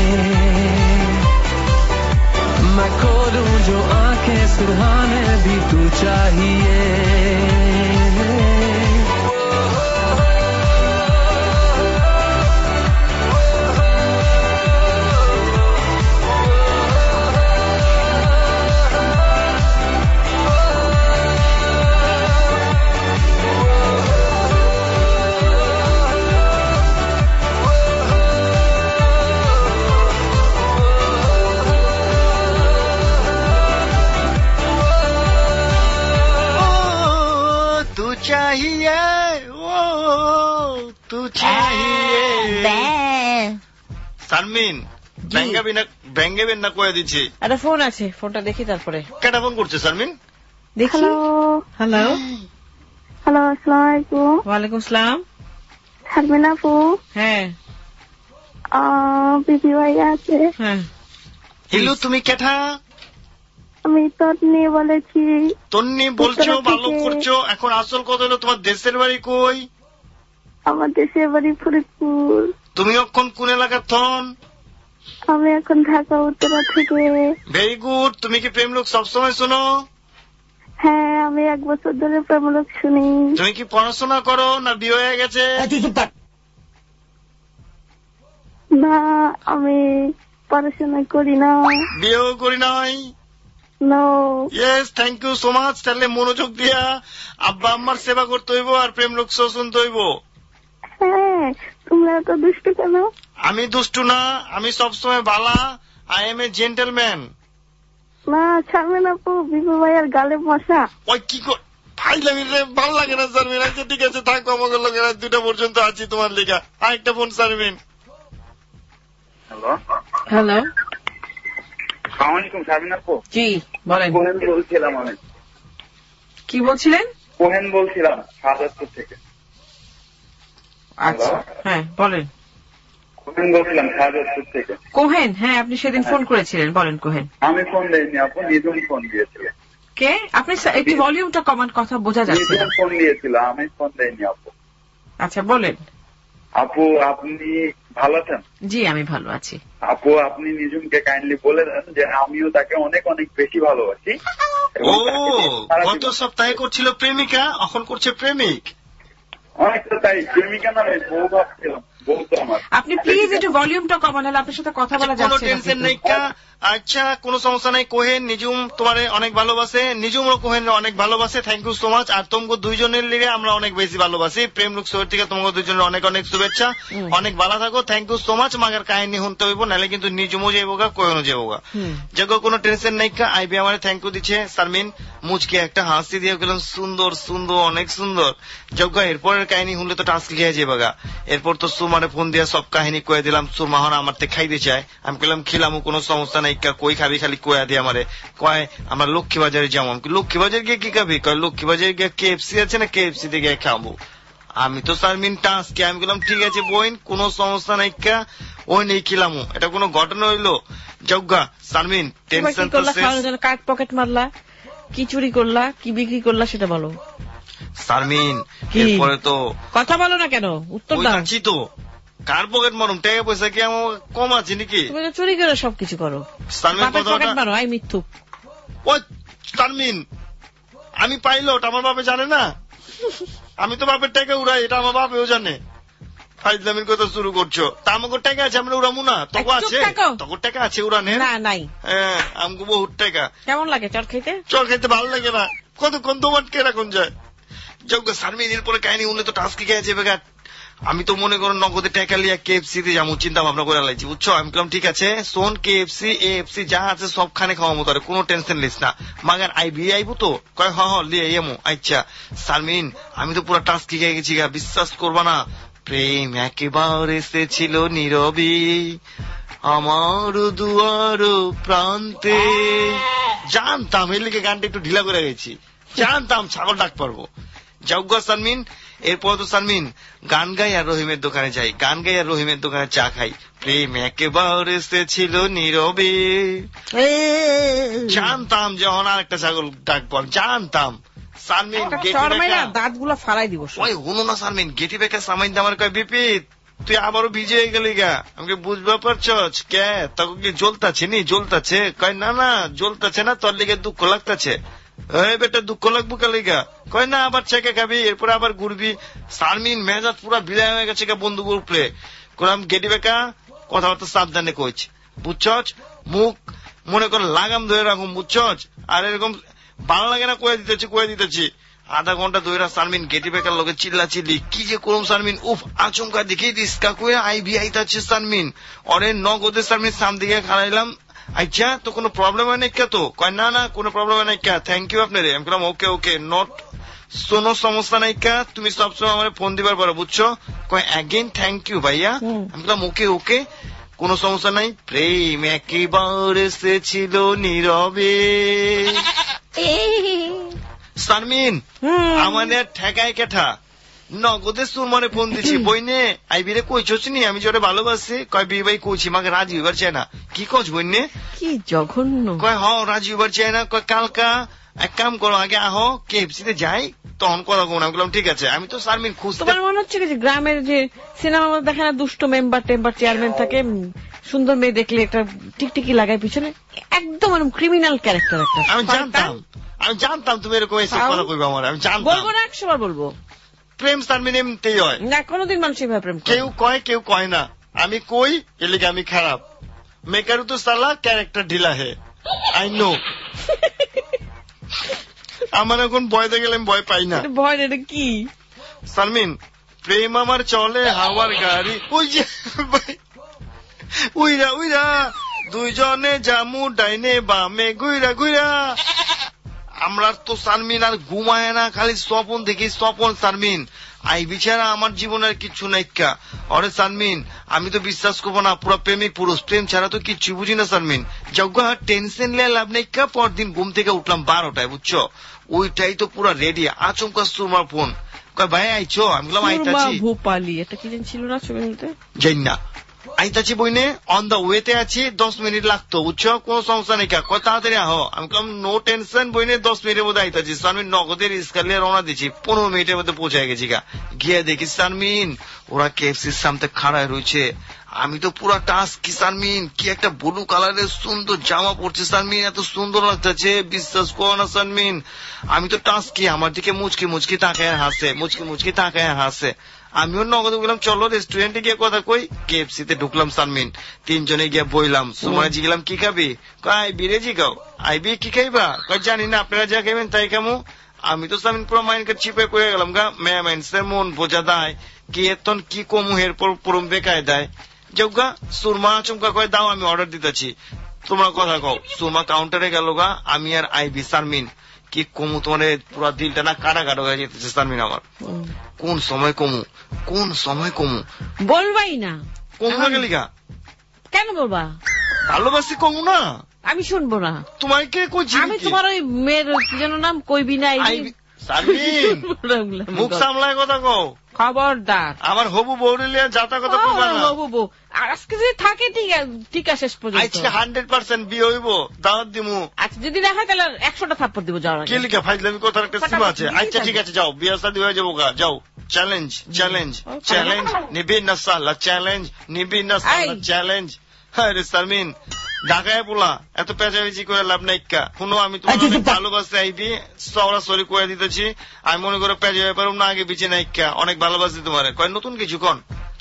मैं खोलूं जो आंखें सुहाने भी तू चाहिए। चाहिए, ओ तू चाहिए। শারমিন ব্যাঙ্গাবেন না কয়ে দিচ্ছি। একটা ফোন আছে, ফোনটা দেখি তারপরে। কেটা ফোন করছে শারমিন? দেখি। হ্যালো হ্যালো, আসসালামু আলাইকুম। ওয়ালাইকুম আসসালাম। শারমিন আপু? হ্যাঁ। বিবি ভাই আছে? হ্যাঁ। হ্যালো, তুমি কেটা? আমি তন্নি বলেছি। তন্নি বলছো, ভালো করছো। এখন আসল কথা হলো তোমার দেশের বাড়ি কই? আমার দেশের বাড়ি ফরিদপুর। তুমি এখন কোন এলাকার থন? আমি এখন ঢাকা উত্তরা থেকে। Very good. তুমি কি প্রেমলোক সবসময় শোনো? হ্যাঁ, আমি 1 বছর ধরে প্রেমলোক শুনি। তুমি কি পড়াশোনা করো না বিয়ে হয়ে গেছে? না, আমি পড়াশোনা করি না। বিয়েও করি নাই? No. Yes, thank you so much. তাহলে মনোযোগ দিয়া আব্বা আম্মার সেবা করতে হইব আর প্রেমলোক শুনতে হইব। হ্যাঁ, তোমরা তো দুষ্টু কেন? আমি দুষ্টু না, আমি সবসময় ভালা। I am a gentleman. না, ছাড়বেন আপু, বিভু ভাইয়ার গালে মশা। ওই কি ফাইলামি রে, ভাল লাগে না সারমিন। আচ্ছা ঠিক আছে, থাকো আমাকে লোকের 2টা পর্যন্ত আছি তোমার লেখা। আরেকটা ফোন সারমিন। হ্যালো হ্যালো, আসসালামু আলাইকুম সারমিন আপু। জি বলেন। কোহেন বলছিলাম আমি। কি বলছিলেন? কোহেন বলছিলাম শাহজাদপুর থেকে। আচ্ছা, হ্যাঁ বলেন। কোহেন বলছিলাম শাহজাদপুর থেকে। কোহেন, হ্যাঁ আপনি সেদিন ফোন করেছিলেন, বলেন কোহেন। আমি ফোন দেইনি আপু, নিজুম ফোন দিয়েছিলেন। কে? আপনি একটু ভলিউমটা কমান, কথা বোঝা যাচ্ছে না। নিজুম ফোন দিয়েছিল, আমি ফোন দেইনি আপু। আচ্ছা বলেন। আপু আপনি ভালো আছেন? জি আমি ভালো আছি। আপু আপনি নিজুমকে কাইন্ডলি বলে দেন যে আমিও তাকে অনেক অনেক বেশি ভালোবাসি। ও, গত সপ্তাহে করছিল প্রেমিকা, এখন করছে প্রেমিক। অনেকটা তাই, প্রেমিকা নামে বউ ভাবছিলাম। আপনি প্লিজ একটু ভলিউমটা কমান, হলে আপনার সাথে কথা বলা যাচ্ছে না। কোনো টেনশন নেই। আচ্ছা, কোনো সমস্যা নাই। কোহেন নিজুম তোমার অনেক ভালোবাসে, নিজুমও কোহেন অনেক ভালোবাসে। Thank you so much. আর তোমাকে দুইজনের লিগে আমরা অনেক বেশি ভালোবাসি। প্রেম লোক শহর থেকে তোমাকে দুইজনের অনেক অনেক শুভেচ্ছা। অনেক ভালো থাকো। Thank you so much. মাগার কাহিনী শুনতে হইব, নাহলে কিন্তু নিজুমও যাইবোগা, কোহেনও যাইবোগা। যাগো কোনো টেনশন নাই। আইবি আমার থ্যাংক ইউ দিচ্ছে সারমিন। মুচকে একটা হাসি দিয়ে গেলাম, সুন্দর সুন্দর, অনেক সুন্দর। যোগ্য এরপরের কাহিনী শুনলে তো টাস্ক খেয়ে যাবেগা। এরপর তো সুমারে ফোন দিয়ে সব কাহিনী কয়ে দিলাম। সুরমা হন আমার থেকে খাইতে চায়। আমি বললাম খিলামও, কোনো সমস্যা নাই। কই খাবি? খালি কয়া দিয়ে আমারে কয় আমরা লক্ষ্মী বাজারে যাবো। লক্ষ্মী বাজার গিয়ে কি খাবি? কয় লক্ষ্মী বাজারে গিয়ে KFC আছে না, KFC তে গিয়ে খাবো। আমি তো সারমিন টাস্কে আমি বললাম ঠিক আছে বোন, কোনো সমস্যা নাই। ওই নেই খিলামো, এটা কোনো ঘটনা হইলো? যজ্ঞা সারমিন টেনশন তো শেষ। কাট পকেট মারলা, কি চুরি করলা, কি বিক্রি করলা সেটা বলো সারমিন। এরপরে তো কথা বলো না কেন? উত্তর দাও। আছি তো, কার পকেট মারুম? টাকা পয়সা কি আমার কম আছে নাকি? তুমি তো চুরি করে সবকিছু করো। পকেট মারো, আই মিথ্যুক। ও সারমিন, আমি পাইলট, আমার বাপে জানে না? আমি তো বাপের টাকা উড়াই, এটা আমার বাপেও জানে। ফাইজলামির কথা শুরু করছো। তা আমাকে টাকা আছে, আমরা উড়ামু না? তখন আছে, তখন টাকা আছে উড়ানের? না নাই। হ্যাঁ, আমাকে বহুত টাকা। কেমন লাগে চর খাইতে? চর খাইতে ভালো লাগে না, কতক্ষণ তোমার কে রাখুন যায়। যোগ্য সারমিন এরপরে কাহিনী উনলে তো টাস্কি খেয়েছে বেকার। আমি তো মনে করো নগদে টাকা লিয়া KFC তে যাবো চিন্তা ভাবনা করে লাইছি, বুঝছো? আমি বললাম ঠিক আছে শোন, KFC AFC যা আছে সবখানে খাওয়াবো, তার কোনো টেনশন লিস না। মাগার আইবো তো? কয় হ লিয়ে এমো। আচ্ছা সারমিন, আমি তো পুরো টাস্কি খেয়ে গেছি গা, বিশ্বাস করবা না। প্রেম একেবারে এসেছিল নীরবে আমার দুয়ার প্রান্তে। জানতাম এর লিগে গানটা একটু ঢিলা করে গেছি, জানতাম ছাগল ডাক পারবো। যজ্ঞ সারমিন। এরপর তো সারমিন গান গাই আর রহিমের দোকানে যাই, গান গাই আর রহিমের দোকানে চা খাই। প্রেম একেবারে এসেছিল নীরবে। জানতাম যখন আর একটা ছাগল ডাক পার, জানতাম। সারমিন দাঁত গুলো ফালাই দিব। ওই হুনো না সারমিন, গেটি বেকার সামাইন আমার কয় বিপিত তুই আবারও ভিজে গেলি গা। আমাকে বুঝবা পারছস? কে তখন কি জ্বলতাছে নি? জ্বলতাছে? কয় না না জ্বলতাছে না, তোর লিগে দুঃখ লাগতাছে। বেটা দুঃখ লাগবো কালিগা? কয় না আবার চেকে খাবি, এরপরে আবার ঘুরবি। সারমিন মেজাজ পুরা বিদায় হয়ে গেছে বন্ধুর উপরে। কোন গেটি বেকা কথাবার্তা সাবধানে কইছ, বুঝছস? মুখ মনে কর লাগাম ধরে রাখুন, বুঝছস? আর এরকম ভালো লাগে না, কয়ে দিতেছি। আধা ঘন্টা ধরে সারমিন গেটি বেকার লোকে চিল্লা চিল্লি কি যে করুম সারমিন। উফ, আচমকা দেখেই দিস কাকুয়া আইবি আইতাছে সারমিন। অরে নগদে সারমিন সাম দিকে খারাইলাম। আচ্ছা তো কোনো প্রবলেম হয় নাই কে? তো কয় না না কোনো প্রবলেম হয় নাই কে, থ্যাংক ইউ আপনারে। আমি বললাম ওকে ওকে, নট কোনো সমস্যা নাই কে, তুমি সবসময় আমার ফোন দিবার পারো, বুঝছো? কয় অ্যাগেন থ্যাংক ইউ ভাইয়া। আমি বললাম ওকে ওকে, কোনো সমস্যা নাই। প্রেম একেবারে এসেছিল নীরবে। সারমিন আমাদের ঠেকায় কেঠা? নগদে সুরমারে ফোন দিছি, বইনে আইবিরে কইছস নি আমি জোরে ভালোবাসি? কয় বি ভাই কইছি, মাকে রাজি হইবার চায় না। কি কস বইনে? কি জঘন্য। কয় হ রাজি হইবার চায় না। কয় কালকা এক কাম করো, আগে আহো কেএফসিতে যাই, তখন কথা কো। আমি বললাম ঠিক আছে। আমি তো শারমিন খুঁজতে। তোমার মনে হচ্ছে যে গ্রামের যে সিনেমার মধ্যে দেখে না দুষ্ট মেম্বার টেম্বার চেয়ারম্যান থাকে, সুন্দর মেয়ে দেখলে একটা টিকটিকি লাগায় পিছনে, একদম ক্রিমিনাল ক্যারেক্টার একটা। আমি জানতাম তুমি এরকম এসে কথা কইবে আমার। আমি জানতাম। বলবো না, 100 বার বলবো। প্রেম শারমিন এমনিতেই হয় না, কোনদিন মানুষ এভাবে প্রেম করে। কেউ কয় কেউ কয় না। আমি কই এলিগে আমি খারাপ। মেকারু তো সালা ক্যারেক্টার ঢিলা হে, আই নো। আমার এখন ভয়তে গেলে আমি ভয় পাই না। ভয় এটা কি শারমিন? প্রেম আমার চলে হাওয়ার গাড়ি। ওই যে উইরা উইরা দুইজনে জামু ডাইনে বামে গুইরা গুইরা। আমরা তো শারমিন আর ঘুমায় না, খালি স্বপন দেখি স্বপন। শারমিন আই বিচারা আমার জীবনের কিচ্ছু নাইকা। অরে শারমিন আমি তো বিশ্বাস করবো না, পুরো প্রেমিক পুরুষ, প্রেম ছাড়া তো কিচ্ছু বুঝি না শারমিন। যজ্ঞা টেনশন লিয়ে লাভ নাইকা। পরদিন ঘুম থেকে উঠলাম 12টায়, বুঝছো? ওইটাই তো পুরো রেডি। আচমকা সুরমার ফোন, কয় ভাই আইছো? আমি বললাম আইতাছি। ভোপালি এটা কি ছিল না ছবির মধ্যে? জানি না। আইতাছি বইনে, অন দা ওয়েতে আছি, 10 মিনিট লাগতো, বুঝছো? কোন সমস্যা নেই। কয় তাড়াতাড়ি আহো। আমি বললাম নো টেনশন বইনে, 10 মিনিটের মধ্যে আইতাছি। শারমিন নগদের ইস্কালিয়া রওনা দিচ্ছি, 15 মিনিটের মধ্যে পৌঁছায় গেছি। গিয়ে দেখি শারমিন ওরা কেএফসির সামনে খাড়ায় রয়েছে। আমি তো পুরা টাস্ক কি শারমিন, কি একটা ব্লু কালারের সুন্দর জামা পড়ছে শারমিন, এত সুন্দর লাগতেছে বিশ্বাস করো না শারমিন। আমি তো টাস্ক কি, আমার দিকে মুচকি মুচকি তাকায় হাসে, মুচকি মুচকি তাকায় হাসে। আমিও নগদে বললাম চলো রেস্টুরেন্টে গিয়ে কথা কই। কেএফসিতে ঢুকলাম শারমিন, 3 জনে গিয়ে বইলাম। সুমায় জিগলাম কি খাবি? কয় আইবি রে জিগাও। আইবি কি খাইবা? কয় জানি না, আপনারা যা খাইবেন তাই খামু। আমি তো শারমিন পুরো মাইন্ডকে চিপে পড়ে গেলাম গা। মেয়া মাইন্ডসের মন বোঝা দেয় কি এতন কি কমু এরপর পুরম বেকায় দেয়। যজ্ঞা সুরমা চমকা কয় দাও আমি অর্ডার দিতেছি, তোমরা কথা কও। সুরমা কাউন্টারে গেল গা, আমি আর আইবি। শারমিন কি কমু, তোমার পুরো দিলটা না কাটা কাটা হয়ে যেতেছে শারমিন আমার। কোন সময় কমু, কোন সময় কমু বলবাই না। কমু না গেলিগা? কেন বলবা? ভালোবাসি কমু না? আমি শুনবো না। তোমাকে কইছি আমি তোমার ওই মেয়ের কি যেন নাম কইবি না। শারমিন মুখ সামলায় কথা কও। খবরদার আমার হবু বউরিলিয়া যাতা কথা কইবা না। হবু বউ আজকে যদি থাকে ঠিক আছে, শেষ পর্যন্ত আজকে 100% বিয়ে হইব, দাওয়াত দিমু। আচ্ছা যদি না হয় তাহলে 100টা থাপ্পড় দিব যাওয়ার আগে। কি লিখা ফাইজলামি কথার একটা সীমা আছে। আচ্ছা ঠিক আছে যাও, বিয়ে শাদী হয়ে যাবো গা, যাও। চ্যালেঞ্জ চ্যালেঞ্জ চ্যালেঞ্জ নিবি না সালা, চ্যালেঞ্জ নিবি না সালা, চ্যালেঞ্জ। আরে শারমিন ঢাকায় বলা এত পেঁচাপেচি করে লাভ নাই। শুনো আমি তোমার ভালোবাসতে আইবি, সরাসরি করে দিতেছি। আমি মনে করো পেঁচে ব্যাপার না, আগে পিছিয়ে নাই। অনেক ভালোবাসি তোমার। কয় নতুন কিছু কন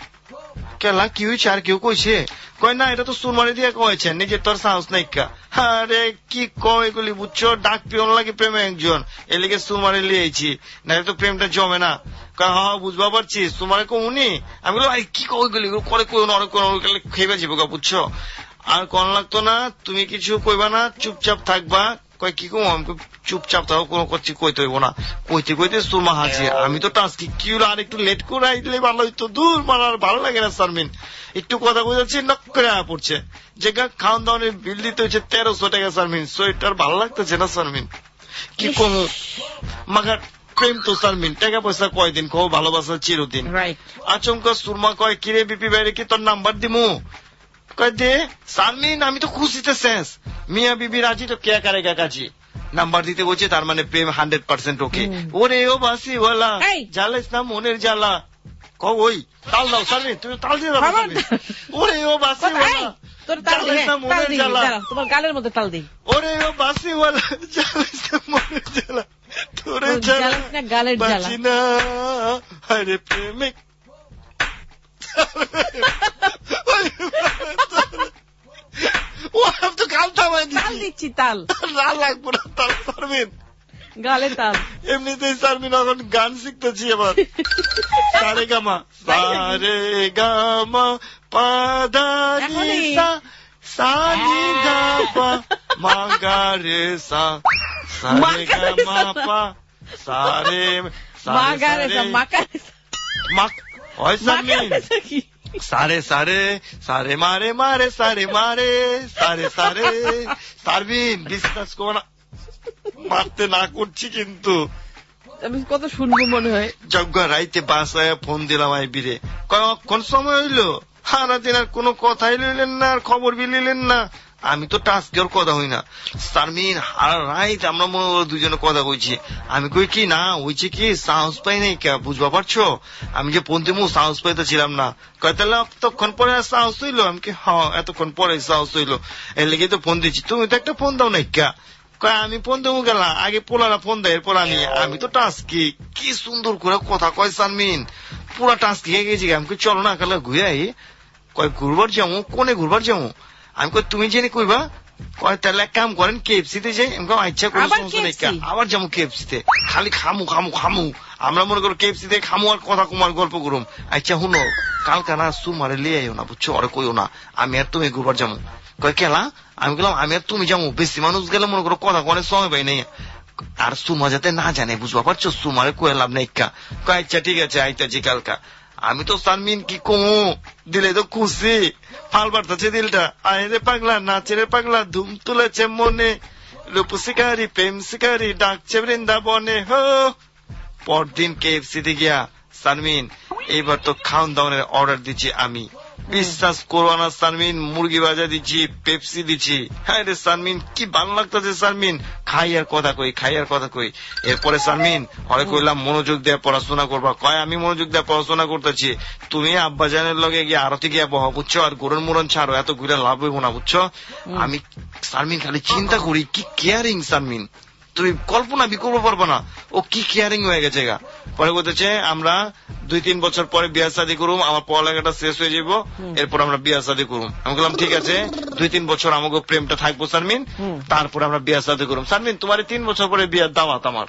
কেলা কি হয়েছে? আর কেউ কইছে? কয় না এটা তো সুরমারি দিয়ে কয়েছে, নিজের তোর সাহস নাই। আরে কি কয় এগুলি বুঝছো? ডাক পিয়ন লাগে প্রেমে একজন, এলিগে সুরমারি লিয়েছি, না তো প্রেমটা জমে না। হ্যাঁ বুঝবা পারছি, সুমারে কমুনি। আমি বলো কি কয় এগুলি করে কই অনেক খেয়ে যাবো গা, বুঝছো? আর কোন লাগতো না, তুমি কিছু কইবা না, চুপচাপ থাকবা। কয় কি কম? আমি চুপচাপ থাকো, কোনো করছি কইতে হইব না। কইতে কইতে সুরমা হাসি। আমি তো টাস্কি কি হলো, আর একটু লেট করে আইলে ভালো হইতো। দূর মারার ভালো লাগে না শারমিন, একটু কথা কই যাচ্ছি নক করে পড়ছে। যে খাওয়ান দাওয়ানের বিল দিতে হচ্ছে 1300 টাকা শারমিন। সোয়েটার ভালো লাগতেছে না শারমিন, কি কমু মাগার প্রেম তো শারমিন, টাকা পয়সা কয়দিন কও, ভালোবাসা চিরদিন। আচমকা সুরমা কয় কিরে বিপি বাইরে কি তোর নাম্বার দিমু? কয় দে শারমিন, আমি তো খুশিতে শেষ। মিয়া বিবি রাজি তো কে কারেগা কাজী। নাম্বার দিতে বলছে, তার মানে প্রেম 100% ওকে। ওরে ও বাসি ওয়ালা জ্বালাইস না মনের জ্বালা। ওই তাল দাও শারমিন, তুমি তাল দিয়ে দাও। ওরে ও বাসি ওয়ালা জ্বালাইস না মনের জ্বালা। তোমার গালের মধ্যে তাল দিই। ওরে ও বাসি ওয়ালা জ্বালাইস না মনের জ্বালা, তোরে জ্বালাইস না গালের জ্বালা। বাঁচি না আরে প্রেমিক। ও আমি তো গাল থামাই দিচ্ছি, তাল লাগবো না তাল শারমিন, গালে তাল। এমনিতেই শারমিন এখন গান শিখতেছি এবার। সারে গামা সারে গামা পাদা নিসা সানি গাপা মাগারে সা সারে গামা পা সারে মাগারে সা মাগারে মাক ওই শারমিন সারে সারে সারে মারে মারে সারে মারে সারে সারে। শারমিন বিশ্বাস করো না, মারতে না করছি কিন্তু আমি কত শুনবো মনে হয়। যজ্ঞ রাইতে বাসায় ফোন দিলাম আইবিরে, কখন সময় হইলো, সারাদিন আর কোনো কথাই লইলেন না, আর খবর বি লইলেন না। আমি তো টাস্কের কথা হই না শারমিন, আর রাইত আমরা মনে করো দুজনে কথা কইছি। আমি কই কি না হইছে কি সাহস পাই নাই কে, বুঝবা পারছো? আমি যে ফোন দিমু সাহস পাইতেছিলাম না। কয় তাহলে এতক্ষণ পরে সাহস হইলো? আমি কি হ্যাঁ এতক্ষণ পরে সাহস হইলো, এর লেগে তো ফোন দিচ্ছি। তুমি তো একটা ফোন দাও নাই কে? কয় আমি ফোন দেবো গেলাম, আগে পোলারা ফোন দেয়, এরপর আমি তো টাস্কি। কি সুন্দর করে কথা কয় শারমিন, পুরা টাস্কি হয়ে গেছি। আমি কই চলো না কালে ঘুরে আই। কয় ঘুরবার যাবো? কোনে ঘুরবার যাবো? আমি কই তুমি জেনে কইবা। কয় তাহলে এক কাম করেন KFC তে যাই। আমি ইচ্ছা করে আবার যাবো KFC তে, খালি খামু খামু খামু। আমরা মনে করো KFC তে খামু আর কথা কুমার গল্প করুম। আচ্ছা শুনো, কালকা না সুমারে লিয়ে আইও না, বুঝছো? ওরে কইও না আমি আর তুমি ঘুরবার যাবো। কয় কেলা? আমি বললাম আমি আর তুমি যাবো, বেশি মানুষ গেলে মনে করো কথা কনে সময় পাই নাই। আর সুমা যাতে না জানে, বুঝবা পারছো? সুমারে কয়ে লাভ নাই। কয় আচ্ছা ঠিক আছে আইতাছি কালকা। আমি তো শারমিন কি কমু, দিলে তো খুশি, ফাল বাড়তেছে দিলটা। আরে পাগলা নাচে রে পাগলা, ধুম তুলেছে মনে, রূপ শিকারি প্রেম শিকারি ডাকছে বৃন্দাবনে হো। পরদিন KFC তে গিয়া শারমিন এইবার তো খাওয়ান দাওয়ানের অর্ডার দিচ্ছি আমি। বিশ্বাস করবো না শারমিন, মুরগি ভাজা দিচ্ছি, পেপসি দিচ্ছি। হ্যাঁ রে শারমিন কি ভালো লাগতেছে শারমিন, খাই আর কথা কই। এরপরে শারমিন হরে কইলাম মনোযোগ দিয়ে পড়াশোনা করবা। কয় আমি মনোযোগ দিয়ে পড়াশোনা করতেছি, তুমি আব্বাজানের লগে গিয়ে আরতি গিয়া বহ, বুঝছো? আর গরুর মুরন ছাড়ো, এত ঘুরে লাভ হইব না, বুঝছো? আমি শারমিন খালি চিন্তা করি কি কেয়ারিং শারমিন, তুমি কল্পনা বিকল্প পারবো না, ও কি কেয়ারিং হয়ে গেছে গা। পরে বলতেছে আমরা 2-3 বছর পরে বিয়া শাদী করুম, আমার পড়ালেখাটা শেষ হয়ে যাবো, এরপর আমরা বিয়া শাদী করুম। আমি বললাম ঠিক আছে 2-3 বছর আমাকে প্রেমটা থাকবো শারমিন, তারপর আমরা বিয়া শাদী করুম। শারমিন তোমার 3 বছর পরে বিয়ার দাওয়াত আমার।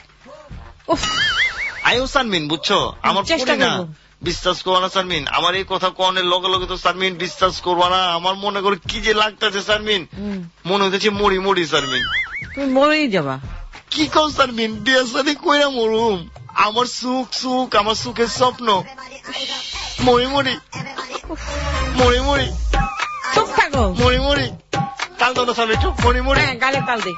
আয়ো শারমিন, বুঝছো? আমার পড়ি না, বিশ্বাস করবো না শারমিন, আমার এই কথা কনের লগে লগে তো শারমিন বিশ্বাস করবো না, আমার মনে করে কি যে লাগতেছে শারমিন, মনে হইতেছে মরি শারমিন। তুমি মরেই যাবা। কি কও শারমিন, বিয়া শাদী কইরা মরুম? আমার সুখ আমার সুখের স্বপ্ন, মরি চুপ থাকো, মরি তাল দাও শারমিন, একটু মরি গালে তাল দে।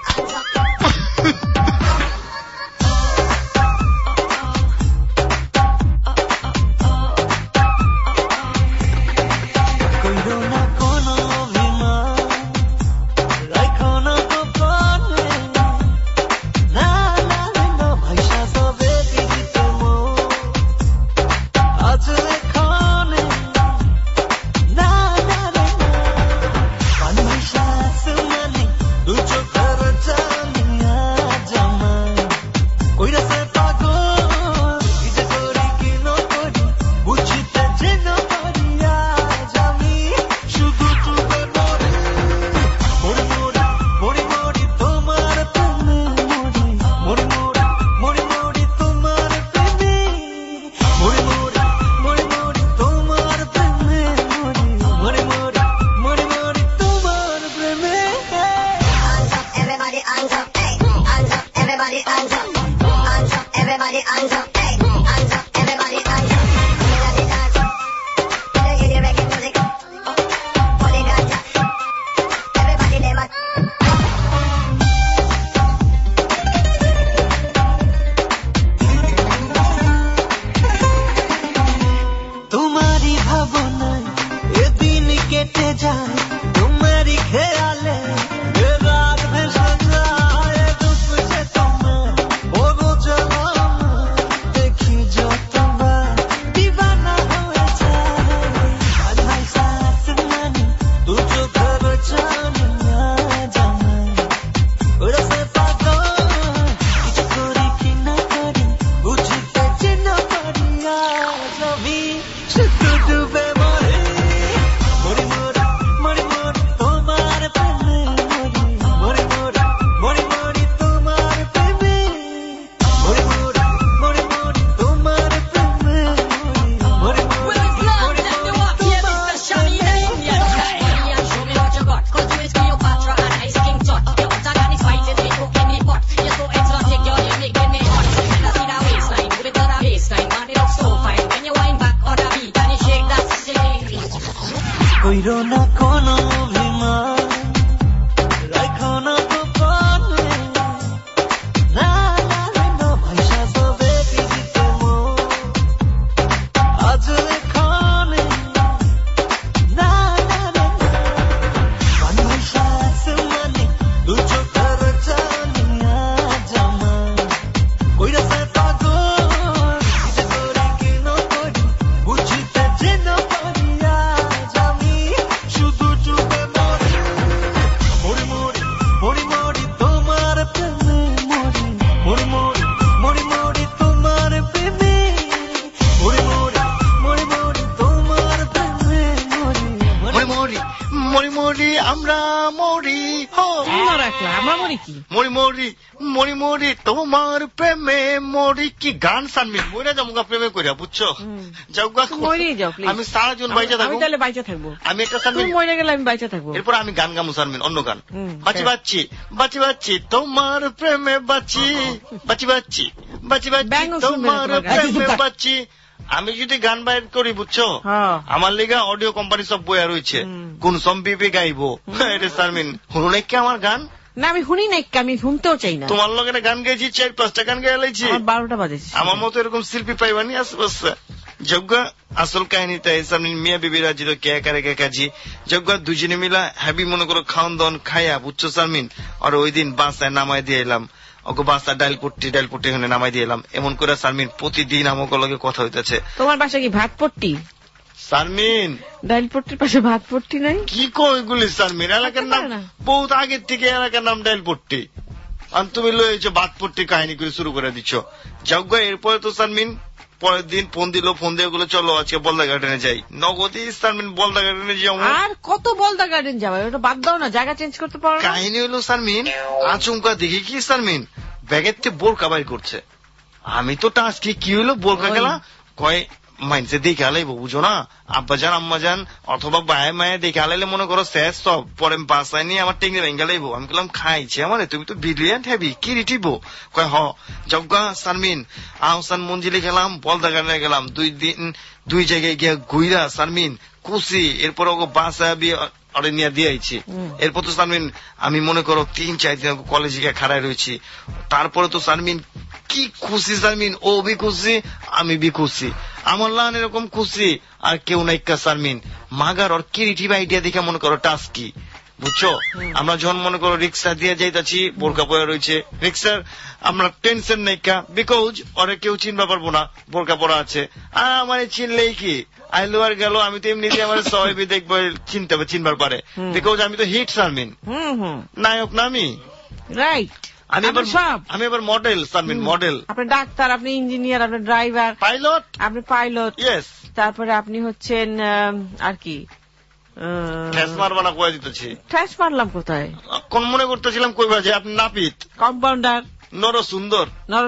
মরি মরি আমরা মরি আমরা মরি কি মরি মরি মরি মরি তোমার প্রেমে মরি কি গান সানমিন মরে যাবো প্রেমে করিয়া বুঝছো যাও আমি সারাজন বাইচা থাকবো তাহলে বাইচা থাকবো আমি একটা সানমিন মরে গেলে আমি বাইচা থাকবো এরপর আমি গান গামু সানমিন অন্য গান বাঁচি বাচ্চি বাঁচি বাচ্চি তোমার প্রেমে বাঁচি বাঁচি বাচ্চি বাঁচি বাচ্চি তোমার প্রেমে বাঁচি আমি যদি গান বাইর করি বুঝছো আমার লিগা অডিও কোম্পানি সব বইয়া রয়েছে কোন সম্পিপি গাইবো এটা সারমিন শুনো নাকি আমার গান না আমি শুনি নাই আমি শুনতেও চাই না তোমার লগে গান গাইছি 4-5টা গান গাই লাইছি 12টা বাজেছে আমার মতো এরকম শিল্পী পাইবানি আশেপাশে যোগ্য আসল কাহিনীটা সারমিন মিয়া বিবিরা ছিল কে কারে কে কাজি যোগ্য দুজনে মিলা হ্যাপি মনে করো খাওয়ান দাওয়ান খাইয়া বুঝছো সারমিন আর ওই দিন বাসায় নামাই দিয়ে এলাম ওকে বাসা ডাইল পট্টি এখানে নামাই দিয়ে এলাম এমন করে সারমিন প্রতিদিন আমাকে লগে কথা হইতেছে তোমার বাসা কি ভাত পট্টি সারমিন ডাইল পট্টির পাশে ভাত পট্টি নাই কি কইগুলি সারমিন এলাকার নাম বহুত আগের থেকে এলাকার নাম ডাইল পট্টি আর তুমি লয়েছো ভাত পট্টি কাহিনী করে শুরু করে দিচ্ছ যোগ্য এরপরে তো সারমিন পরের দিন ফোন দিল ফোন দিয়ে গুলো চলো আজকে বলদা গার্ডেনে যাই নগদই সারমিন বলদা গার্ডেনে যাও আর কত বলদা গার্ডেন যাবে ওটা বাদ দাও না জায়গা চেঞ্জ করতে পারো কাহিনী হলো সারমিন আচমকা দেখি কি সারমিন ব্যাগের থেকে বোরকা বাইর করছে আমি তো টাস্কি কি হলো বোরকা গেলা কয় মাইনসে দেখে আলাইবো বুঝো না আব্বাজান আম্মাজান অথবা বায়ে মায়ে দেখে আলাইলে মনে করো শেষ সব পরে বাসায় নিয়ে আমার টেঙ্গি ভেঙ্গে লাইবো আমি বললাম খাইছে আমারে তুমি তো ব্রিলিয়ান্ট হ্যাবি কি রিটিবো কয় হ জগা সারমিন আহসান মঞ্জিলে গেলাম বলদা গার্ডেনে গেলাম 2 দিন 2 জায়গায় গিয়া ঘুইরা সারমিন খুশি এরপর ওকে বাসায় অরে নিয়ে দিয়েছি এরপর তো সারমিন আমি মনে করো 3-4 দিন কলেজে গিয়ে খাড়ায় রয়েছি তারপরে তো সারমিন কি খুশি সারমিন ও বি খুশি আমি বি খুশি আমার লান এরকম খুশি আর কেউ নাই সারমিন মাগার ওর ক্রিয়েটিভ আইডিয়া দেখে মনে করো টাস্ক কি বুঝছো আমরা যখন মনে করো রিক্সা দিয়ে যাইতাছি বোরকা পরা রয়েছে রিক্সার আমরা টেনশন নাই বিকজ ওরে কেউ চিনবা পারবো না বোরকা পরা আছে আমার চিনলেই কি আইলো আর গেল আমি তো এমনি আমার সবাই দেখবো চিনবার পারে বিকজ আমি তো হিট সারমিন নায়ক না আমি রাইট আমি এবার মডেল সারমিন মডেল আপনি ডাক্তার আপনি ইঞ্জিনিয়ার আপনি ড্রাইভার পাইলট আপনি পাইলট ইয়েস তারপরে আপনি হচ্ছেন আর কি ঠেস মারবা না কয়ে দিতেছি ঠেস মারলাম কোথায় কোন মনে করতেছিলাম কইবা যে আপনি নাপিত কম্পাউন্ডার নরসুন্দর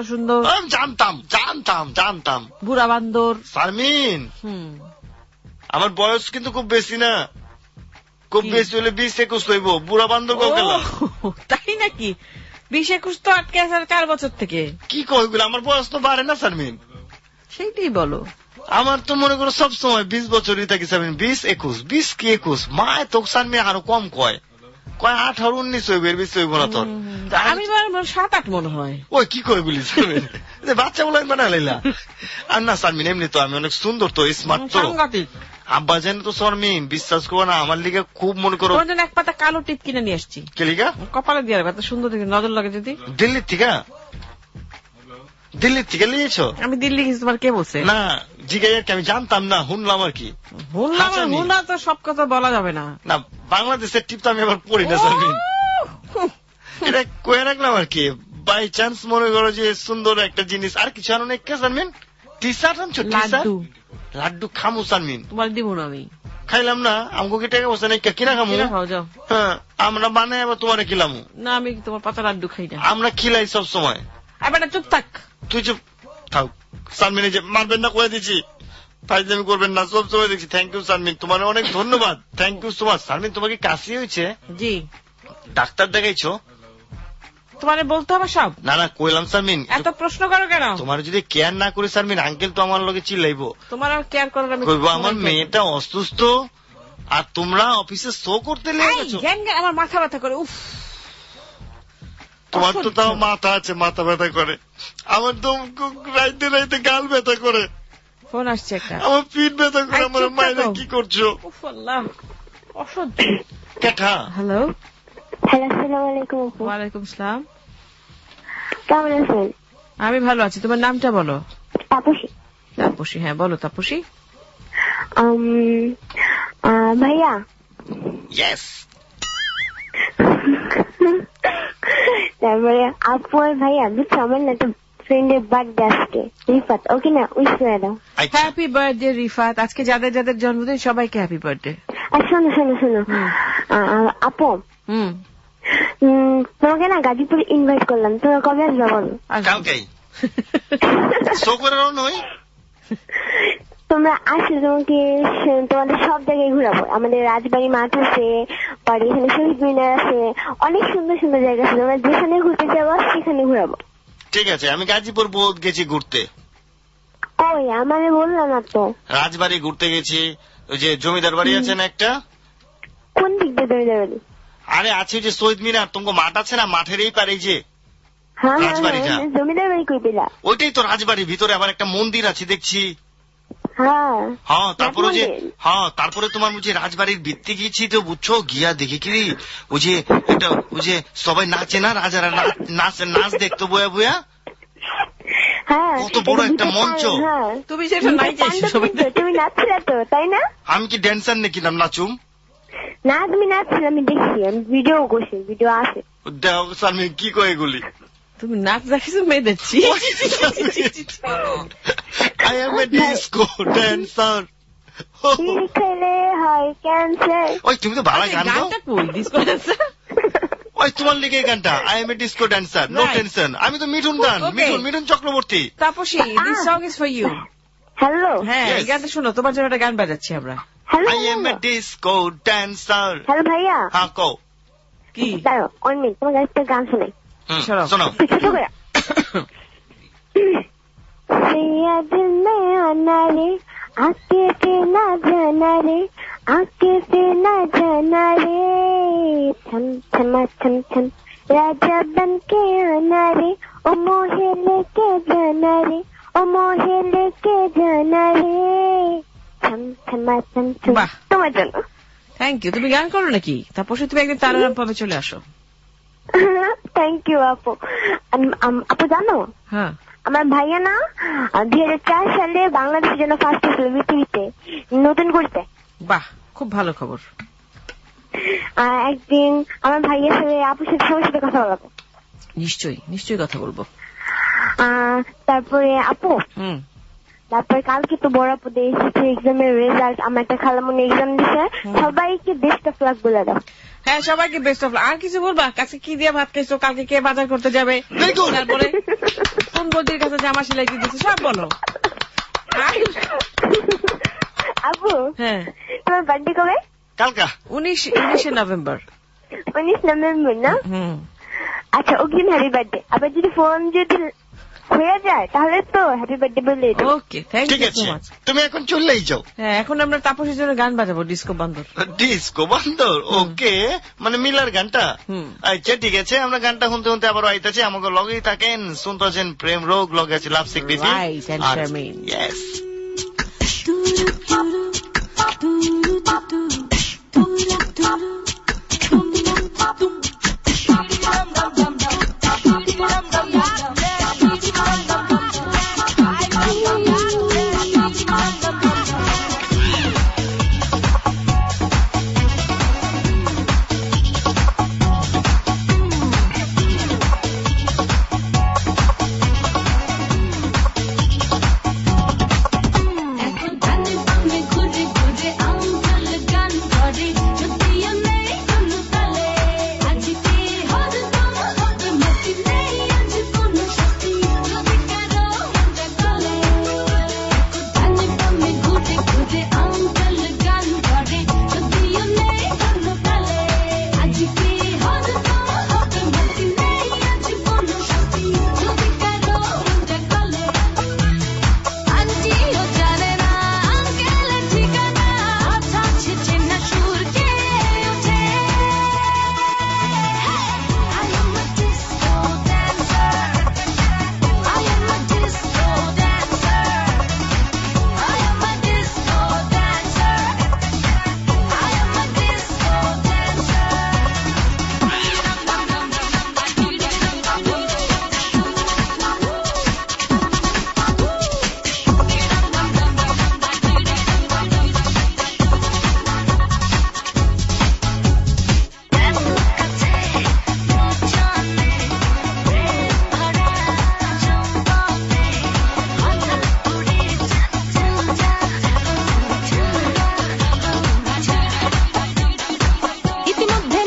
জানতাম বুড়া বান্দর সারমিন আমার বয়স কিন্তু খুব বেশি না খুব বেশি হলে 20-21 হইব বুড়া বান্দর তাই নাকি 20-21 তো আটকে আছে 4 বছর থেকে কি কইগুলো আমার বয়স তো বাড়ে না সারমিন সেইটাই বলো আমার তো মনে করো সবসময় 20 বছরই থাকি সারমিন 20-21 কি 21 মা তো সারমিন আরো কম কয় 18-19 হইবে এর বেশি হইব না তোর আমি 7-8 মনে হয় ওই কি কইগুলি সারমিন বাচ্চা বলে বানাইলা আর না সারমিন এমনি তো আমি অনেক সুন্দর তো স্মার্ট তো আব্বা জানে তো সারমিন বিশ্বাস করো না আমার লিগে খুব মনে করো এক পাতা কালো টিপ কিনে নিয়ে আসছি কে লিগা কপালে দিয়ে রাখবে এত সুন্দর দেখে নজর লাগে যদি দিল্লি থেকে নিয়েছো আমি দিল্লি গেছি তোমার কে বলছে না জিজ্ঞাসা কি আমি জানতাম না শুনলাম আর কি শুনলাম তো সব কথা বলা যাবে না না বাংলাদেশের টিপ তো আমি আবার পড়ি না সারমিন এটা কয়ে রাখলাম আর কি বাই চান্স মনে করো যে সুন্দর একটা জিনিস আর কিছু আনো না সারমিন টি শার্ট আনছো লাড্ডু খামু সারমিন তোমার দিব না আমি খাইলাম না আমাকে কি টাকা বসে নাই কিনা খামু হ্যাঁ আমরা বানাই আবার তোমার খিলামু না আমি তোমার পাতা লাড্ডু খাই না আমরা খিলাই সব সময় বেটা চুপ থাক তুই চুপ থাক সারমিনে যে মারবেন না কয়ে দিচ্ছি ফাইজলামি করবেন না সব সময় দেখছি থ্যাংক ইউ সারমিন তোমার অনেক ধন্যবাদ thank you so much Sharmin তোমাকে কাশি হয়েছে জি ডাক্তার দেখাইছো তোমার বলতে হবে সব না কইলাম সারমিন এত প্রশ্ন করো কেন তোমার যদি কেয়ার না করি সারমিন আঙ্কেল তো আমার লগে চিল্লাইবো তোমার আর কেয়ার করার আমি কইবো আমার মেয়েটা অসুস্থ আর তোমরা অফিসে শো করতে লেগেছো আমার মাথা ব্যথা করে উফ তোমার তো তাও মাথা আছে মাথা ব্যথা করে আমার তো রাইতে রাইতে গাল ব্যথা করে ফোন আসছে একটা আমার পিঠ ব্যথা করে আমার মায়েরা কি করছো উফ আল্লাহ অসহ্য কেটা হ্যালো আসসালামু আলাইকুম ওয়ালাইকুম আসসালাম কেমন আছেন আমি ভালো আছি তোমার নামটা বলো তাপসী হ্যাঁ বলো তাপসী ভাইয়া ইয়েস তারপরে আপু আর ভাইয়া বুঝছো আমার না তো ফ্রেন্ডের বার্থডে আজকে রিফাত ওকে না উইশ করে দাও হ্যাপি বার্থডে রিফাত আজকে যাদের যাদের জন্মদিন সবাইকে হ্যাপি বার্থডে আর শোনো আপু তোমাকে না গাজীপুরে ইনভাইট করলাম, তোমরা কবে আসবে বলো? কালকেই শো করে নয়, তোমরা আসলে তোমাদের সব জায়গায় ঘুরাবো। আমাদের রাজবাড়ি মাঠ আছে, পরে এখানে শহীদ মিনার আছে, অনেক সুন্দর সুন্দর জায়গা আছে, তোমরা যেখানে ঘুরতে যাবো সেখানে ঘুরাবো। ঠিক আছে, আমি গাজীপুর বহুত গেছি ঘুরতে। ওই আমারে বললাম না তো। রাজবাড়ি ঘুরতে গেছি, ওই যে জমিদার বাড়ি আছে না একটা। কোন দিক দিয়ে জমিদার বাড়ি? আরে আছে যে শহীদ মিনার, তোমাকে মাঠ আছে না, মাঠের এই পারে যে রাজবাড়িটা। জমিদার বাড়ি কই পেলা? ওইটাই তো রাজবাড়ির ভিতরে আবার একটা মন্দির আছে দেখছি। হ্যাঁ, তারপরে যে তারপরে তোমার বুঝি রাজবাড়ির ভিত্তি গিয়েছি তো, বুঝছো, গিয়া দেখি কি ওই যে এটা ওই যে সবাই নাচে না, রাজারা নাচ দেখতো বয়া বয়া, কত বড় একটা মঞ্চ। তুমি সেটা নাই চাইছো, তুমি নাচছিলে তো, তাই না? আমি কি ড্যান্সার নাকি নাচুম? না, তুমি নাচছিলে, আমি দেখছি, আমি ভিডিও করছি, ভিডিও আছে। আমি কি কয়ে এগুলি? তুমি নাচ দেখিস মেয়েদের? I am a disco dancer. ওই তুমি তো ভালো গান গাও। ডিস্কো ড্যান্সার ওই তোমার লিগে গানটা I am a disco dancer, no tension। আমি তো মিঠুন গান, Mithun Chakraborty. Tapasi, this song is for you. Hello, হ্যাঁ, এই গানটা শোনো, তোমার জন্য একটা গান বাজাচ্ছি আমরা। I am a disco dancer. Hello ভাইয়া। হ্যাঁ কও। কি? দাঁড়াও, 1 মিনিট, তোমার কাছে গান শোনাই। শোনাও। दिल में आना रे, आके से ना जाना रे, आके से ना जाना रे, छम छमा छम छम राजा बन के आना रे, ओ मोहे लेके जाना रे, ओ मोहे लेके जाना रे, छम छमा छम छम। তোমার জন্য। Thank you. তুমি গান করো নাকি? তারপর তুমি একদিন তারারাম পাবে চলে আসো। থ্যাংক ইউ আপু। আপু জানো, হ্যাঁ, আমার ভাইয়া না 2004 সালে বাংলাদেশের জন্য ফার্স্ট হয়েছিল পৃথিবীতে নতুন করতে। বাহ, খুব ভালো খবর। একদিন আমার ভাইয়ের সাথে আপুর সাথে সবার সাথে কথা বলবো। নিশ্চয়ই নিশ্চয়ই কথা বলবো। তারপরে আপু, তারপরে কালকে তো বড় আপু এসেছে এক্সামের রেজাল্ট, আমার একটা খালামণি এক্সাম দিচ্ছে, সবাইকে বেস্ট অফ লাক বলে দাও। হ্যাঁ, সবাইকে বেস্ট অফ লাক। আর কিছু বলবা? কাছে কি দিয়ে ভাত খাইছো, কালকে কে বাজার করতে যাবে, তারপরে কোন বৌদির কাছে জামা সেলাই কি দিচ্ছে, সব বলো। আপু, হ্যাঁ, তোমার বার্থডে কবে? কালকা 19 নভেম্বর। 19 নভেম্বর না? আচ্ছা, অগ্রিম হ্যাপি বার্থডে। আবার যদি ফোন যদি হয়ে যায় তাহলে তো হ্যাপি বার্থডে বলে। Okay, thank you so much. তুমি এখন চলেই যাও। হ্যাঁ, এখন আমরা তাপসের জন্য গান বাজাবো, ডিস্কো বান্দর। ডিস্কো বান্দর, ওকে, মানে মিলার গানটা। আচ্ছা ঠিক আছে, আমরা গানটা শুনতে শুনতে আবার আইতাছি। আমাকে লগেই থাকেন, শুনতেছেন প্রেম রোগ, লগে আছে লাভ সিক বিপি। ইয়েস। এখন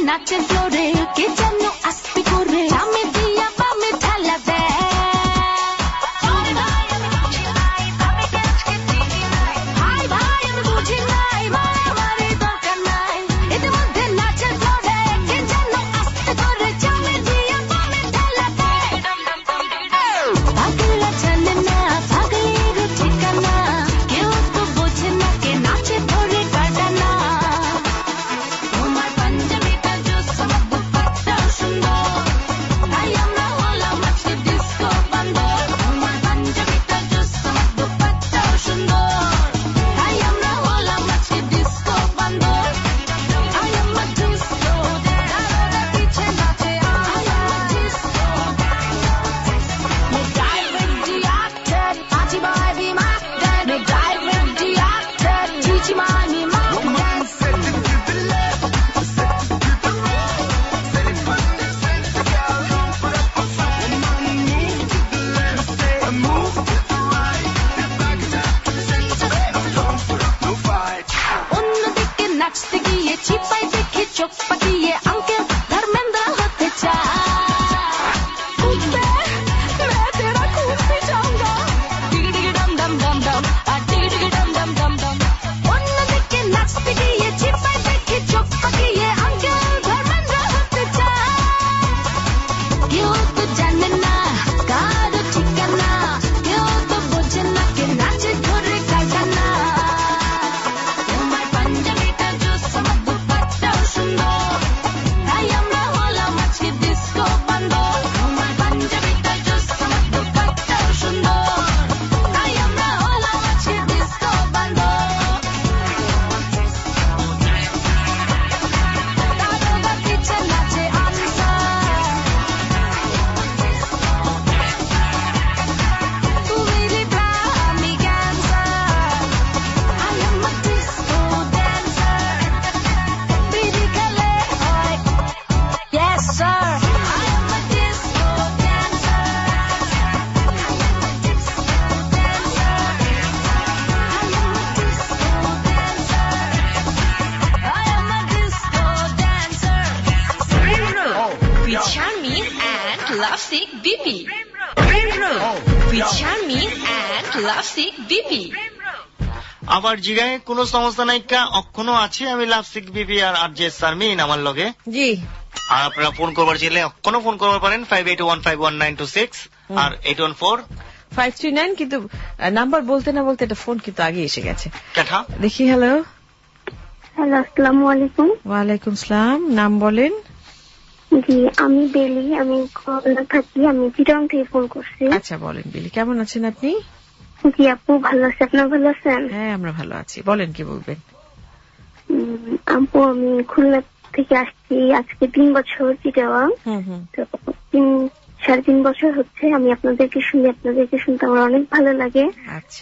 নাচে জোরে কে যেন আস্তে করে আমি দিয়া বামে ঠেলা দেয় ভাই ভাই আমি বুঝি নাই মারামারি দরকার নাই এদের মধ্যে নাচে জোরে কে যেন আস্তে করে আমি দিয়া বামে ঠেলা দেয় পাগলা জানে না পাগলের ঠিকানা কেউ তো বোঝে না কে নাচে ধরে কাটানা তোমার পাঞ্জাবিটা জোস আমার দুপাট্টাও সুন্দর তাই আমরা হলাম আজকে ডিস্কো বান্দর তোমার পাঞ্জাবিটা জোস আমার দুপাট্টাও সুন্দর তাই আমরা হলাম আজকে ডিস্কো বান্দর I am a disco দাদারা পিছে নাচে I am a disco No directed, party boy be my dad. No directed, teach mommy my dad. Set it to the left, set it to the right. Set it from the center, girl, don't put up a fight. Move to the left, say move to the right. Step back and down to the center, don't put up no fight. অন্যদিকে নাচতে গিয়ে চিপাই দেখে চোখ পাকিয়ে uncle Dharmendra হতে চায় मैं तेरा खून पी जाऊंगा डिगी डिगी डम डम डम डम आ डिगी डिगी डम डम डम डम অন্যদিকে নাচতে গিয়ে চিপাই দেখে চোখ পাকিয়ে আঙ্কেল ধর্মেন্দ্র হতে চায় কেউ তো জানে না কারো ঠিকানা কেউ তো বোঝে না কে নাচে ধরে কাটানা তোমার পাঞ্জাবিটা জোস আমার দুপাট্টাও সুন্দর তাই আমরা হলাম আজকে ডিস্কো বান্দর তোমার পাঞ্জাবিটা জোস আমার দুপাট্টাও সুন্দর তাই আমরা হলাম আজকে ডিস্কো বান্দর দাদারা পিছে নাচে আনসার তুমি লিব্রা আমি Cancer I am a disco dancer বিড়ি খেলে হয় Yes sir I am a disco dancer I am a disco dancer I am a disco dancer I am a disco dancer Primrose with Charmin and Lovesick Bibi. Primrose with Charmin and Lovesick Bibi. আবার জিগায় কোনো সমস্যা নাই কা অক্ষণও আছে আমি লাভসিক বিবি আর RJ Sharmin আমার লগে জি আর আপনারা ফোন করবার চাইলে অক্ষণও ফোন করতে পারেন 58151926 আর 814 539 কিন্তু নাম্বার বলতে না বলতে এটা ফোন কিন্তু আগে এসে গেছে কেঠা দেখি হ্যালো হ্যালো আসসালামু আলাইকুম ওয়ালাইকুম সালাম নাম বলেন জি আমি বেলি আমি খুলনা থাকি আমি চিটাং থেকে ফোন করছি আচ্ছা বলেন বিলি কেমন আছেন আপনি জি আপু ভালো আছি আপনারা ভালো আছেন হ্যাঁ আমরা ভালো আছি বলেন কি বলবেন আপু আমি খুলনা থেকে আসছি আজকে 3 বছর চিটাং তো 3.5 বছর হচ্ছে আমি আপনাদেরকে শুনতে আমার অনেক ভালো লাগে আচ্ছা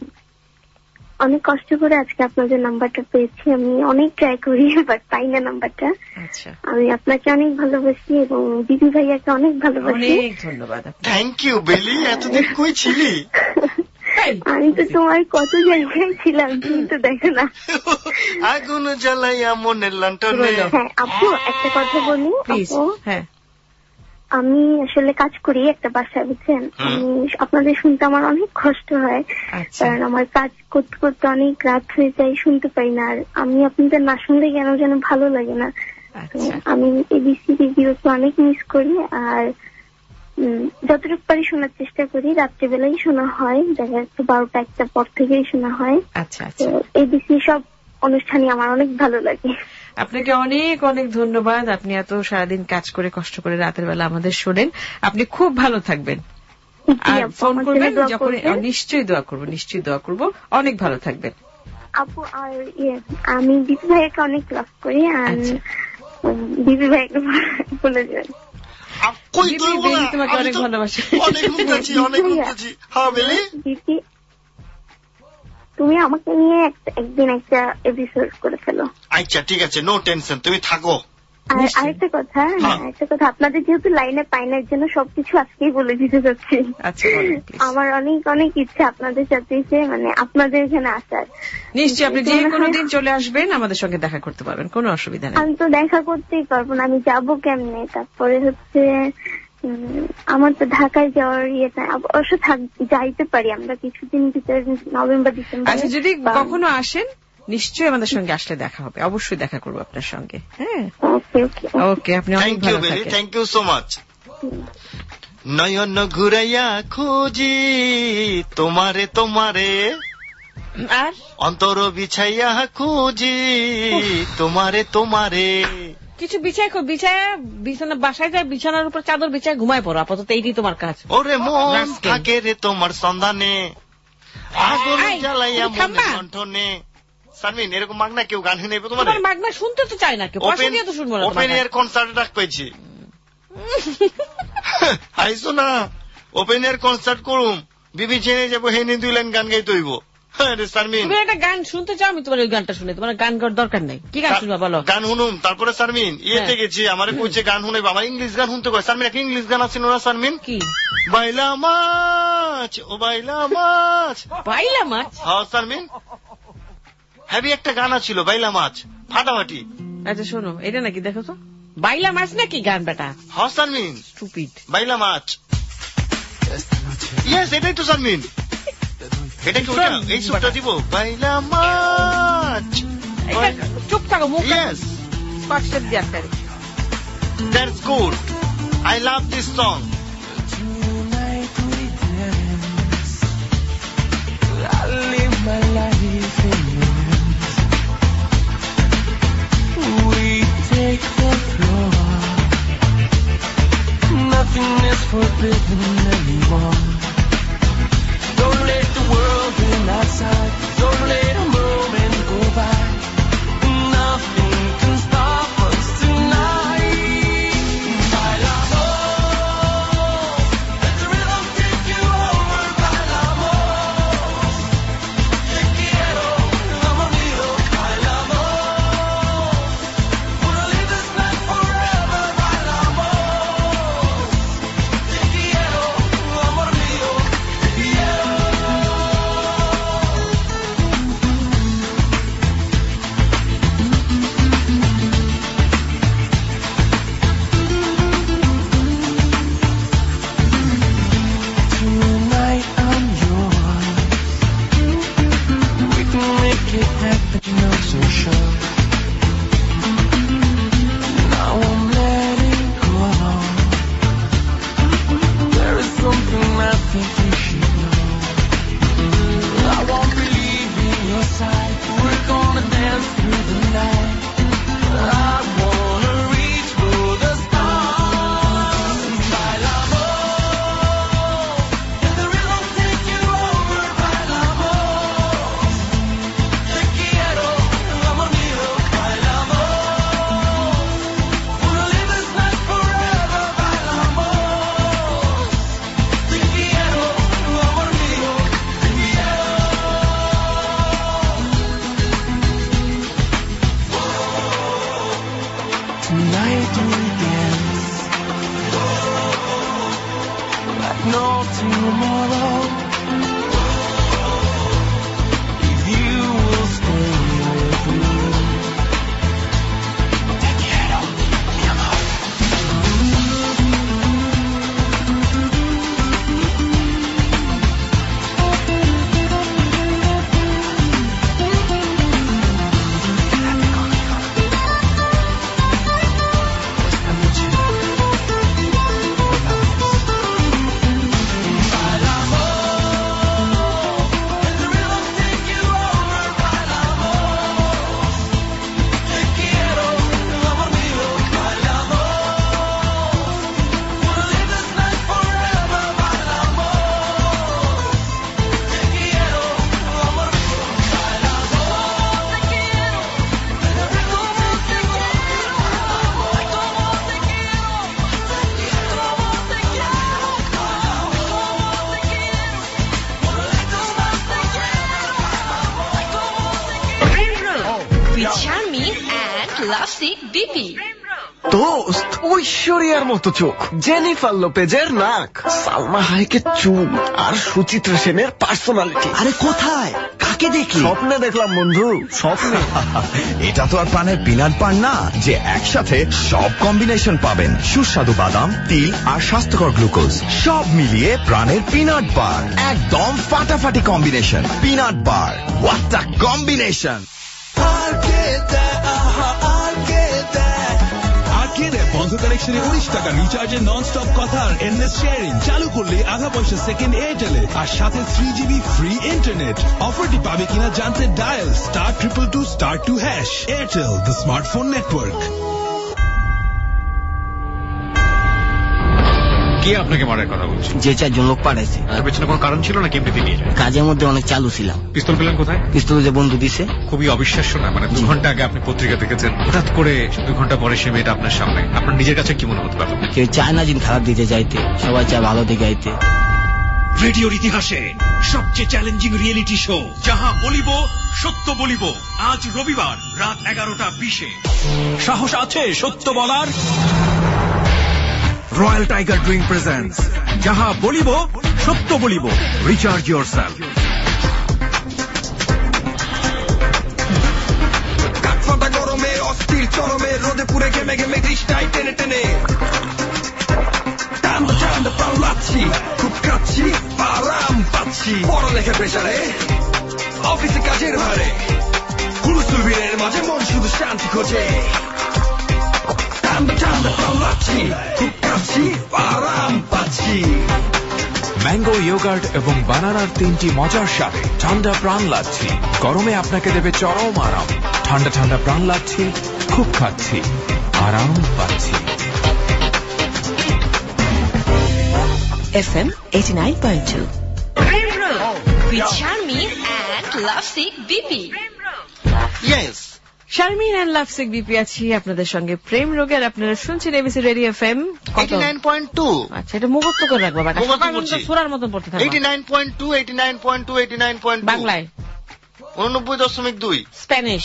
অনেক কষ্ট করে আজকে আপনাদের নাম্বারটা পেয়েছি আমি অনেক ট্রাই করি বাট পাই না নাম্বারটা আচ্ছা আমি আপনাকে অনেক ভালোবাসি এবং দিদি ভাইয়াকে অনেক ভালোবাসি অনেক ধন্যবাদ থ্যাংক ইউ বেলি এতদিন কই ছিলি আমি তো তোমার কত জায়গায় ছিলাম তুমি তো দেখো না আগুন জ্বালাইয়া মনের লন্ঠনে হ্যাঁ আপু একটা কথা বলি আপু হ্যাঁ আমি আসলে কাজ করি একটা বাসায় বুঝছেন আমি আপনাদের শুনতে আমার অনেক কষ্ট হয় কারণ আমার কাজ করতে করতে অনেক রাত হয়ে যায় শুনতে পাই না আর আমি আপনাদের না শুনলে কেন যেন ভালো লাগে না আমি এবিসি রেডিওকে অনেক মিস করি আর যতটুকু পারি শোনার চেষ্টা করি রাত্রিবেলাই শোনা হয় দেখা যাচ্ছে 12টা-1টা পর থেকেই শোনা হয় আচ্ছা আচ্ছা এবিসি সব অনুষ্ঠানই আমার অনেক ভালো লাগে আপনাকে অনেক অনেক ধন্যবাদ আপনি এত সারাদিন কাজ করে কষ্ট করে রাতের বেলা আমাদের শোনেন আপনি খুব ভালো থাকবেন আর ফোন করবেন যখন নিশ্চয়ই দোয়া করব অনেক ভালো থাকবেন আপু আর আমি দিদি ভাইকে অনেক লাভ করি আর দিদি ভাইকে বলে যাই তোমাকে অনেক ভালোবাসি দিদি তুমি আমাকে নিয়ে একদিন একটা এপিসোড করে ফেলো আচ্ছা ঠিক আছে নো টেনশন তুমি থাকো আর আরেকটা কথা, আপনাদের যেহেতু লাইনে পাই না, এর জন্য সবকিছু আজকেই বলে দিতে চাচ্ছি। আমার অনেক অনেক ইচ্ছা আপনাদের সাথে এসে মানে আপনাদের এখানে আসার। নিশ্চয়ই আপনি যে কোনো দিন চলে আসবেন, আমাদের সঙ্গে দেখা করতে পারবেন, কোনো অসুবিধা নেই। আমি তো দেখা করতেই পারবো না, আমি যাবো কেমনে? তারপরে হচ্ছে আমার তো ঢাকায় যাওয়ার ইয়েটা অবশ্য যাইতে পারি আমরা কিছুদিন ভিতরে, নভেম্বর ডিসেম্বর। আচ্ছা, যদি কখনো আসেন নিশ্চয়ই আমাদের সঙ্গে আসলে দেখা হবে, অবশ্যই দেখা করবো আপনার সঙ্গে। হ্যাঁ, ওকে, আপনি অনেক ভালো থাকেন। Thank you so much. নয়ন ঘুরাইয়া খুঁজি তোমারে তোমারে, আর অন্তর বিছাইয়া খুঁজি তোমারে তোমারে। কিছু বিছায় বিছানা বাসায় যায়, বিছানার উপর চাদর বিছায় ঘুমায় পড়ো, আপাতত এইটি তোমার কাজ। ওরে মন থাকে রে তোমার সন্ধানে, আগুন জ্বালাইয়া মনে কণ্ঠনে। সারমিন, এরকম মাগনা কেউ গান শুনে তোমার? মাগনা শুনতে তো চায় না কেউ, পয়সা দিয়ে তো শুনবো না। ওপেন এয়ার কনসার্ট ডাক পেয়েছি, আইসো না, ওপেন এয়ার কনসার্ট করুম, বিবি চেনে যাবো, হেনে 2 লাইন গান গাইতে হইব। সারমিন, তুমি একটা গান শুনতে চাও, আমি তোমার ওই গানটা শুনে, তোমার গান করার দরকার নেই। কি গান শুনবা বলো? গান শুনুম। তারপরে সারমিন ইয়েতে গেছি, আমার কইছে গান শুনে, আমার ইংলিশ গান শুনতে কয়। সারমিন, একটা ইংলিশ গান আছে না সারমিন? কি? বাইলা মাছ, ও বাইলা মাছ। বাইলা মাছ? হ্যাঁ সারমিন, হ্যাভি একটা গান ছিল বাইলা মাছ, ফাটাফাটি। আচ্ছা শোনো, এটা নাকি দেখো তো, বাইলা মাছ নাকি গান বেটা? হ্যাঁ সারমিন, স্টুপিড, বাইলা মাছ। ইয়েস, এটাই তো সারমিন, এটা কি ওটা? এই সুরটা দিব, বাইলা মাছ। চুপ থাকো, মুখ। Yes, that's good, I love this song. I live my life in ruins. We take the floor. Nothing is forbidden anymore. Don't let the world in outside. Don't let a moment go by. Nothing can stop us tonight. Bailamos, let the rhythm take you over. Bailamos, te quiero, amor mío. Bailamos, wanna live this night forever. Bailamos, te quiero, amor mío. Te quiero. Tonight I'm yours. We can make it happen, not so sure. Now I'm letting go. There is something I think you should know. I won't be leaving your side. We're gonna dance through the night. I wanna reach for the stars. Bailamos, let the rhythm take you over. Bailamos, te quiero, amor mío. Bailamos, wanna live this night forever. Bailamos, te quiero, amor mío. Te quiero. Tonight we dance like no tomorrow. If you will stay with me. Te quiero, mi amor. With Charmin and Lovesick Bibi. দোস্ত, ঐশ্বরিয়ার মতো চোখ, Jennifer লোপেজের নাক, সালমা হায়েকের চুল, আর সুচিত্রা সেনের personality. আরে কোথায়, কাকে দেখি? স্বপ্নে দেখলাম বন্ধু, স্বপ্নে। এটা তো আর পানের পিনাট বার না যে একসাথে সব কম্বিনেশন পাবেন। সুস্বাদু বাদাম, তিল আর স্বাস্থ্যকর গ্লুকোজ সব মিলিয়ে প্রাণের পিনাট বার। একদম ফাটাফাটি combination. Peanut bar, what a combination. বন্ধ কানেকশনে 19 টাকা রিচার্জে নন স্টপ কথা আর এন্ডলেস শেয়ারিং চালু করলে আধা পয়সা সেকেন্ড এয়ারটেলে আর সাথে 3GB ফ্রি ইন্টারনেট। অফারটি পাবে কিনা জানতে dial *222*2# Airtel, the smartphone network. কে আপনাকে মারার কথা বলছে? যে 4 জন লোক পাঠাইছে। তার পেছনে কোনো কারণ ছিল না? কেমনিতে নিয়ে যায়? কাজের মধ্যে অনেক চালু ছিলাম। পিস্তল পেলেন কোথায়? পিস্তল যে বন্ধু দিছে। খুবই অবিশ্বাস্য না? মানে 2 ঘন্টা আগে আপনি পত্রিকা দেখেছেন, হঠাৎ করে 2 ঘন্টা পরে সে মেয়েটা আপনার সামনে। আপনার নিজের কাছে কি মনে হতে পারে? কেউ চায় না যিনি খারাপ দিতে যাইতে, সবাই চায় ভালো দিকে আইতে। রেডিওর ইতিহাসে সবচেয়ে চ্যালেঞ্জিং রিয়েলিটি শো যাহা বলিব সত্য বলিব, আজ রবিবার রাত 11:20। সাহস আছে সত্য বলার? রয়্যাল টাইগার ড্রিঙ্ক প্রেজেন্টস যাহা বলিব সত্য বলিব, রিচার্জ ইয়োরসেলফ। কাঠফাটা গরমে অস্থির চরমে রোদে পুড়ে ঘেমে ঘেমে তৃষ্ণায় টেনে টেনে ঠান্ডা ঠান্ডা প্রাণ লাচ্ছি, খুব কাচ্ছি, আরাম পাচ্ছি। পড়ালেখা প্রেসারে, অফিসে কাজের ভারে, হুলস্থুল ভিড়ের মাঝে মন শুধু শান্তি খোঁজে। ঠান্ডা ঠান্ডা প্রাণ লাচ্ছি, খুব কাচ্ছি, আরাম পাচ্ছি। ম্যাঙ্গো ইয়োগার্ট এবং বানানার 3টি মজার স্বাদে ঠান্ডা প্রাণ লাচ্ছি গরমে আপনাকে দেবে চরম আরাম। ঠান্ডা ঠান্ডা প্রাণ লাচ্ছি, খুব খাচ্ছি, আরাম পাচ্ছি। FM 89.2 Prem Road with Charmin and Lovesick BP. Yes. Sharmin and Lovesick BP আছি আপনাদের সঙ্গে প্রেম রোগের। আপনারা শুনছেন এবিসি রেডিও এফএম 89.2। আচ্ছা, এটা মুখস্থ করে রাখবো, বাটা সুরার মতন পড়তে থাকবে। 89.2 89.2 89.2 বাংলায় 89.2 স্প্যানিশ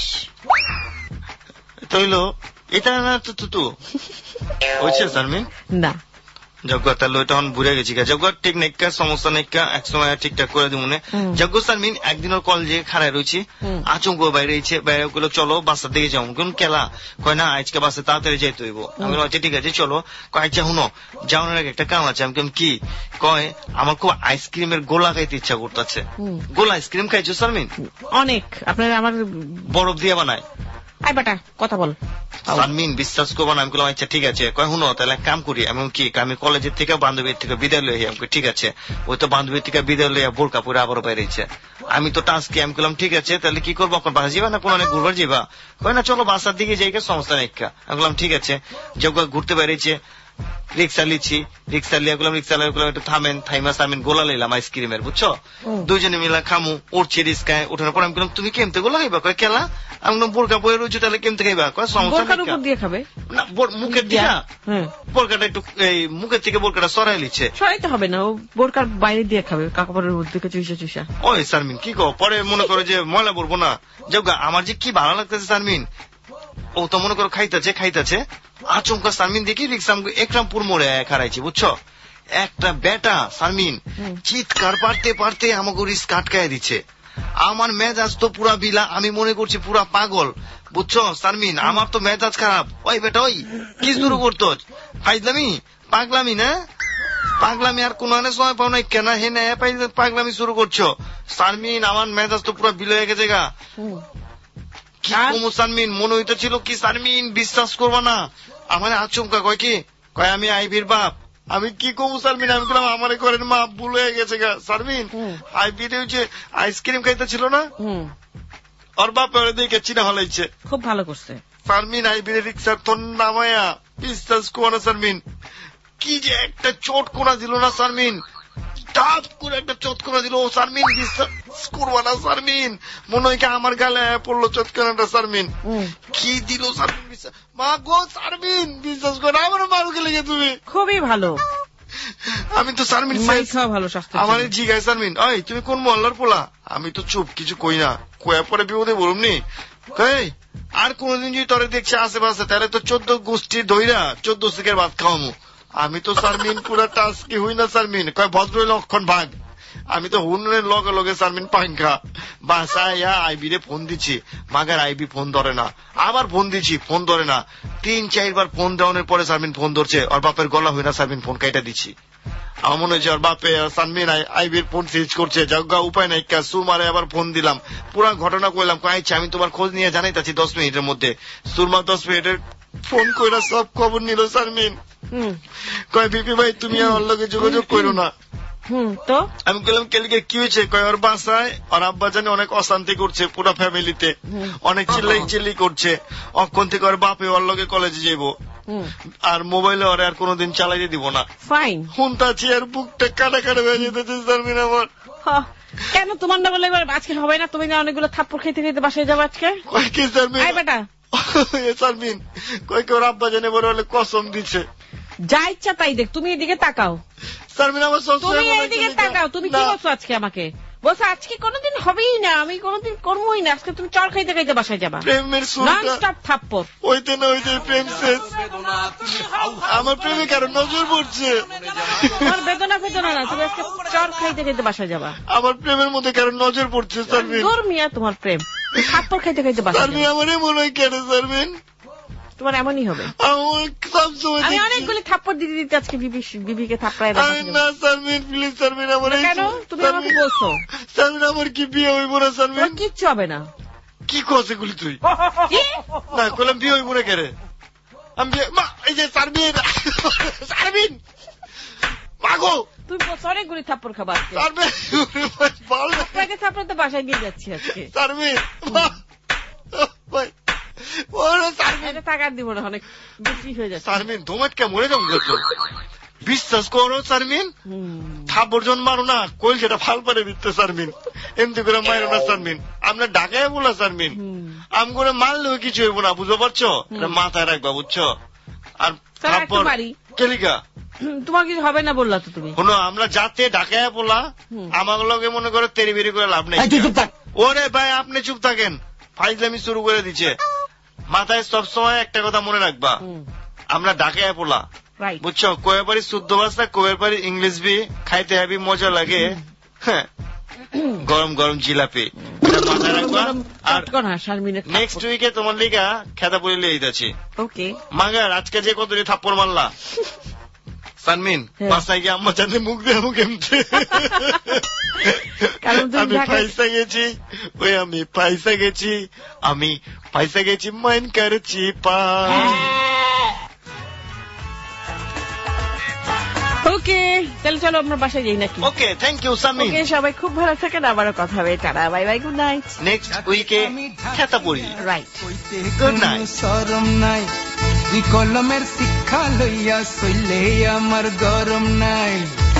তো হইলো এটা না তো হচ্ছে শারমিন না যজ্ঞ তাহলে ওইটা বুঝে গেছি। যজ্ঞ ঠিক নেকা সমস্যা নেকা একসময় ঠিকঠাক করে দিব মনে। যজ্ঞ শারমিন একদিনের কল যে খাড়ায় রয়েছি, আচমক বাইরে রয়েছে, বাইরে গুলো চলো বাসার দিকে যাও। কোন খেলা কয় না আজকে বাসে তাড়াতাড়ি যাইতে হইব। আমি আচ্ছা ঠিক আছে চলো। কয় আচ্ছা হুনো যাওয়ার আগে একটা কাম আছে। আমি কেমন কি কয় আমার খুব আইসক্রিমের গোলা খাইতে ইচ্ছা করতেছে। গোলা আইসক্রিম খাইছো শারমিন? অনেক। আপনার আমার বরফ দিয়ে বানায়। আই বাটা কথা বল শারমিন, বিশ্বাস করবো না। আমি বললাম আচ্ছা ঠিক আছে। কয় হুনো তাহলে কাম করি। এমন কি আমি কলেজের থেকে বান্ধবীর থেকে বিদায় লই। আমি ঠিক আছে। ওই তো বান্ধবীর থেকে বিদায় লইয়া বোরকা পরে আবারও বাইরেছে। আমি তো টাস্কি আমি বললাম ঠিক আছে তাহলে কি করবো, এখন বাসা যাবা না কোন অনেক ঘুরবার যাবা? কয় না চলো বাসার দিকে যাই, সমস্যা নেই। আমি বললাম ঠিক আছে। যজ্ঞ ঘুরতে বেরিয়েছে, রিক্সা লিছি, রিক্সা লিয়া গেলাম, রিক্সা লিয়া একটু থামেন, থাইমা সামিন গোলা লইলাম আইসক্রিমের, বুঝছো? দুজনে মিলা খামু, উঠছে রিক্সায় উঠানোর পর আমি বললাম তুমি কেমতে গোলা খাইবা? কয় খেলা। আমি বললাম বোরকা পরে রয়েছে তাহলে কেমতে খাইবা? কয় সমস্যা দিয়ে খাবে না, মুখের দিকে বোরকাটা একটু এই মুখের থেকে বোরকাটা সরাই লিচ্ছে। সরাইতে হবে না, ও বোরকার বাইরে দিয়ে খাবে, কাপড়ের মধ্যে চুষা চুষা। ওই শারমিন কি কো পরে মনে করো যে ময়লা পড়বো না। যোগা আমার যে কি ভালো লাগতেছে শারমিন, ও তো মনে করো খাইতেছে আচমকা শারমিন দেখি রিক্সা একরামপুর মোড়ে খারাইছি, বুঝছো? একটা বেটা শারমিন চিৎকার পারতে পারতে আমাকে রিক্সা আটকায় দিচ্ছে। আমার মেজাজ তো পুরা বিলা, আমি মনে করছি পুরা পাগল, বুঝছো শারমিন? আমার তো মেজাজ খারাপ। ওই বেটা ওই কি শুরু করতো ফাইজলামি পাগলামি না পাগলামি, আর কোন সময় পাও নাই কেন হে না পাগলামি শুরু করছো শারমিন? আমার মেজাজ তো পুরা বিল হয়ে গেছে গা। কি কমু শারমিন, মনে হইতেছিল কি শারমিন বিশ্বাস করবা না, আমার আচমকা কয় কি কয় আমি আইবির বাপ। আমি কি কমু শারমিন, আমি বললাম আমার ঘরের মা ভুল হয়ে গেছে গা শারমিন। আইবির হচ্ছে আইসক্রিম খাইতে ছিল না, ওর বাপ দেখে চিনা হলাইছে। খুব ভালো করছে শারমিন। আইবির রিক্সার তোর নামায়া বিশ্বাস করো না শারমিন, কি যে একটা চোট কোনা দিল না শারমিন, টাপ করে একটা চটকনা দিল শারমিন। বিশ্বাস করবা না শারমিন, মনে হয় কি আমার গালে পড়লো চটকনাটা শারমিন। কি দিল শারমিন, মা গো শারমিন বিশ্বাস করো আমার মারুকে লেগে তুমি। খুবই ভালো। আমি তো শারমিন ভালো স্বাস্থ্য আমার জিগায় শারমিন ওই তুমি কোন মহল্লার পোলা? আমি তো চুপ কিছু কই না, কয়া পরে বিপদে বলুম নি। আর কোনদিন যদি তোরে দেখছি আশেপাশে তাহলে তো 14 গোষ্ঠী ধইরা 14 শিখের ভাত খাওয়ামু। আমি তো সারমিন পুরা টাস কি হই না সারমিন, কয় ভদ্র লক্ষণ ভাগ। আমি তো হুনের লগে লগে সারমিন পাঙ্খা বাসায় আইবি রে ফোন দিচ্ছি, মাগার আইবি ফোন ধরে না, আবার ফোন দিচ্ছি ফোন ধরে না, 3-4 বার ফোন দেওয়ানোর পরে সারমিন ফোন ধরছে, ওর বাপের গলা হই না সারমিন ফোন কাইটা দিচ্ছি। আমার মনে হচ্ছে ওর বাপে সানমিন আইবির ফোন সিজ করছে, যজ্ঞা উপায় নাই, সুরমারে আবার ফোন দিলাম, পুরা ঘটনা কইলাম, কয়েছি আমি তোমার খোঁজ নিয়ে জানাইতাছি 10 মিনিটের মধ্যে। সুরমা 10 মিনিটের ফোন কইরা সব খবর নিল সারমিন, কয় বিপি ভাই তুমি আর ওর লগে যোগাযোগ করো না। তো আমি বললাম কেলিকে কি হয়েছে, কয় ওর বাসায় ওর আব্বা জানি অনেক অশান্তি করছে, পুরো ফ্যামিলিতে অনেক চিল্লি করছে, অক্ষণ থেকে ওর বাপে ওর লগে কলেজে যাইব, আর মোবাইলে ওরে আর কোনোদিন চালাইতে দিব না। ফাইন হুনতাছি আর বুকটা কাটা কাটা হয়ে যেতেছে সারমিন আমার। কেন তোমার না বলে আজকে হবে না? তুমি না অনেকগুলো থাপ্পড় খেতে খেতে বাসায় যাবো আজকে? কয় কি সারমিন? বেটা সারমিন কয় কি ওর আব্বা জানি বলে কসম দিচ্ছে। যা ইচ্ছা তাই দেখ, তুমি এদিকে তাকাও সারমিন, আমার তুমি এইদিকে তাকাও। তুমি কি বলছো আজকে আমাকে? বলছো আজকে কোনোদিন হবেই না, আমি কোনোদিন করবোই না, আজকে তুমি চর খাইতে খাইতে বাসায় যাবা। প্রেমের ননস্টপ থাপ্পড় ওইতে না ওইতে প্রেম শেষ। আমার প্রেমে কারো নজর পড়ছে। তোমার বেদনা বেদনা না, তুমি আজকে চর খাইতে খাইতে বাসায় যাবা। আমার প্রেমের মধ্যে কারো নজর পড়ছে সারমিন। দূর মিয়া তোমার প্রেম, থাপ্পড় খাইতে খাইতে বাসায় সারমিন। আমার এমন হয় কেন সারমিন? তোমার এমনই হবে। আমি অনেকগুলি থাপ্পড় দিতে দিতে আজকে বিবিকে থাপ্পড়ায় না সারমিন, প্লিজ সারমিন। আমার কেন তুমি আমাকে বলছো? সারমিন আমার কি বিয়ে হইব না সারমিন? কিচ্ছু হবে না। কি কস এগুলি তুই? না কইলাম বিয়ে হইব না কেরে? আমি এই যে সারমিন সারমিন মাগো তুমি অনেকগুলি থাপ্পড় খাবার আপনাকে থাপ্পড় তো বাসায় নিয়ে যাচ্ছি আজকে সারমিন। টাকা দিব না, অনেক বেশি হয়ে যাচ্ছে সারমিন। ধোমাটকা মরে যাবো বিশ্বাস করো সারমিন, থাপড় মারো না কইল সেটা ফাল পারে দিতে সারমিন, এমনি করে মারো না সারমিন। আমরা ঢাকায় বলা সারমিন, আম করে মারলেও কিছু হইব না, বুঝতে পারছো? মাথায় রাখবা বুঝছো? আর থাপড় কেলিকা তোমার কিছু হবে না বললা তো তুমি। শোনো আমরা যাতে ঢাকায় বলা আমার লগে মনে করে তেরি বেরি করে লাভ নেই। ওরে ভাই আপনি চুপ থাকেন, ফাইজলামি শুরু করে দিচ্ছে। মাথায় সবসময় একটা কথা মনে রাখবা, আমরা ঢাকায় পোলা বুঝছো, কোয়ের পারি শুদ্ধ ভাষা, কোয়ের পারি ইংলিশ বি খাইতে হ্যাবি মজা লাগে, হ্যাঁ গরম গরম জিলাপি মাথায় রাখবা। আর নেক্সট উইকে তোমার লিগা খেতা পড়ে লিয়ে যাচ্ছি। ওকে মাগার আজকে যে কত থাপ্পড় মারলা সানমিন, বাসায় গিয়ে আম্মা জানে মুখ দেবো কেমতে। আমি পয়সা গেছি, ওই আমি পয়সা গেছি, আমি পয়সা গেছি মাইন করেছি পা। ওকে তাহলে চলো আমরা বাসায় যাই নাকি? Okay thank you Samin. Okay সবাই খুব ভালো থাকেন, আবারও কথা হবে, tata bye bye, good night. Next উইকে খেতা পড়ি, রাইট, গুড নাইট। শরম নাই দুই কলমের শিক্ষা লইয়া সইলে আমার গরম নাই,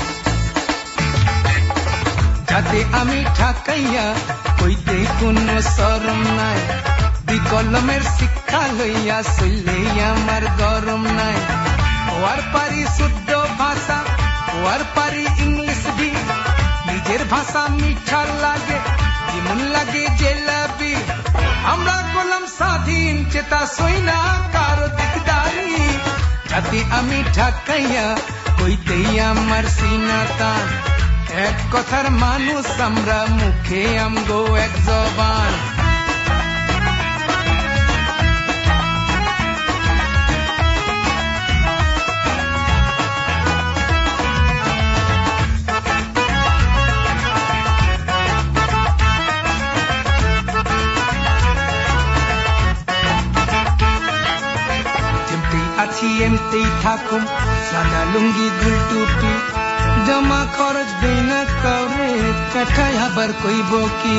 যাতে আমি ঠাকাইয়া কইতে কোনো শরম নাই, দুই কলমের শিক্ষা লইয়া সইলে আমার গরম নাই। ওয়ার পারি শুদ্ধ ভাষা, ওয়ার পারি ইংলিশ বি, নিজের ভাষা মিঠা লাগে যেমন লাগে জেলাবি। আমরা গোলাম স্বাধীন চেতা সই না কারো দিকদারি, যাতে আমি ঠাকাইয়া কইতেই আমার সিনা টান। এক কথার মানুষ আমরা, মুখে আমগো এক জবান। এমতেই থাকুম সাদা লুঙ্গি গুল টুপি, জমা খরচ দেই না কাউরে, কাঠায় আবার কইব কি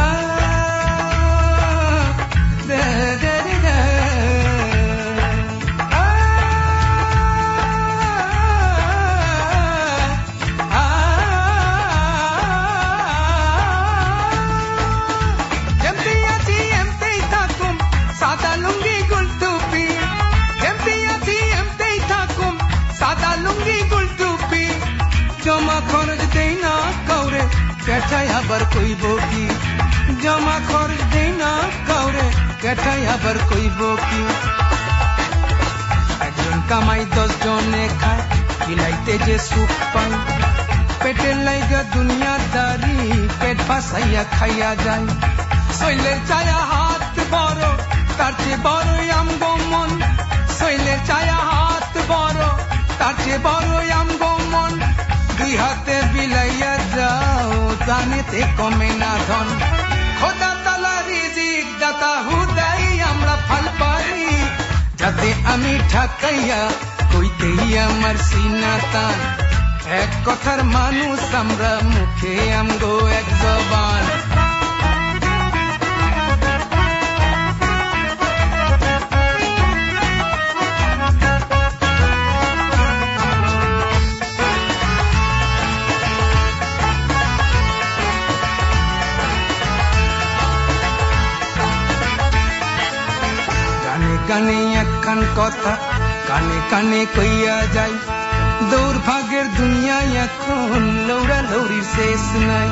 এমতেই আছি এমতেই থাকুম সাদা লুঙ্গি গুল টুপি, সাদা লুঙ্গি গুল টুপি, জমা খরচ দেই না কাউরে, পেটায় আবার কইব কি, জমা খরচ দেই না কাউরে, কেঠাই আবার কইব কি একজন কামাই 10 জনে খায় বিলাইতে যে সুখ পায় পেটের লাইগা দুনিয়াদারি পেট ফাসাইয়া খাইয়া যায় শৈলের ছায়া হাত বড় তার চেয়ে বড়ই আমগো মন শৈলের ছায়া হাত বড় তার চেয়ে বড়ই আমগো মন দুই হাতে বিলাইয়া যাও জানেতে কমে না ধন খোদা তালা রিজিক দাতা হুদাই আমরা ফল পাই যাতে আমি ঠাকাইয়া কইতেই আমার সিনা টান এক কথার মানুষ আমরা মুখে আমগো এক জবান গানে একখান কথা কানে কানে কইয়া যাই দুর্ভাগ্যের দুনিয়ায় এখন লৌড়া লৌড়ির শেষ নাই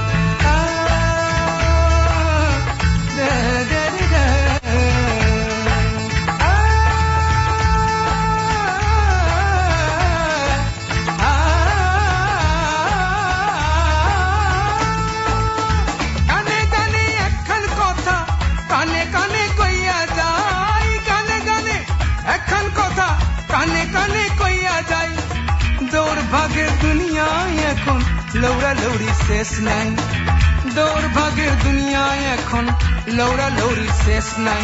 কানে কানে একখান কথা কানে কানে কইয়া যাই কানে কানে একখান কথা কানে কানে কইয়া যাই দুর্ভাগ্যের দুনিয়ায় এখন লৌড়া লৌড়ি শেষ নাই দুর্ভাগ্যের দুনিয়ায় এখন লৌড়া লৌড়ি শেষ নাই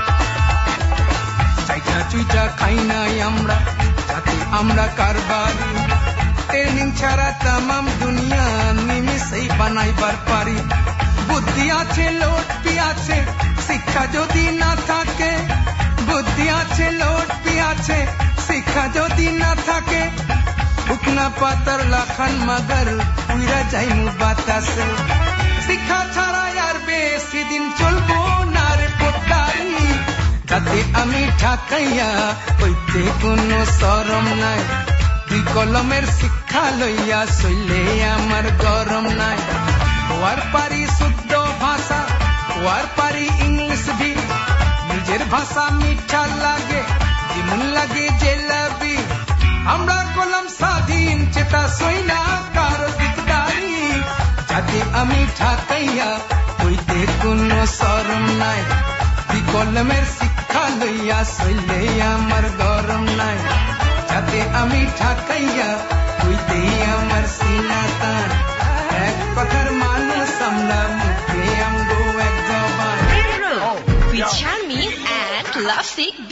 চাইটা চুইটা খাই নাই আমরা যাতে আমরা কারবারি ট্রেনিং ছাড়া তামাম দুনিয়া নিমিষেই বানাইবার পারি বুদ্ধি আছে লোটপি আছে শিক্ষা যদি না থাকে বুদ্ধি আছে লোটপি আছে শিক্ষা যদি না থাকে উকনা পাতার লাখান মাগার উইরা যাই মু বাতাসে শিক্ষা ছাড়া আর বেশি দিন চলবো না রে পোটারি যাতে আমি ঠাকাইয়া হইতে কোনো শরম নাই দুই কলমের শিক্ষা লইয়া শৈলে আমার গরম নাই ওয়ার পারি শুদ্ধ ভাষা ওয়ার পারি ইংলিশ ভি নিজের ভাষা মিঠা লাগে যেমন লাগে জেলাবি আমরা কলম স্বাধীন চেতা সইনা কারো দিকদারি যাতে আমি ঠাকাইয়া হইতে কোনো শরম নাই দুই কলমের শিক্ষা লইয়া শৈলে আমার গরম নাই যাতে আমি ঠাকাইয়া হইতে আমার সিনা টান এক কথার মানুষ আমরা মুখে আমগো এক জবান with Charmin and Lovesick